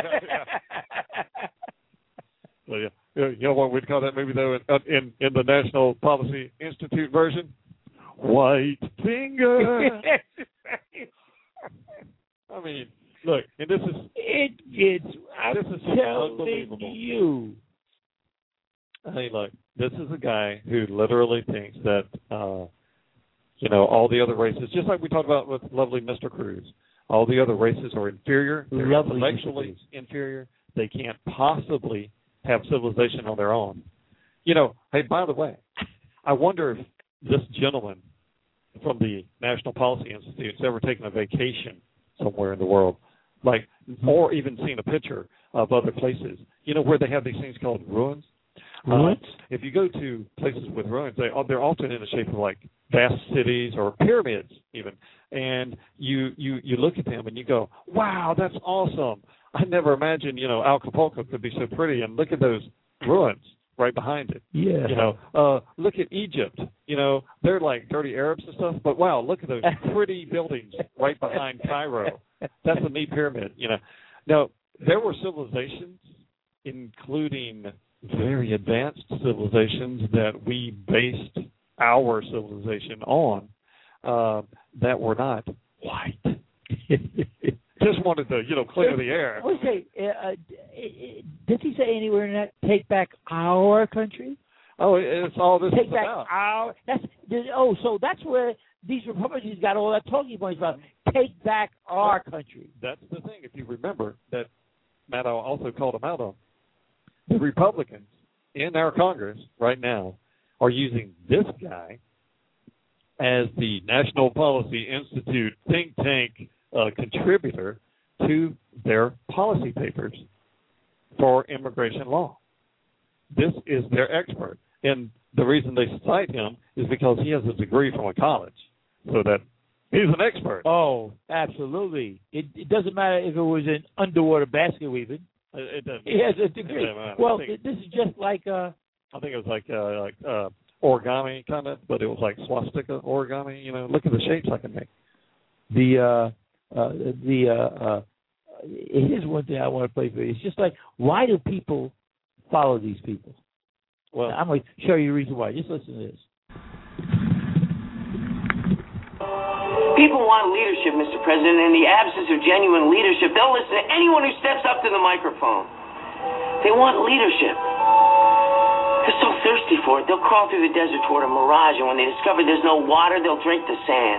Well, yeah. You know what we'd call that movie, though, in the National Policy Institute version? White Finger. I mean, look, and this is... I'm telling you. Hey, look, this is a guy who literally thinks that, you know, all the other races, just like we talked about with lovely Mr. Cruz, all the other races are inferior. They're intellectually inferior. They can't possibly have civilization on their own. You know, hey, by the way, I wonder if this gentleman from the National Policy Institute has ever taken a vacation somewhere in the world, like, or even seen a picture of other places, you know, where they have these things called ruins. Ruins? If you go to places with ruins, they're often in the shape of like vast cities or pyramids even. And you look at them and you go, wow, that's awesome. I never imagined, Acapulco could be so pretty. And look at those ruins right behind it. Yeah. Look at Egypt. They're like dirty Arabs and stuff. But wow, look at those pretty buildings right behind Cairo. That's a neat pyramid. Now, there were civilizations, including very advanced civilizations that we based our civilization on, that were not white. Just wanted to, clear the air. Okay, did he say anywhere in that, take back our country? Oh, it's all this take is back about. our. So that's where these Republicans got all that talking points about. Take back our country. That's the thing. If you remember that Maddow also called him out on. The Republicans in our Congress right now are using this guy as the National Policy Institute think tank contributor to their policy papers for immigration law. This is their expert. And the reason they cite him is because he has a degree from a college, so that he's an expert. Oh, absolutely. It doesn't matter if it was in underwater basket weaving. It doesn't. He has a degree. Well, this is just like I think it was like origami kind of, but it was like swastika origami. Look at the shapes I can make. Here's one thing I want to play for you. It's just like, why do people follow these people? Well, I'm going to show you the reason why. Just listen to this. People want leadership, Mr. President. In the absence of genuine leadership, they'll listen to anyone who steps up to the microphone. They want leadership. They're so thirsty for it, they'll crawl through the desert toward a mirage, and when they discover there's no water, they'll drink the sand.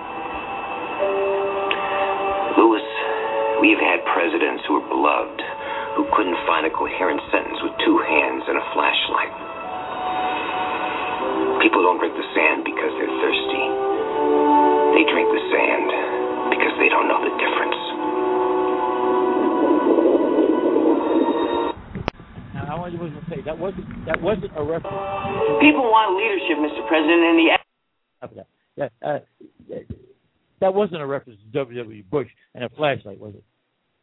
Lewis, we've had presidents who were beloved, who couldn't find a coherent sentence with two hands and a flashlight. People don't drink the sand because they're thirsty. They drink the sand because they don't know the difference. Now, I want to say that wasn't a reference. People want leadership, Mr. President, and that wasn't a reference to W.W. Bush and a flashlight, was it?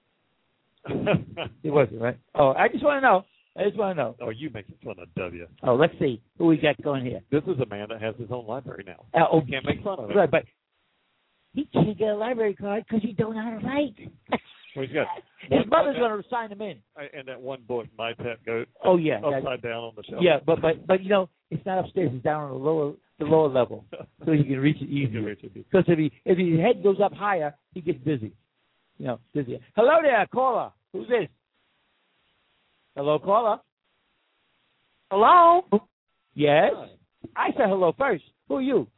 It wasn't, right? Oh, I just want to know. Oh, you making fun of W. Oh, let's see who we got going here. This is a man that has his own library now. You can't make fun of it. Right, but he can't get a library card because he don't know how to write. Well, he's got his mother's going to sign him in. And that one book, My Pet Goat. Oh yeah, upside down on the shelf. Yeah, but it's not upstairs. It's down on the lower level, so you can reach it easily. Because if his head goes up higher, he gets busy. Busy. Hello there, caller. Who's this? Hello, caller. Hello. Yes. I said hello first. Who are you?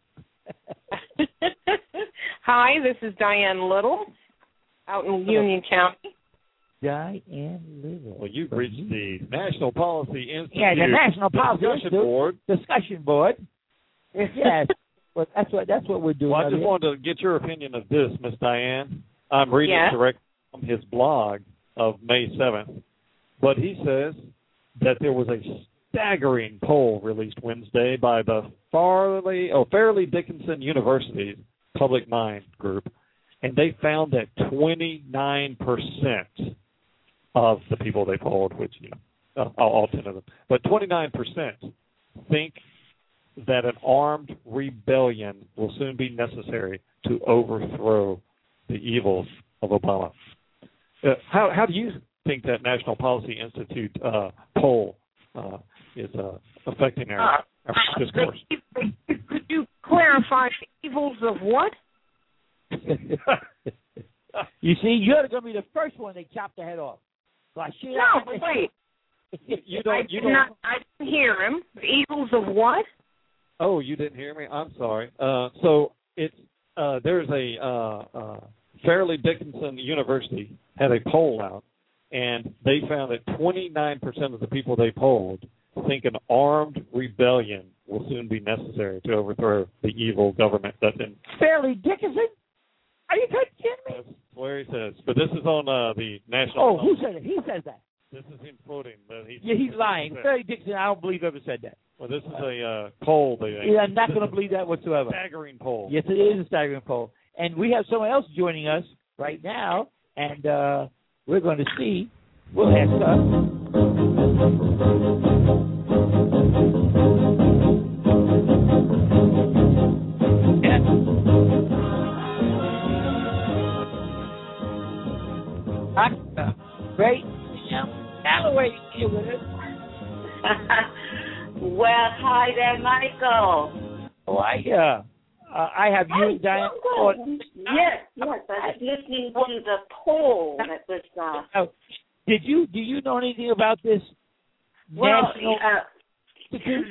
Hi, this is Diane Little, out in Union County. Diane Little. Well, you've reached the National Policy Institute. Yeah, the National Policy Discussion Board. Yes. Well, that's what we're doing. Well, I just wanted to get your opinion of this, Miss Diane. I'm reading direct from his blog of May 7th. But he says that there was a staggering poll released Wednesday by the Fairleigh Dickinson University's Public Mind group, and they found that 29% of the people they polled, which, all 10 of them, but 29% think that an armed rebellion will soon be necessary to overthrow the evils of Obama. How do you think that National Policy Institute poll is affecting our discourse? Could you clarify the evils of what? You see, you're going to be the first one they chop the head off. So I but wait. I didn't hear him. The evils of what? Oh, you didn't hear me? I'm sorry. So it's there's a Fairleigh Dickinson University had a poll out, and they found that 29% of the people they polled think an armed rebellion will soon be necessary to overthrow the evil government that's in. Fairleigh Dickinson? Are you kidding me? That's where he says. But this is on the national. Oh, who said it? He says that. This is him quoting. He's lying. Fairleigh Dickinson, I don't believe ever said that. Well, this is a poll. I'm not going to believe that whatsoever. Staggering poll. Yes, it is a staggering poll. And we have someone else joining us right now, and we're going to see. We'll ask us. Great. Calloway here with us. Well, hi there, Michael. Oh, I have you, Diane. Yes, I was listening to the poll that was. Do you know anything about this national institute?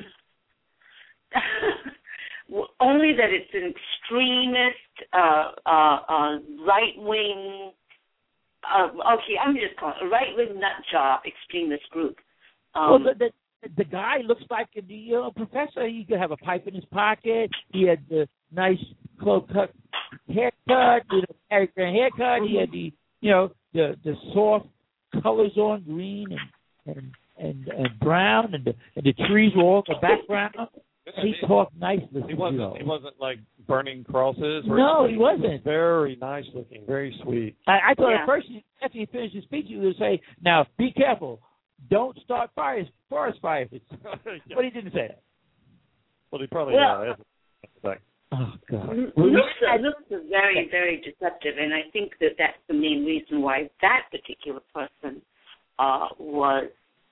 Only that it's an extremist, right wing. Okay, I'm just calling it a right wing nut job extremist group. Well, the guy looks like a professor. He could have a pipe in his pocket. He had the nice close-cut haircut, Harry Grant haircut. He had the soft colors on, green and brown, and the trees were all in the background. He talked nicely. He wasn't like burning crosses. No, he wasn't. Very nice looking, very sweet. I thought at first, after he finished his speech, he would say, "Now be careful, don't start forest fires." But he didn't say that. Well, he probably Oh God! Looks very, very deceptive, and I think that's the main reason why that particular person was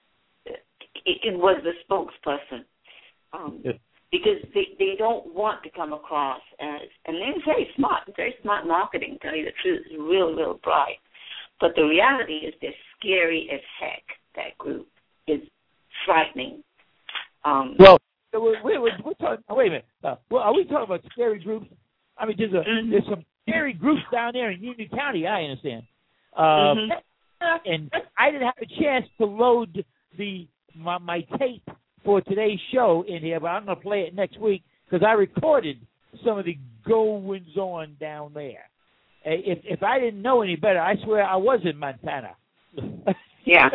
the spokesperson. Because they don't want to come across as, and they're very smart marketing, to tell you the truth, it's real bright. But the reality is they're scary as heck. That group is frightening. Well, we're talking. Wait a minute. Well, are we talking about scary groups? I mean, there's some scary groups down there in Union County. I understand. And I didn't have a chance to load my tape for today's show in here, but I'm going to play it next week because I recorded some of the goings on down there. If I didn't know any better, I swear I was in Montana. Yeah.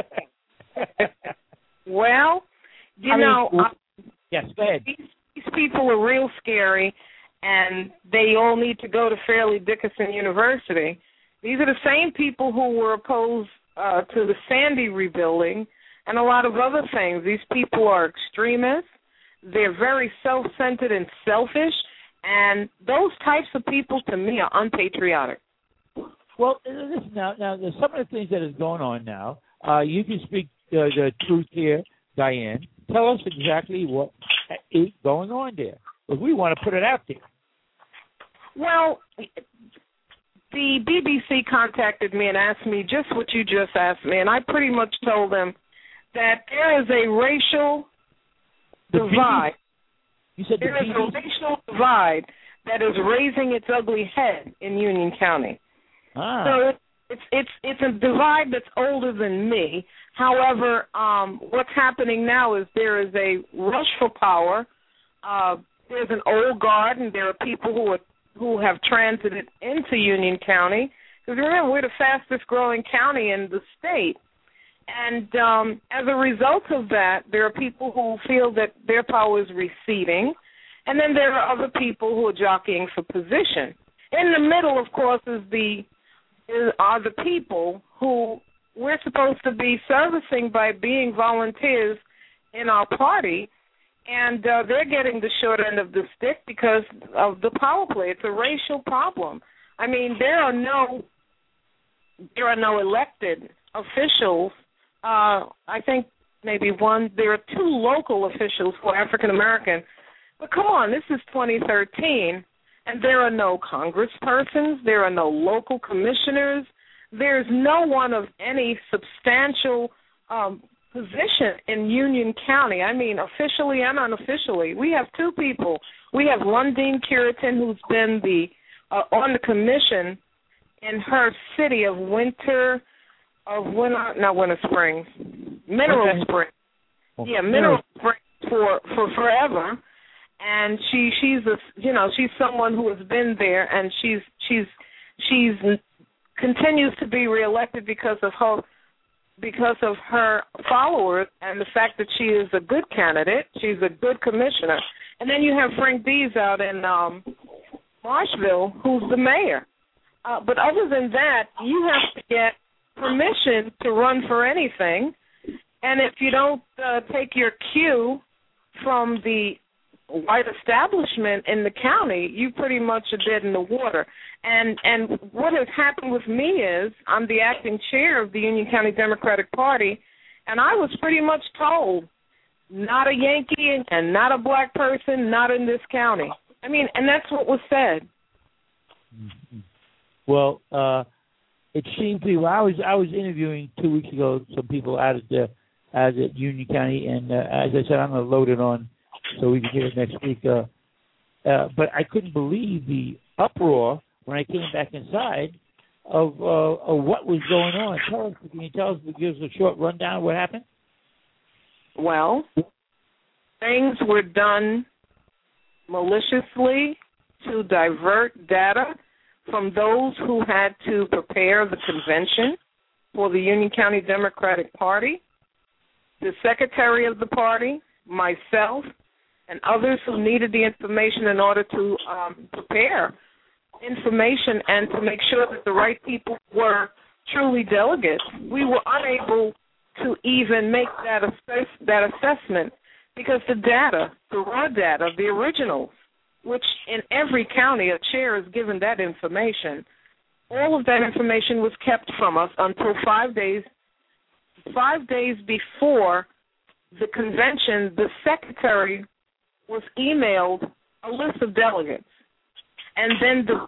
Well, yes, go ahead. These people are real scary, and they all need to go to Fairleigh Dickinson University. These are the same people who were opposed to the Sandy rebuilding and a lot of other things. These people are extremists. They're very self-centered and selfish, and those types of people, to me, are unpatriotic. Well, listen, now there's some of the things that is going on now. You can speak the truth here, Diane. Tell us exactly what is going on there, because we want to put it out there. Well, the BBC contacted me and asked me just what you just asked me, and I pretty much told them that there is a racial divide. You said there is a racial divide that is raising its ugly head in Union County. So it's a divide that's older than me. However, what's happening now is there is a rush for power. There's an old guard, and there are people who have transited into Union County. Because remember, we're the fastest growing county in the state. And as a result of that, there are people who feel that their power is receding, and then there are other people who are jockeying for position. In the middle, of course, are the people who we're supposed to be servicing by being volunteers in our party, and they're getting the short end of the stick because of the power play. It's a racial problem. I mean, there are no elected officials. I think maybe there are 2 local officials who are African American. But come on, this is 2013, and there are no congresspersons, there are no local commissioners, there's no one of any substantial position in Union County. I mean, officially and unofficially. We have 2 people. We have Lundeen Curitan, who's been on the commission in her city of Springs. Mineral Springs. Yeah, Mineral Springs for forever. And she's someone who has been there, and she's continues to be reelected because of her because of her followers and the fact that she is a good candidate. She's a good commissioner. And then you have Frank Dees out in Marshville, who's the mayor. But other than that, you have to get permission to run for anything. And if you don't take your cue from the white establishment in the county, you pretty much are dead in the water. And what has happened with me is I'm the acting chair of the Union County Democratic Party, and I was pretty much told, not a Yankee and not a black person, not in this county. I mean, and that's what was said. Well, it seemed to me. Well, I was interviewing 2 weeks ago some people out at Union County, and as I said, I'm going to load it on so we can get it next week. But I couldn't believe the uproar when I came back inside of what was going on. Can you tell us, give us a short rundown of what happened? Well, things were done maliciously to divert data from those who had to prepare the convention for the Union County Democratic Party, the secretary of the party, myself, and others who needed the information in order to prepare information and to make sure that the right people were truly delegates. We were unable to even make that assessment because the data, the raw data, the originals, which in every county a chair is given that information, all of that information was kept from us until 5 days before the convention. The secretary was emailed a list of delegates. And then the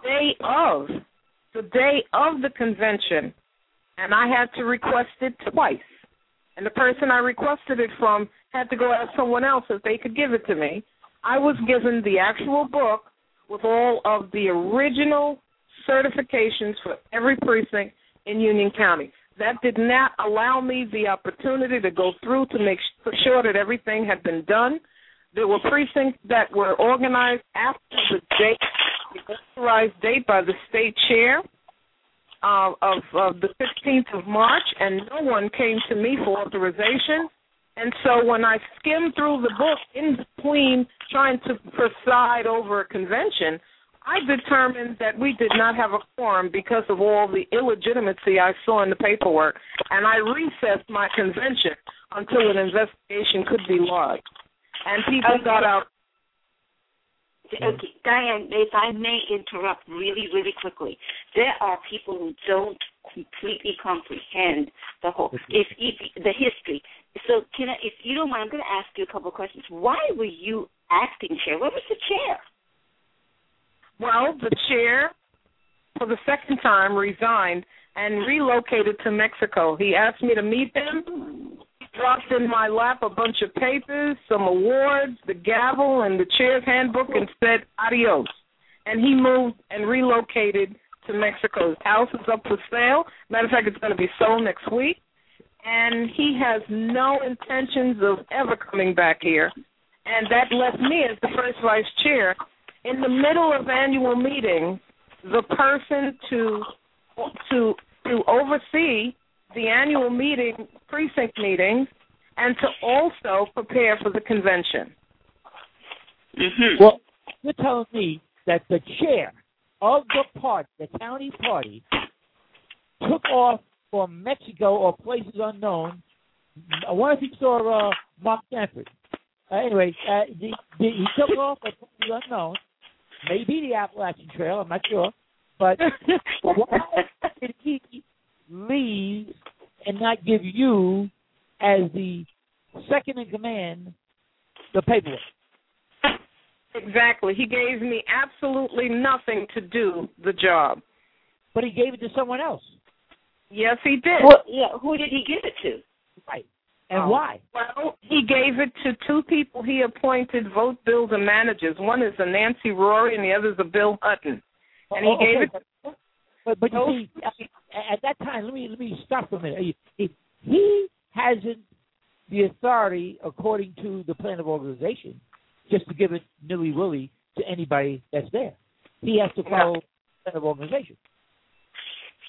day of the convention, and I had to request it twice. And the person I requested it from had to go ask someone else if they could give it to me. I was given the actual book with all of the original certifications for every precinct in Union County. That did not allow me the opportunity to go through to make sure that everything had been done. There were precincts that were organized after the date, the authorized date by the state chair of the 16th of March, and no one came to me for authorization. And so when I skimmed through the book in between trying to preside over a convention, I determined that we did not have a quorum because of all the illegitimacy I saw in the paperwork, and I recessed my convention until an investigation could be lodged. And people got out. Okay, Diane, if I may interrupt really, really quickly, there are people who don't completely comprehend the whole the history. So, if you don't mind, I'm going to ask you a couple of questions. Why were you acting chair? What was the chair? Well, the chair, for the second time, resigned and relocated to Mexico. He asked me to meet him. Dropped in my lap a bunch of papers, some awards, the gavel, and the chair's handbook, and said adios. And he moved and relocated to Mexico. His house is up for sale. Matter of fact, it's going to be sold next week. And he has no intentions of ever coming back here. And that left me as the first vice chair. In the middle of annual meetings, the person to oversee the annual meeting, precinct meetings, and to also prepare for the convention. Mm-hmm. Well, you're telling me that the chair of the party, the county party, took off for Mexico or places unknown. I wonder if you saw Mark Sanford. Anyway, he took off for places unknown, maybe the Appalachian Trail, I'm not sure, but why did he leave and not give you, as the second in command, the paperwork? Exactly. He gave me absolutely nothing to do the job. But he gave it to someone else. Yes, he did. Well, yeah, who did he give it to? Right. And why? Well, he gave it to two people he appointed vote builder managers. One is a Nancy Rory and the other is a Bill Hutton. And he gave it to... But you see, at that time, let me stop for a minute. He hasn't the authority, according to the plan of organization, just to give it nilly-willy to anybody that's there. He has to follow the plan of organization.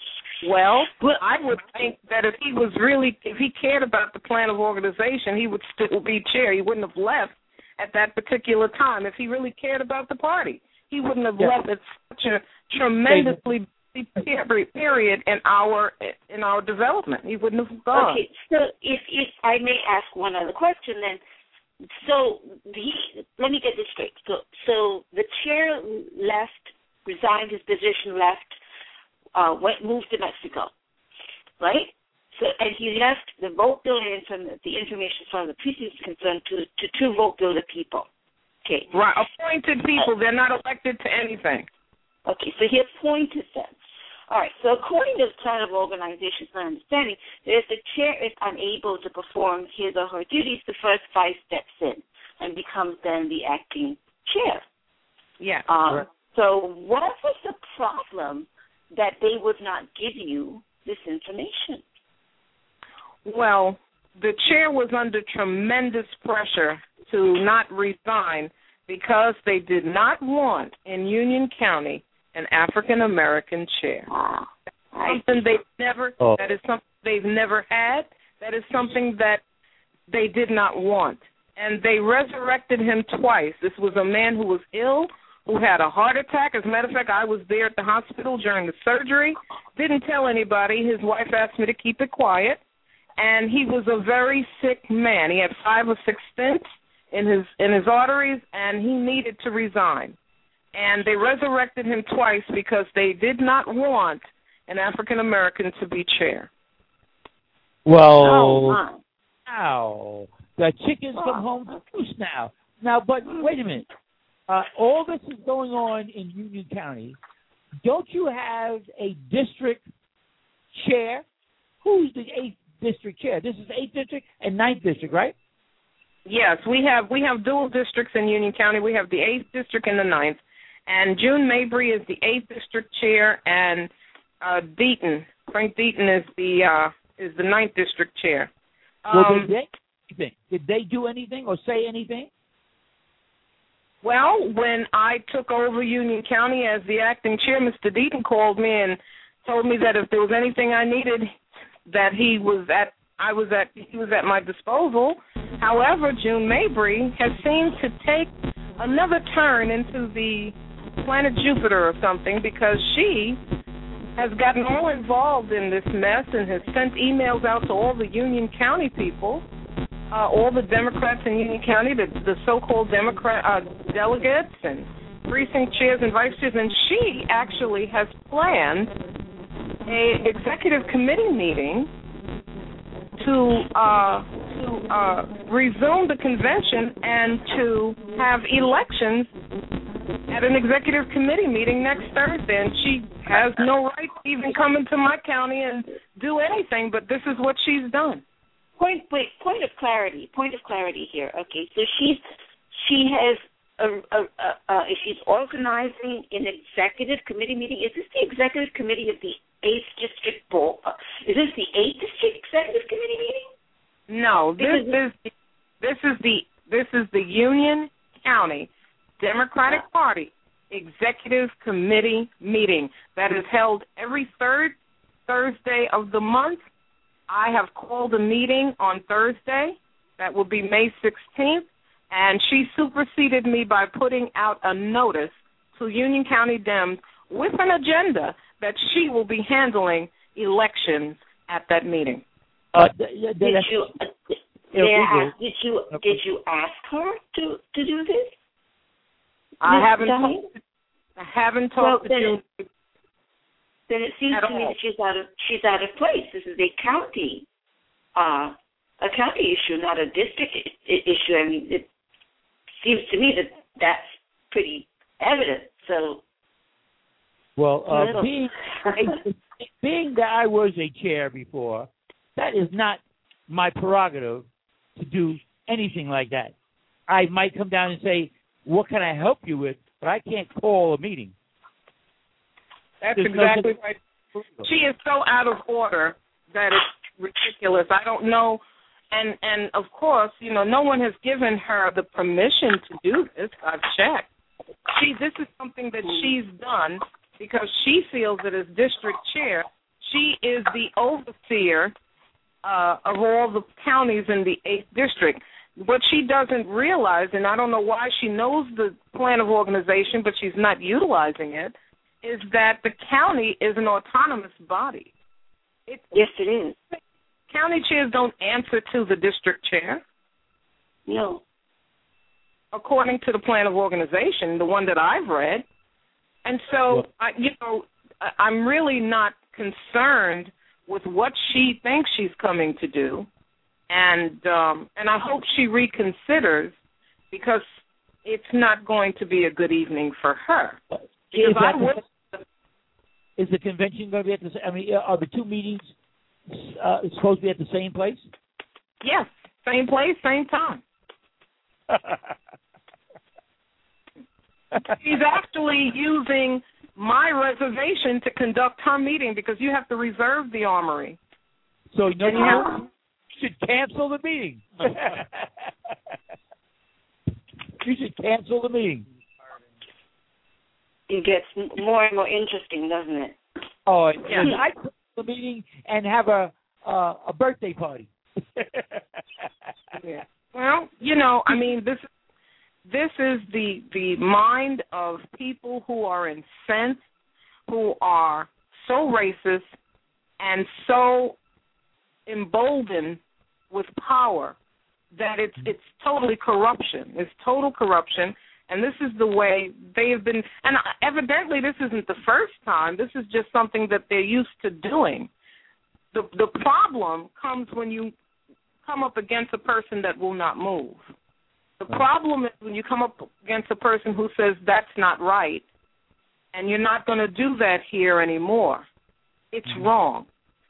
Well, I would think that if he cared about the plan of organization, he would still be chair. He wouldn't have left at that particular time. If he really cared about the party, he wouldn't have left at such a tremendously busy period in our development. He wouldn't have gone. Okay, so if I may ask one other question then. So let me get this straight. So the chair resigned his position, moved to Mexico, right? So and he left the vote builder and the information from the precinct concerned to two vote builder people. Okay. Right, appointed people. They're not elected to anything. Okay, so he appointed them. All right, so according to the plan of organization, my understanding, if the chair is unable to perform his or her duties, the first 5 steps in and becomes then the acting chair. Yeah. So what was the problem that they would not give you this information? Well, the chair was under tremendous pressure to not resign because they did not want in Union County an African-American chair. That is something they've never had. That is something that they did not want. And they resurrected him twice. This was a man who was ill, who had a heart attack. As a matter of fact, I was there at the hospital during the surgery. Didn't tell anybody. His wife asked me to keep it quiet. And he was a very sick man. He had 5 or 6 stents in his arteries, and he needed to resign. And they resurrected him twice because they did not want an African-American to be chair. Well, now the chickens come home to roost now. Now, but wait a minute. All this is going on in Union County. Don't you have a district chair? Who's the 8th district chair? This is 8th district and 9th district, right? Yes, we have dual districts in Union County. We have the 8th district and the 9th. And June Mabry is the 8th district chair, and Frank Deaton is the 9th district chair. Did they do anything or say anything? Well, when I took over Union County as the acting chair, Mr. Deaton called me and told me that if there was anything I needed, that he was at my disposal. However, June Mabry has seemed to take another turn into the planet Jupiter or something, because she has gotten all involved in this mess and has sent emails out to all the Union County people, all the Democrats in Union County, the so-called Democrat delegates and precinct chairs and vice chairs, and she actually has planned an executive committee meeting to resume the convention and to have elections at an executive committee meeting next Thursday. And she has no right to even come into my county and do anything, but this is what she's done. Point of clarity here. Okay, so she has she's organizing an executive committee meeting. Is this the executive committee of the 8th District Board? Is this the 8th District Executive Committee meeting? No, this is the Union County Democratic Party Executive Committee meeting that is held every third Thursday of the month. I have called a meeting on Thursday. That will be May 16th, and she superseded me by putting out a notice to Union County Dems with an agenda that she will be handling elections at that meeting. Did you ask her to do this? I haven't talked to you. Then it seems to me that she's out of place. This is a county issue, not a district issue. I mean, it seems to me that that's pretty evident. So, well, being that I was a chair before, that is not my prerogative to do anything like that. I might come down and say, "What can I help you with?" But I can't call a meeting. That's exactly right. She is so out of order that it's ridiculous. I don't know. And of course, no one has given her the permission to do this. I've checked. This is something that she's done because she feels that as district chair, she is the overseer of all the counties in the 8th district. What she doesn't realize, and I don't know why she knows the plan of organization, but she's not utilizing it, is that the county is an autonomous body. Yes, it is. County chairs don't answer to the district chair. No. According to the plan of organization, the one that I've read. And so, I'm really not concerned with what she thinks she's coming to do. And I hope she reconsiders, because it's not going to be a good evening for her. Is the convention going to be at the same? I mean, are the two meetings supposed to be at the same place? Yes, same place, same time. She's actually using my reservation to conduct her meeting, because you have to reserve the Armory. So you should cancel the meeting. You should cancel the meeting. It gets more and more interesting, doesn't it? Oh, yeah. I cancel the meeting and have a birthday party. Yeah. Well, I mean, this is the mind of people who are incensed, who are so racist and so emboldened with power that it's totally corruption. It's total corruption, and this is the way they have been. And evidently, this isn't the first time. This is just something that they're used to doing. The problem comes when you come up against a person that will not move. The problem is when you come up against a person who says that's not right, and you're not going to do that here anymore. It's wrong.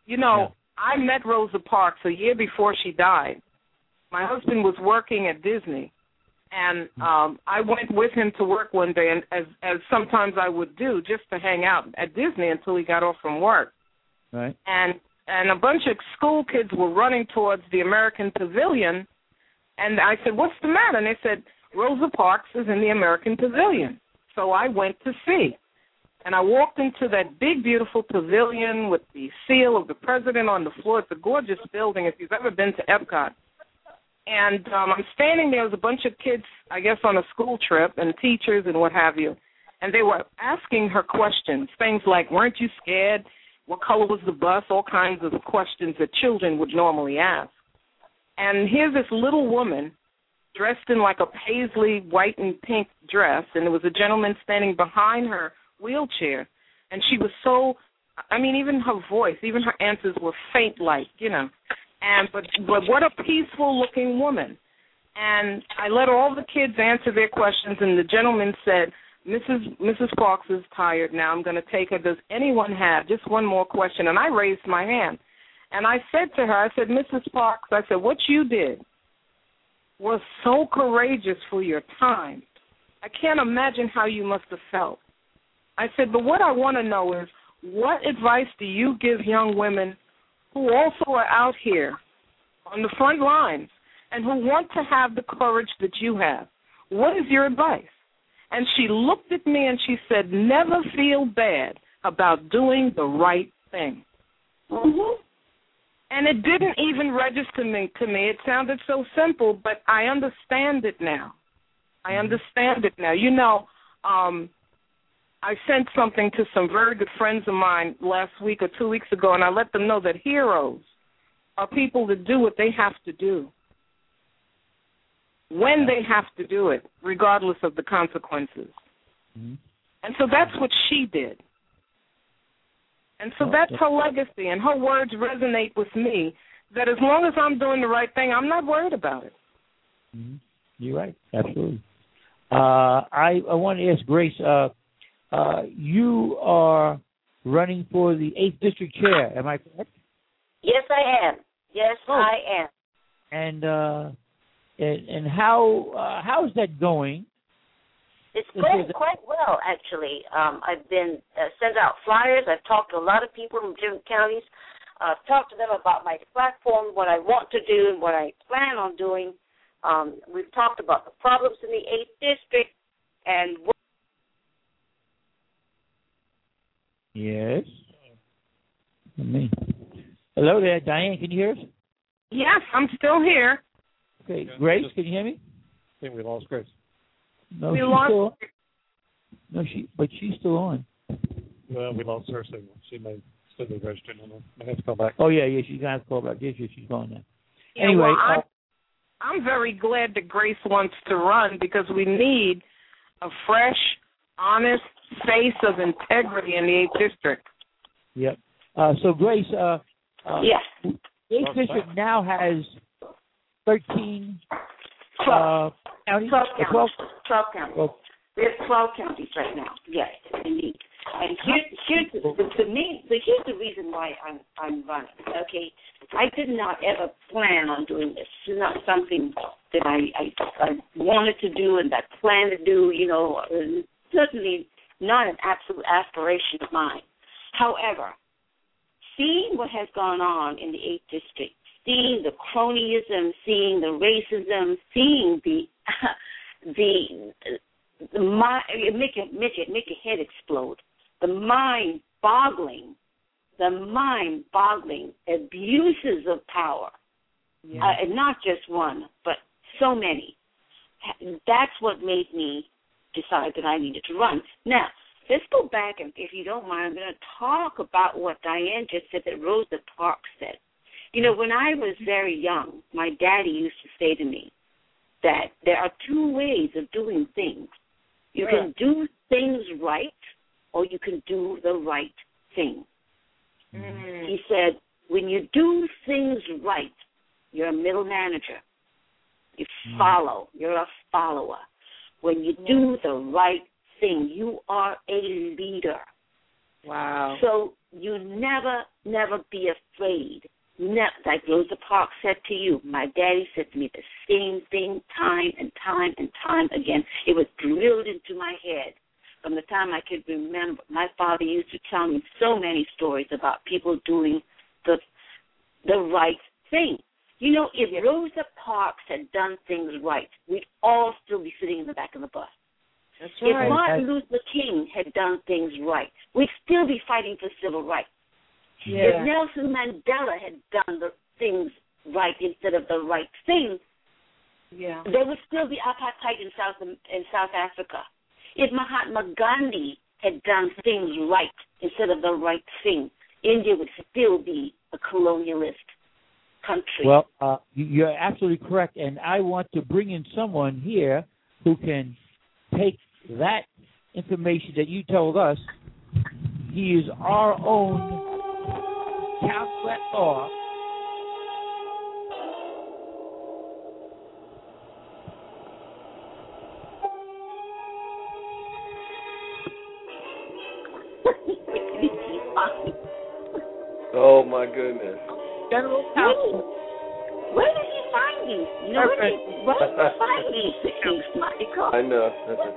I met Rosa Parks a year before she died. My husband was working at Disney, and I went with him to work one day, and as sometimes I would do, just to hang out at Disney until he got off from work. Right. And a bunch of school kids were running towards the American Pavilion, and I said, "What's the matter?" And they said, "Rosa Parks is in the American Pavilion." So I went to see. And I walked into that big, beautiful pavilion with the seal of the president on the floor. It's a gorgeous building if you've ever been to Epcot. And I'm standing there with a bunch of kids, I guess, on a school trip, and teachers and what have you. And they were asking her questions, things like, weren't you scared? What color was the bus? All kinds of questions that children would normally ask. And here's this little woman dressed in like a paisley white and pink dress, and there was a gentleman standing behind her wheelchair, and she was so, even her voice, even her answers were faint-like, and but what a peaceful-looking woman. And I let all the kids answer their questions, and the gentleman said, Mrs. Parks is tired now. I'm going to take her. Does anyone have just one more question? And I raised my hand, and I said to her, Mrs. Parks, I said, what you did was so courageous for your time. I can't imagine how you must have felt. I said, but what I want to know is, what advice do you give young women who also are out here on the front lines and who want to have the courage that you have? What is your advice? And she looked at me and she said, never feel bad about doing the right thing. Mm-hmm. And it didn't even register to me. It sounded so simple, but I understand it now. I sent something to some very good friends of mine last week or 2 weeks ago, and I let them know that heroes are people that do what they have to do when they have to do it, regardless of the consequences. Mm-hmm. And so that's what she did. And so that's her legacy, and her words resonate with me, that as long as I'm doing the right thing, I'm not worried about it. Mm-hmm. You're right. Absolutely. I want to ask Grace, you are running for the 8th District Chair, am I correct? Yes, I am. Yes, I am. And how is that going? It's going quite well, actually. I've been sent out flyers. I've talked to a lot of people from different counties. I've talked to them about my platform, what I want to do, and what I plan on doing. We've talked about the problems in the 8th District and yes. Me. Hello there, Diane. Can you hear us? Yes, I'm still here. Okay, Grace, can you hear me? I think we lost Grace. No, she's still on. No, she's still on. Well, we lost her signal. She may still be registered. I have to call back. Oh yeah, she's gonna have to call back. Yes, she's gone now. Yeah, anyway, well, I'm very glad that Grace wants to run because we need a fresh, honest face of integrity in the 8th District. Yep. So Grace, yes. The 8th District now has 13 counties. 12 counties. 12 counties. Well, We have 12 counties right now. Yes, indeed. And here's the reason why I'm running. Okay, I did not ever plan on doing this. It's not something that I wanted to do and that I plan to do. You know, certainly not an absolute aspiration of mine. However, seeing what has gone on in the 8th District, seeing the cronyism, seeing the racism, seeing make your head explode. The mind-boggling abuses of power, and not just one, but so many. That's what made me decide that I needed to run. Now, let's go back, and if you don't mind, I'm going to talk about what Diane just said that Rosa Parks said. You know, when I was very young, my daddy used to say to me that there are two ways of doing things. You can do things right, or you can do the right thing. Mm. He said, when you do things right, you're a middle manager. You follow. You're a follower. When you do the right thing, you are a leader. Wow. So you never be afraid. Like Rosa Parks said to you, my daddy said to me the same thing time and time again. It was drilled into my head from the time I could remember. My father used to tell me so many stories about people doing the right thing. You know, if Rosa Parks had done things right, we'd all still be sitting in the back of the bus. That's right. If Martin Luther King had done things right, we'd still be fighting for civil rights. Yeah. If Nelson Mandela had done the things right instead of the right thing, there would still be apartheid in South Africa. If Mahatma Gandhi had done things right instead of the right thing, India would still be a colonialist country. Well, you're absolutely correct, and I want to bring in someone here who can take that information that you told us. He is our own counsel at law. Oh my goodness. General counsel. Where did he find these? You know, where did he find these things, Michael? I know.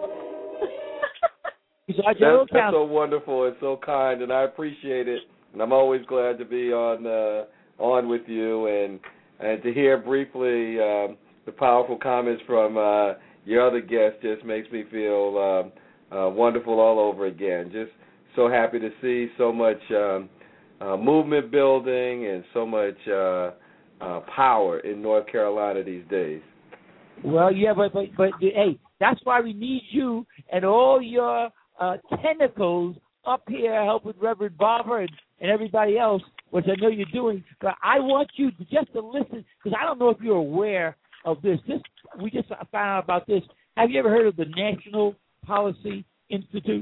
He's our general That's counsel. so wonderful and so kind, and I appreciate it. And I'm always glad to be on with you and to hear briefly the powerful comments from your other guests just makes me feel wonderful all over again. Just so happy to see so much movement building and so much power in North Carolina these days. Well, yeah, but hey, that's why we need you and all your tentacles up here helping Reverend Barber and everybody else, which I know you're doing. But I want you just to listen, because I don't know if you're aware of this. We just found out about this. Have you ever heard of the National Policy Institute?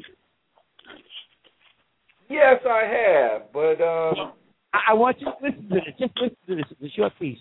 Yes, I have, but I want you to listen to this. Just listen to this. It's a short piece.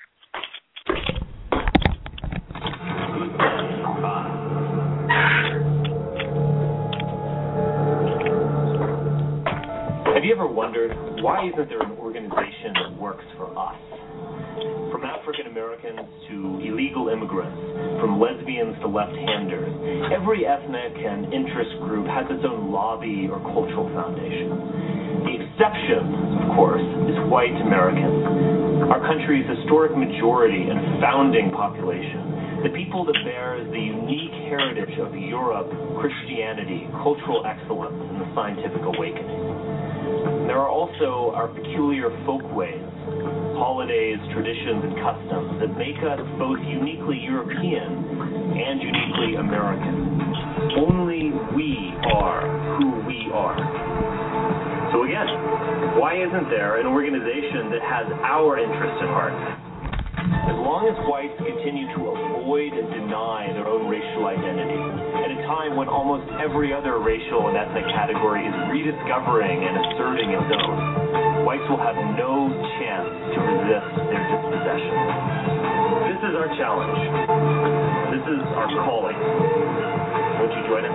Have you ever wondered, why isn't there an organization that works for us? From African Americans to illegal immigrants, from lesbians to left-handers, every ethnic and interest group has its own lobby or cultural foundation. The exception, of course, is white Americans, our country's historic majority and founding population, the people that bear the unique heritage of Europe, Christianity, cultural excellence, and the scientific awakening. There are also our peculiar folkways, holidays, traditions, and customs that make us both uniquely European and uniquely American. Only we are who we are. So again, why isn't there an organization that has our interests at heart? As long as whites continue to avoid and deny their own racial identity, at a time when almost every other racial and ethnic category is rediscovering and asserting its own, whites will have no chance to resist their dispossession. This is our challenge. This is our calling. Won't you join us?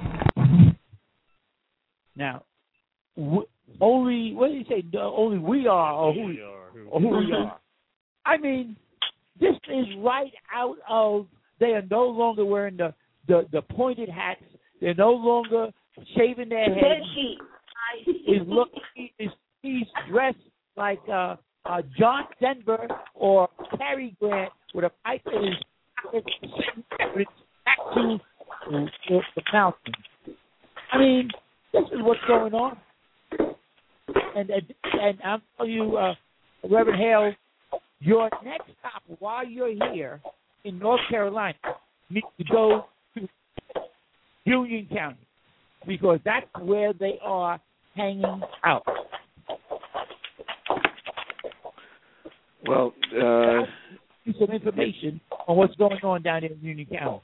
Now, only, what did you say? Only we are, or who we are. I mean, this is right out of, they are no longer wearing the pointed hats. They're no longer shaving their heads. He's dressed like John Denver or Cary Grant with a pipe in his back to the mountain. I mean, this is what's going on. And I'm telling you, Reverend Hale, your next stop while you're here in North Carolina needs to go to Union County, because that's where they are hanging out. Well, some information on what's going on down there in Union County.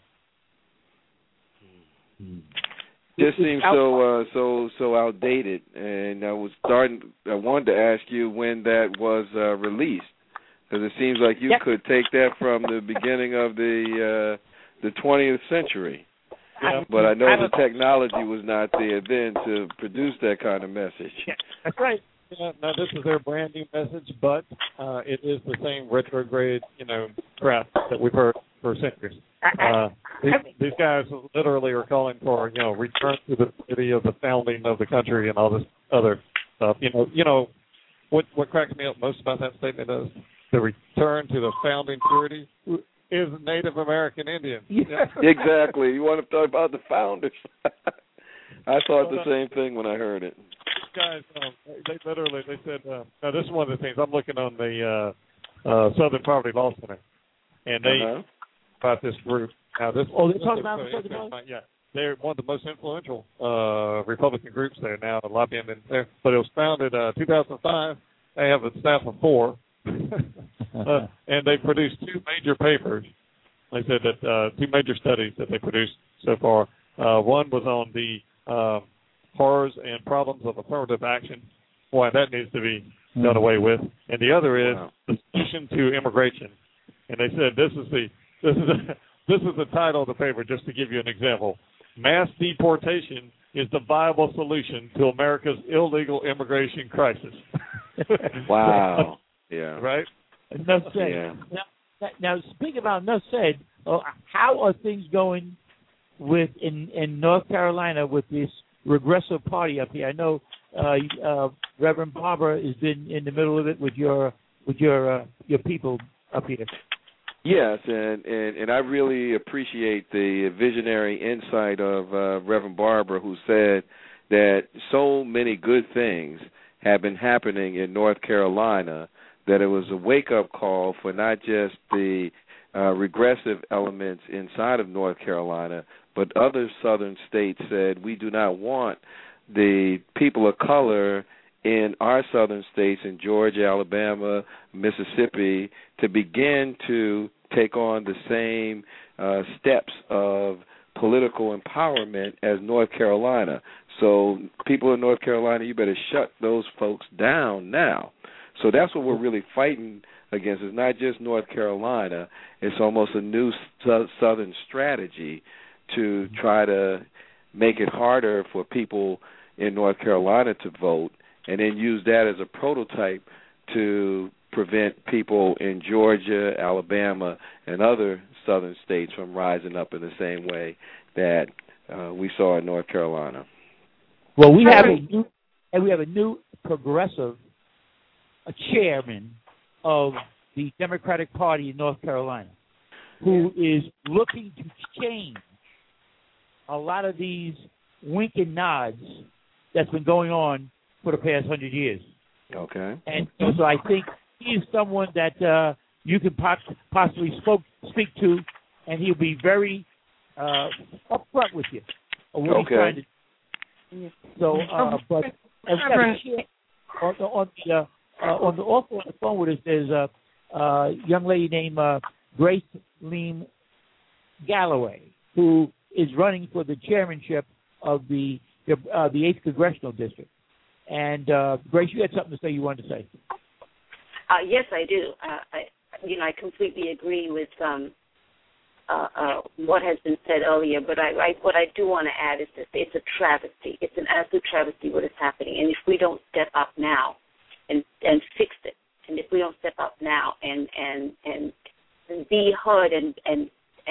This seems so outdated, and I wanted to ask you when that was released, because it seems like you could take that from the beginning of the 20th century. Yeah. But I know the technology was not there then to produce that kind of message. Yeah, that's right. Yeah, now this is their brand new message, but it is the same retrograde, crap that we've heard for centuries. These guys literally are calling for, return to the city of the founding of the country and all this other stuff. What cracks me up most about that statement is the return to the founding purity is Native American Indian. Yeah. Exactly. You want to talk about the founders? I thought the same thing when I heard it. Guys, they said, now this is one of the things, I'm looking on the Southern Poverty Law Center, and they about this group. Now this, they're talking about the Southern Poverty? Yeah, they're one of the most influential Republican groups there now, lobbying in there. But it was founded 2005. They have a staff of 4, and they produced 2 major papers. They said that 2 major studies that they produced so far. One was on the horrors and problems of affirmative action, why that needs to be done away with, and the other is the solution to immigration. And they said this is the title of the paper, just to give you an example. Mass deportation is the viable solution to America's illegal immigration crisis. Wow. Yeah. Right? Enough said. Yeah. Now, speaking about enough said, how are things going in North Carolina with this regressive party up here? I know Reverend Barber has been in the middle of it with your people up here. Yes, and I really appreciate the visionary insight of Reverend Barber, who said that so many good things have been happening in North Carolina that it was a wake-up call for not just the regressive elements inside of North Carolina, but other southern states said we do not want the people of color in our southern states, in Georgia, Alabama, Mississippi, to begin to take on the same steps of political empowerment as North Carolina. So people in North Carolina, you better shut those folks down now. So that's what we're really fighting against. It's not just North Carolina. It's almost a new southern strategy to try to make it harder for people in North Carolina to vote, and then use that as a prototype to prevent people in Georgia, Alabama, and other southern states from rising up in the same way that we saw in North Carolina. Well, we have a new progressive chairman of the Democratic Party in North Carolina, who is looking to change a lot of these wink and nods that's been going on for the past 100 years. Okay. And so I think he is someone that you can possibly speak to, and he'll be very upfront with you. What he's trying to do. So, but as on the phone with us, there's a young lady named Grace Leem Galloway, who is running for the chairmanship of the 8th Congressional District. And Grace, you had something to say you wanted to say. Yes, I do. I completely agree with what has been said earlier, but what I do want to add is that it's a travesty. It's an absolute travesty what is happening. And if we don't step up now and fix it, and if we don't step up now and be heard and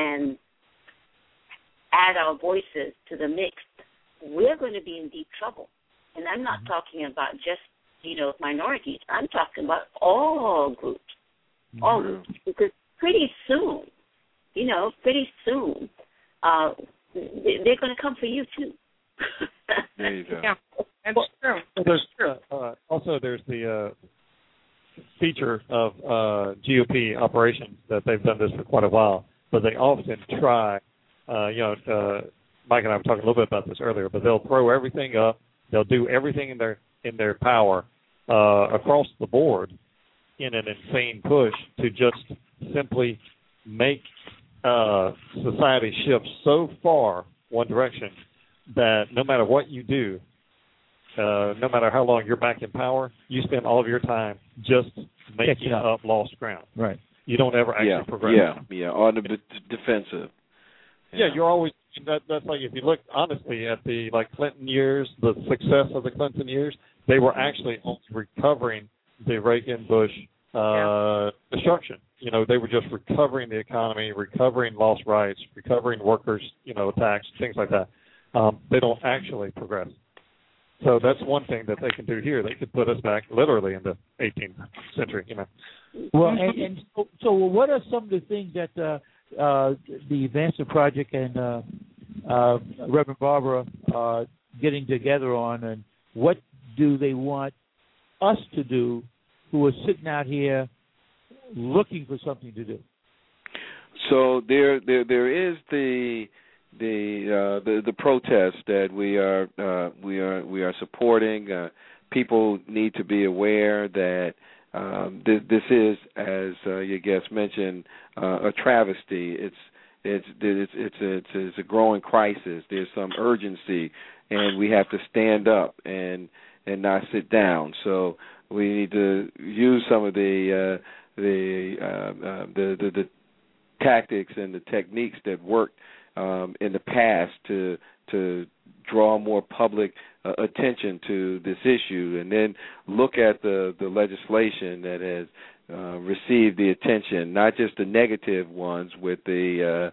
add our voices to the mix, we're going to be in deep trouble. And I'm not talking about just, minorities. I'm talking about all groups. All groups. Because pretty soon, they're going to come for you, too. There you go. Yeah, that's true. Also, there's the feature of GOP operations that they've done this for quite a while, but they often try, Mike and I were talking a little bit about this earlier, but they'll throw everything up. They'll do everything in their power across the board in an insane push to just simply make society shift so far one direction that no matter what you do, no matter how long you're back in power, you spend all of your time just making up lost ground. Right. You don't ever actually progress. Yeah, on the defensive. Yeah, you're always. That's like if you look honestly at the Clinton years, the success of the Clinton years, they were actually only recovering the Reagan-Bush destruction. They were just recovering the economy, recovering lost rights, recovering workers, attacks, things like that. They don't actually progress. So that's one thing that they can do here. They could put us back literally in the 18th century. Well, and so what are some of the things that the Advancement Project and Reverend Barbara are getting together on, and what do they want us to do who are sitting out here looking for something to do? So there is the protest that we are supporting. People need to be aware that this is, as your guest mentioned, a travesty. It's a growing crisis. There's some urgency, and we have to stand up and not sit down. So we need to use some of the tactics and the techniques that worked in the past to draw more public attention to this issue, and then look at the legislation that has received the attention, not just the negative ones with the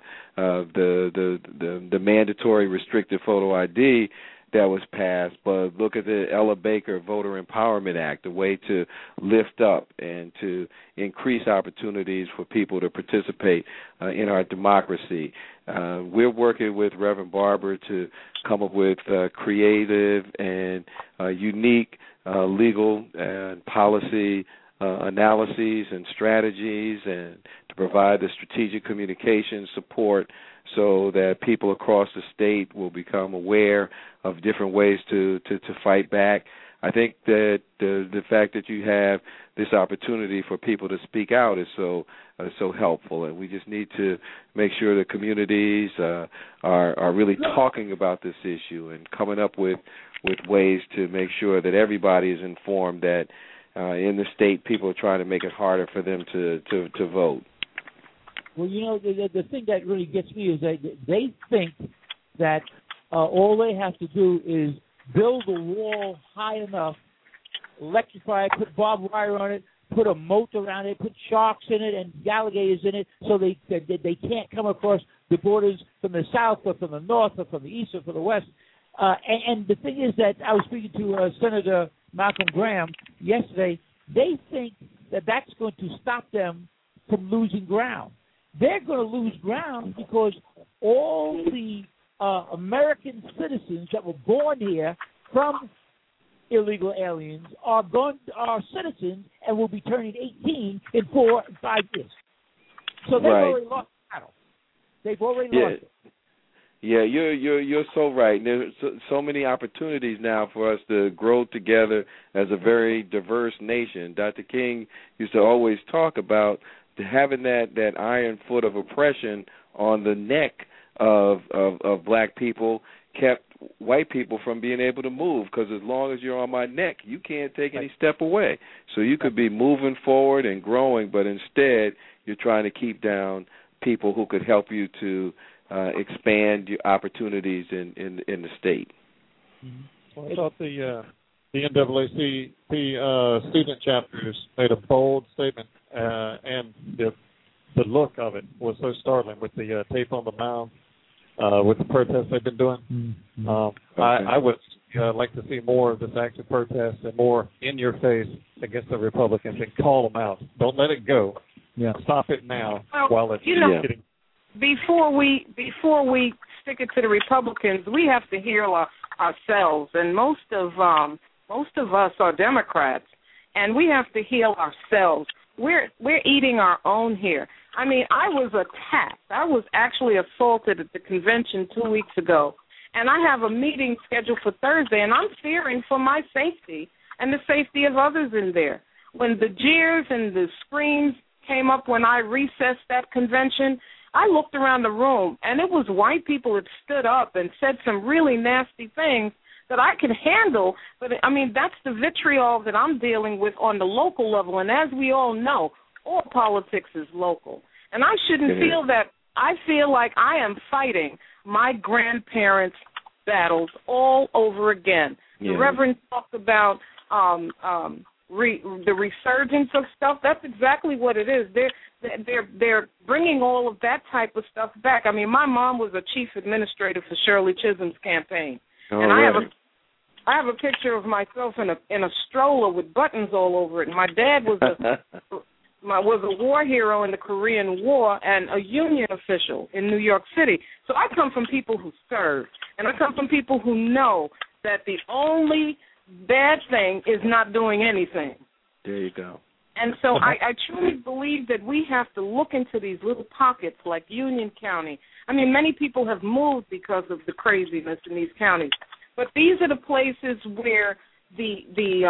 mandatory restricted photo ID that was passed, but look at the Ella Baker Voter Empowerment Act, a way to lift up and to increase opportunities for people to participate in our democracy. We're working with Reverend Barber to come up with creative and unique legal and policy analyses and strategies, and to provide the strategic communication support so that people across the state will become aware of different ways to fight back. I think that the fact that you have this opportunity for people to speak out is so helpful, and we just need to make sure that communities are really talking about this issue and coming up with ways to make sure that everybody is informed that in the state people are trying to make it harder for them to vote. Well, the thing that really gets me is that they think that all they have to do is build a wall high enough, electrify it, put barbed wire on it, put a moat around it, put sharks in it and alligators in it, so they can't come across the borders from the south or from the north or from the east or from the west. And the thing is that I was speaking to Senator Malcolm Graham yesterday. They think that that's going to stop them from losing ground. They're going to lose ground because all the American citizens that were born here from illegal aliens are citizens and will be turning 18 in 4 and 5 years. So they've already lost the battle. They've already lost it. Yeah, you're so right. There's so many opportunities now for us to grow together as a very diverse nation. Dr. King used to always talk about having that iron foot of oppression on the neck of black people kept white people from being able to move, because as long as you're on my neck, you can't take any step away. So you could be moving forward and growing, but instead you're trying to keep down people who could help you to expand your opportunities in the state. Well, I thought the NAACP student chapters made a bold statement, and the look of it was so startling with the tape on the mound, with the protests they've been doing. I would like to see more of this active protest and more in your face against the Republicans, and call them out. Don't let it go. Yeah. Stop it now while it's getting. Before we stick it to the Republicans, we have to heal ourselves, and most of us are Democrats, and we have to heal ourselves. We're eating our own here. I mean, I was attacked. I was actually assaulted at the convention 2 weeks ago, and I have a meeting scheduled for Thursday, and I'm fearing for my safety and the safety of others in there. When the jeers and the screams came up when I recessed that convention, I looked around the room, and it was white people that stood up and said some really nasty things that I could handle. But, I mean, that's the vitriol that I'm dealing with on the local level. And as we all know, all politics is local. And I shouldn't feel that. I feel like I am fighting my grandparents' battles all over again. The Reverend talked about the resurgence of stuff. That's exactly what it is. They're bringing all of that type of stuff back. I mean, my mom was a chief administrator for Shirley Chisholm's campaign, and I have a picture of myself in a stroller with buttons all over it. And my dad was a war hero in the Korean War and a union official in New York City. So I come from people who serve, and I come from people who know that the only bad thing is not doing anything. There you go. And so I truly believe that we have to look into these little pockets like Union County. I mean, many people have moved because of the craziness in these counties, but these are the places where the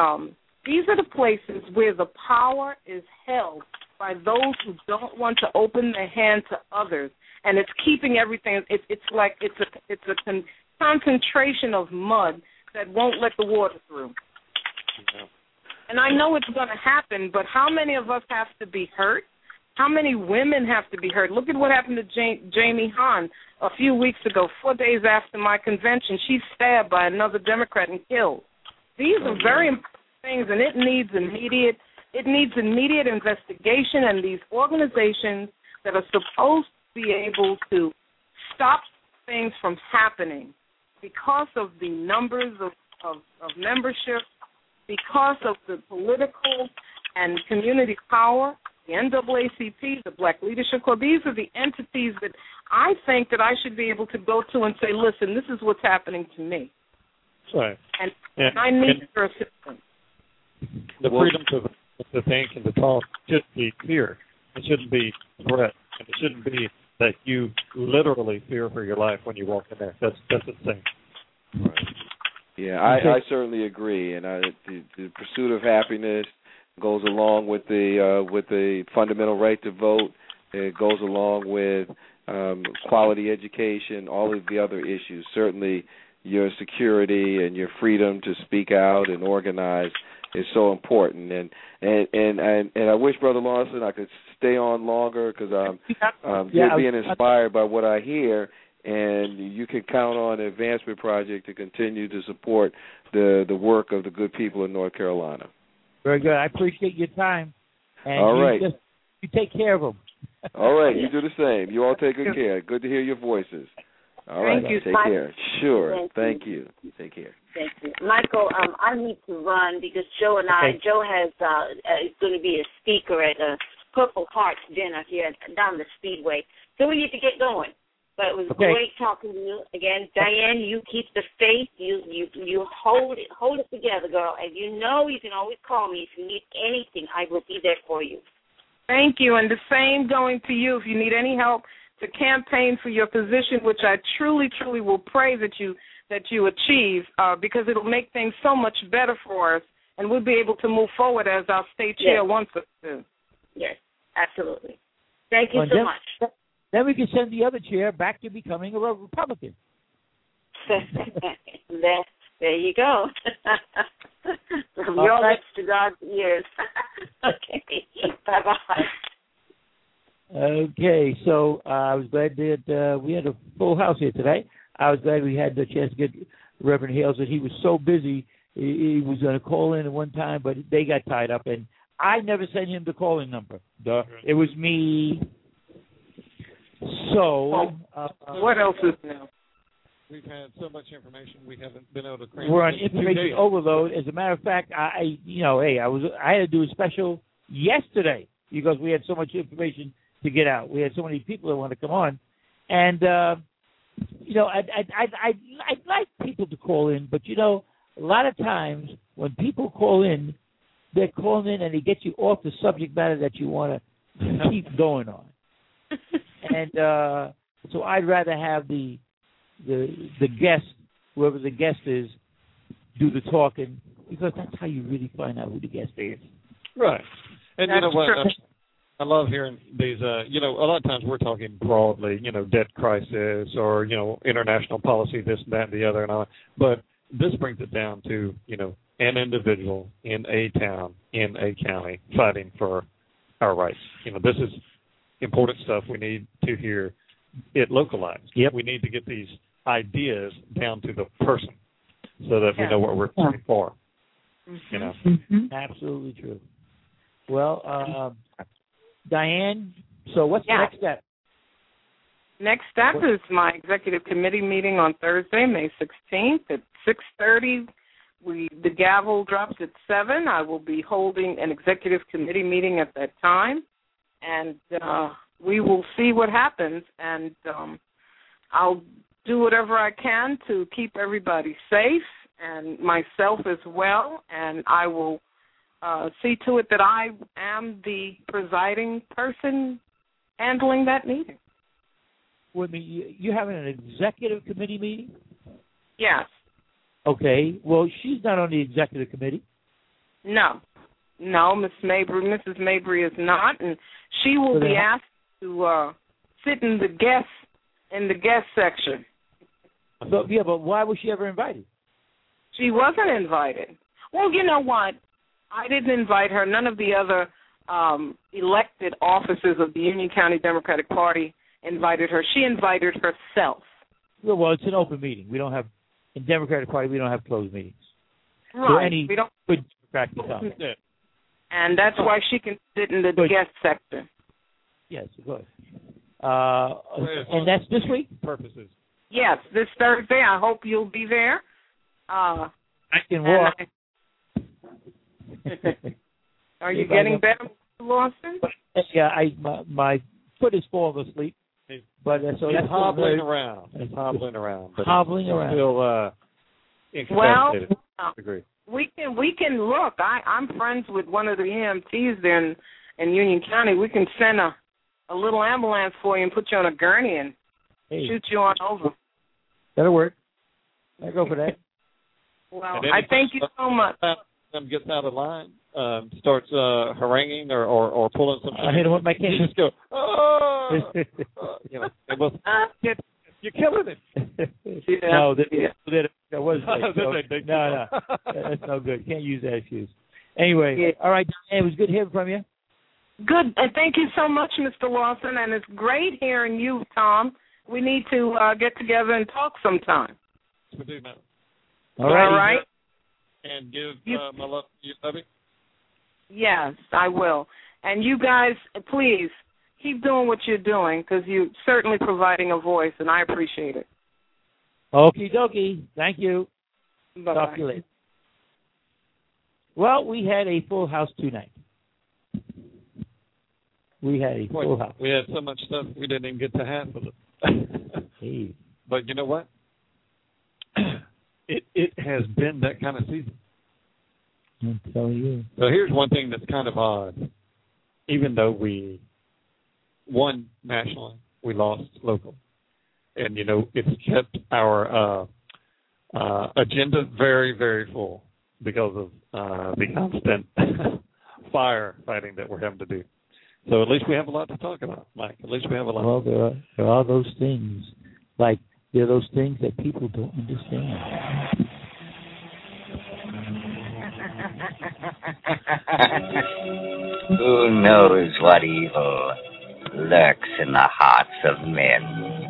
power is held by those who don't want to open their hand to others, and it's keeping everything. It's like it's a concentration of mud that won't let the water through. Yeah. And I know it's going to happen, but how many of us have to be hurt? How many women have to be hurt? Look at what happened to Jamie Hahn a few weeks ago, 4 days after my convention. She's stabbed by another Democrat and killed. These are very important things, and it needs immediate investigation, and these organizations that are supposed to be able to stop things from happening because of the numbers of membership, because of the political and community power, the NAACP, the Black Leadership Corps, these are the entities that I think that I should be able to go to and say, listen, this is what's happening to me. Right. And I need your assistance. The freedom to think and to talk should be fear. It shouldn't be threat. And it shouldn't be that you literally fear for your life when you walk in there. That's insane. Right. Yeah, I certainly agree, and the pursuit of happiness goes along with the fundamental right to vote. It goes along with quality education, all of the other issues. Certainly, your security and your freedom to speak out and organize is so important. And I wish, Brother Lawson, I could stay on longer because I'm being inspired by what I hear. And you can count on the Advancement Project to continue to support the work of the good people in North Carolina. Very good. I appreciate your time. And all right. You take care of them. All right. You do the same. You all take good care. Good to hear your voices. All right. Thank you. Take care. Sure. Thank you. Take care. Thank you. Michael, I need to run because Joe has is going to be a speaker at a Purple Hearts dinner here down the Speedway. So we need to get going. But it was great talking to you again, Diane. You keep the faith. You hold it together, girl. And you know you can always call me if you need anything. I will be there for you. Thank you, and the same going to you. If you need any help to campaign for your position, which I truly, truly will pray that you achieve, because it'll make things so much better for us, and we'll be able to move forward as our state chair wants us to. Yes, absolutely. Thank you so much. Then we can send the other chair back to becoming a Republican. There you go. From your lips to God's ears. Okay. Bye-bye. Okay, so I was glad that we had a full house here today. I was glad we had the chance to get Reverend Hales, and he was so busy. He was going to call in at one time, but they got tied up, and I never sent him the calling number. It was me. So, what else is new? We've had so much information we haven't been able to cram. We're on information overload. As a matter of fact, I had to do a special yesterday because we had so much information to get out. We had so many people that want to come on, and I'd like people to call in, but a lot of times when people call in, they're calling in and they get you off the subject matter that you want to keep going on. And so I'd rather have the guest, whoever the guest is, do the talking, because that's how you really find out who the guest is. Right. And that's you know what? true. I love hearing these. A lot of times we're talking broadly, debt crisis or international policy, this, that, and the other, and all. But this brings it down to an individual in a town, in a county, fighting for our rights. This is important stuff. We need to hear it localized. Yep. We need to get these ideas down to the person so that we know what we're fighting for. Mm-hmm. Absolutely true. Well, Diane, so what's the next step? Next step is my executive committee meeting on Thursday, May 16th at 6:30. The gavel drops at 7. I will be holding an executive committee meeting at that time, and we will see what happens. And I'll do whatever I can to keep everybody safe and myself as well, and I will see to it that I am the presiding person handling that meeting. You're having an executive committee meeting? Yes. Okay. Well, she's not on the executive committee. No, Mrs. Mabry is not, and she will be asked to sit in the guest section. So, but why was she ever invited? She wasn't invited. Well, you know what? I didn't invite her. None of the other elected officers of the Union County Democratic Party invited her. She invited herself. Well, it's an open meeting. We don't have, in Democratic Party, we don't have closed meetings. Right. So any we don't. good Democrat can come. And that's why she can sit in the guest section. Yes, good. And that's this week? Purposes. Yes, this Thursday. I hope you'll be there. I can walk. Are you getting better, Mr. Lawson? Yeah, my foot is falling asleep. But so he's that's hobbling around. He's hobbling around. But hobbling around. Still incapacitated. Agree. We can look. I'm friends with one of the EMTs there in Union County. We can send a little ambulance for you and put you on a gurney and shoot you on over. That'll work. I go for that. Well, I thank you so much. Gets out of line, starts haranguing or pulling some. I hit him with my cane. Just go, oh! You're killing it. No, that was no, that's no good. Can't use that excuse. Anyway, all right, Diane, it was good hearing from you. Good, and thank you so much, Mr. Lawson, and it's great hearing you, Tom. We need to get together and talk sometime. We do, man. All right. And give my love to you, Bubby. Yes, I will. And you guys, please, keep doing what you're doing because you're certainly providing a voice, and I appreciate it. Okie dokie. Thank you. Bye-bye. Talk to you later. Well, we had a full house tonight. We had a full house. We had so much stuff we didn't even get to half of it. Hey. But you know what? It has been that kind of season. I'm telling you. So here's one thing that's kind of odd. Even though we won nationally, we lost local. And, you know, it's kept our agenda very, very full because of the constant firefighting that we're having to do. So at least we have a lot to talk about, Mike. At least we have a lot. Well, there are those things, like there are those things that people don't understand. Who knows what evil lurks in the hearts of men?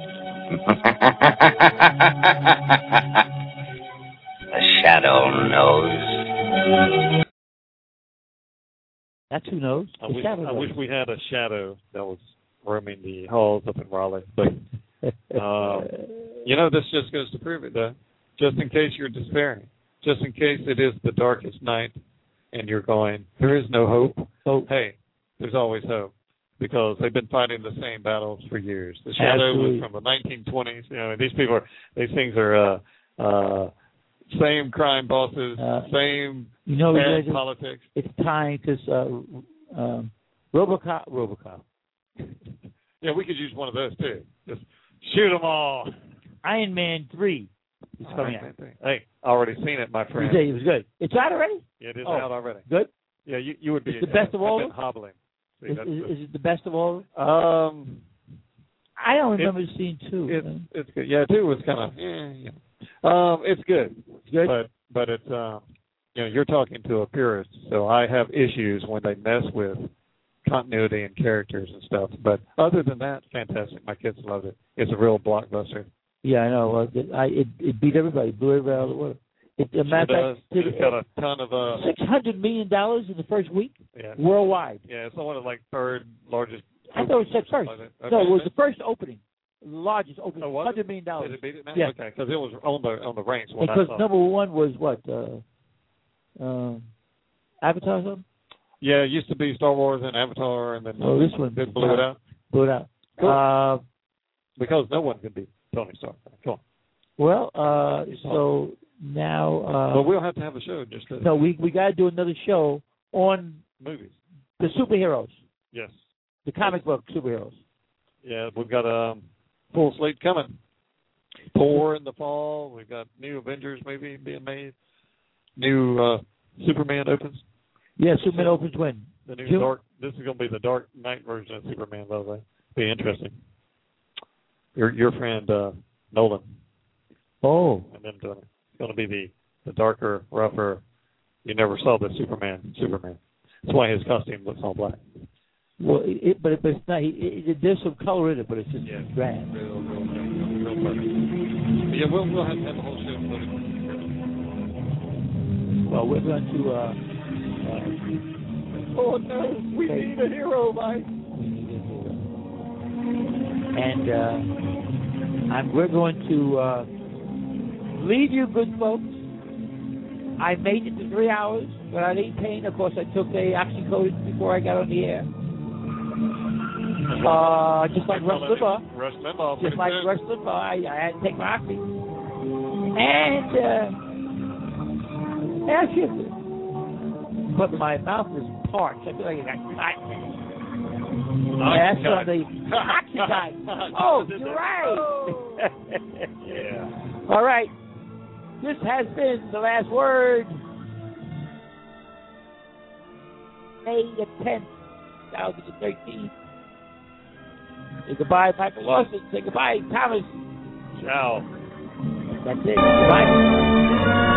The shadow knows. That's who knows. I wish we had a shadow that was roaming the halls up in Raleigh. But, you know, this just goes to prove it, though. Just in case you're despairing. Just in case it is the darkest night and you're going, there is no hope. Oh, hey, there's always hope. Because they've been fighting the same battles for years. The shadow was from the 1920s. You know, these things are same crime bosses, same bad politics. It's time because RoboCop. Yeah, we could use one of those too. Just shoot them all. Iron Man 3 is coming out. Hey, already seen it, my friend. It was good. It's out already? Yeah, it is out already. Good? Yeah, you would be. It's the best of all? I've been hobbling. See, is it the best of all? I don't remember seeing 2. It's good. Yeah, 2 was kind of it's good. It's good. But it's you know, you're talking to a purist, so I have issues when they mess with continuity and characters and stuff. But other than that, fantastic. My kids loved it. It's a real blockbuster. Yeah, I know. It beat everybody. Blew everybody out of the water. It's got a ton of $600 million in the first week worldwide. Yeah, it's one of like third largest. I thought it was first. No, it was the first opening, the largest opening. $100 million. Did it beat it now? Yeah. Okay, because it was on the ranks. Because number one was what? Avatar or something? Yeah, it used to be Star Wars and Avatar, and then this one blew it out. Blew it out. Cool. Because no one can beat Tony Stark. Come on. Well, so. Now, but we'll have to have a show just to... No, we got to do another show on movies. The superheroes. Yes. The comic book superheroes. Yeah, we've got a full slate coming. Thor in the fall. We've got new Avengers movie being made. New Superman opens. Yeah, Superman opens when? The new Dark. This is going to be the Dark Knight version of Superman, by the way. Be interesting. Your friend Nolan. Oh. And then doing it. Going to be the darker, rougher. You never saw the Superman. That's why his costume looks all black. Well, but it's not. There's some color in it, but it's just drab. Real perfect. Yeah, we'll have to have a whole show. Well, we're going to. Oh no, we need a hero, Mike. We need a hero. And we're going to. Leave you, good folks. I made it to 3 hours without any pain. Of course, I took a oxycodone before I got on the air. Just like Rush Limbaugh. Just like Rush Limbaugh, I had to take my oxy. And air shifted. But my mouth is parched. I feel like I got cotton in it. That's on the oxycontin. Oh, you're right. Yeah. All right. This has been The Last Word. May the 10th, 2013. Say goodbye, Michael Lawson. Say goodbye, Thomas. Ciao. That's it. Goodbye.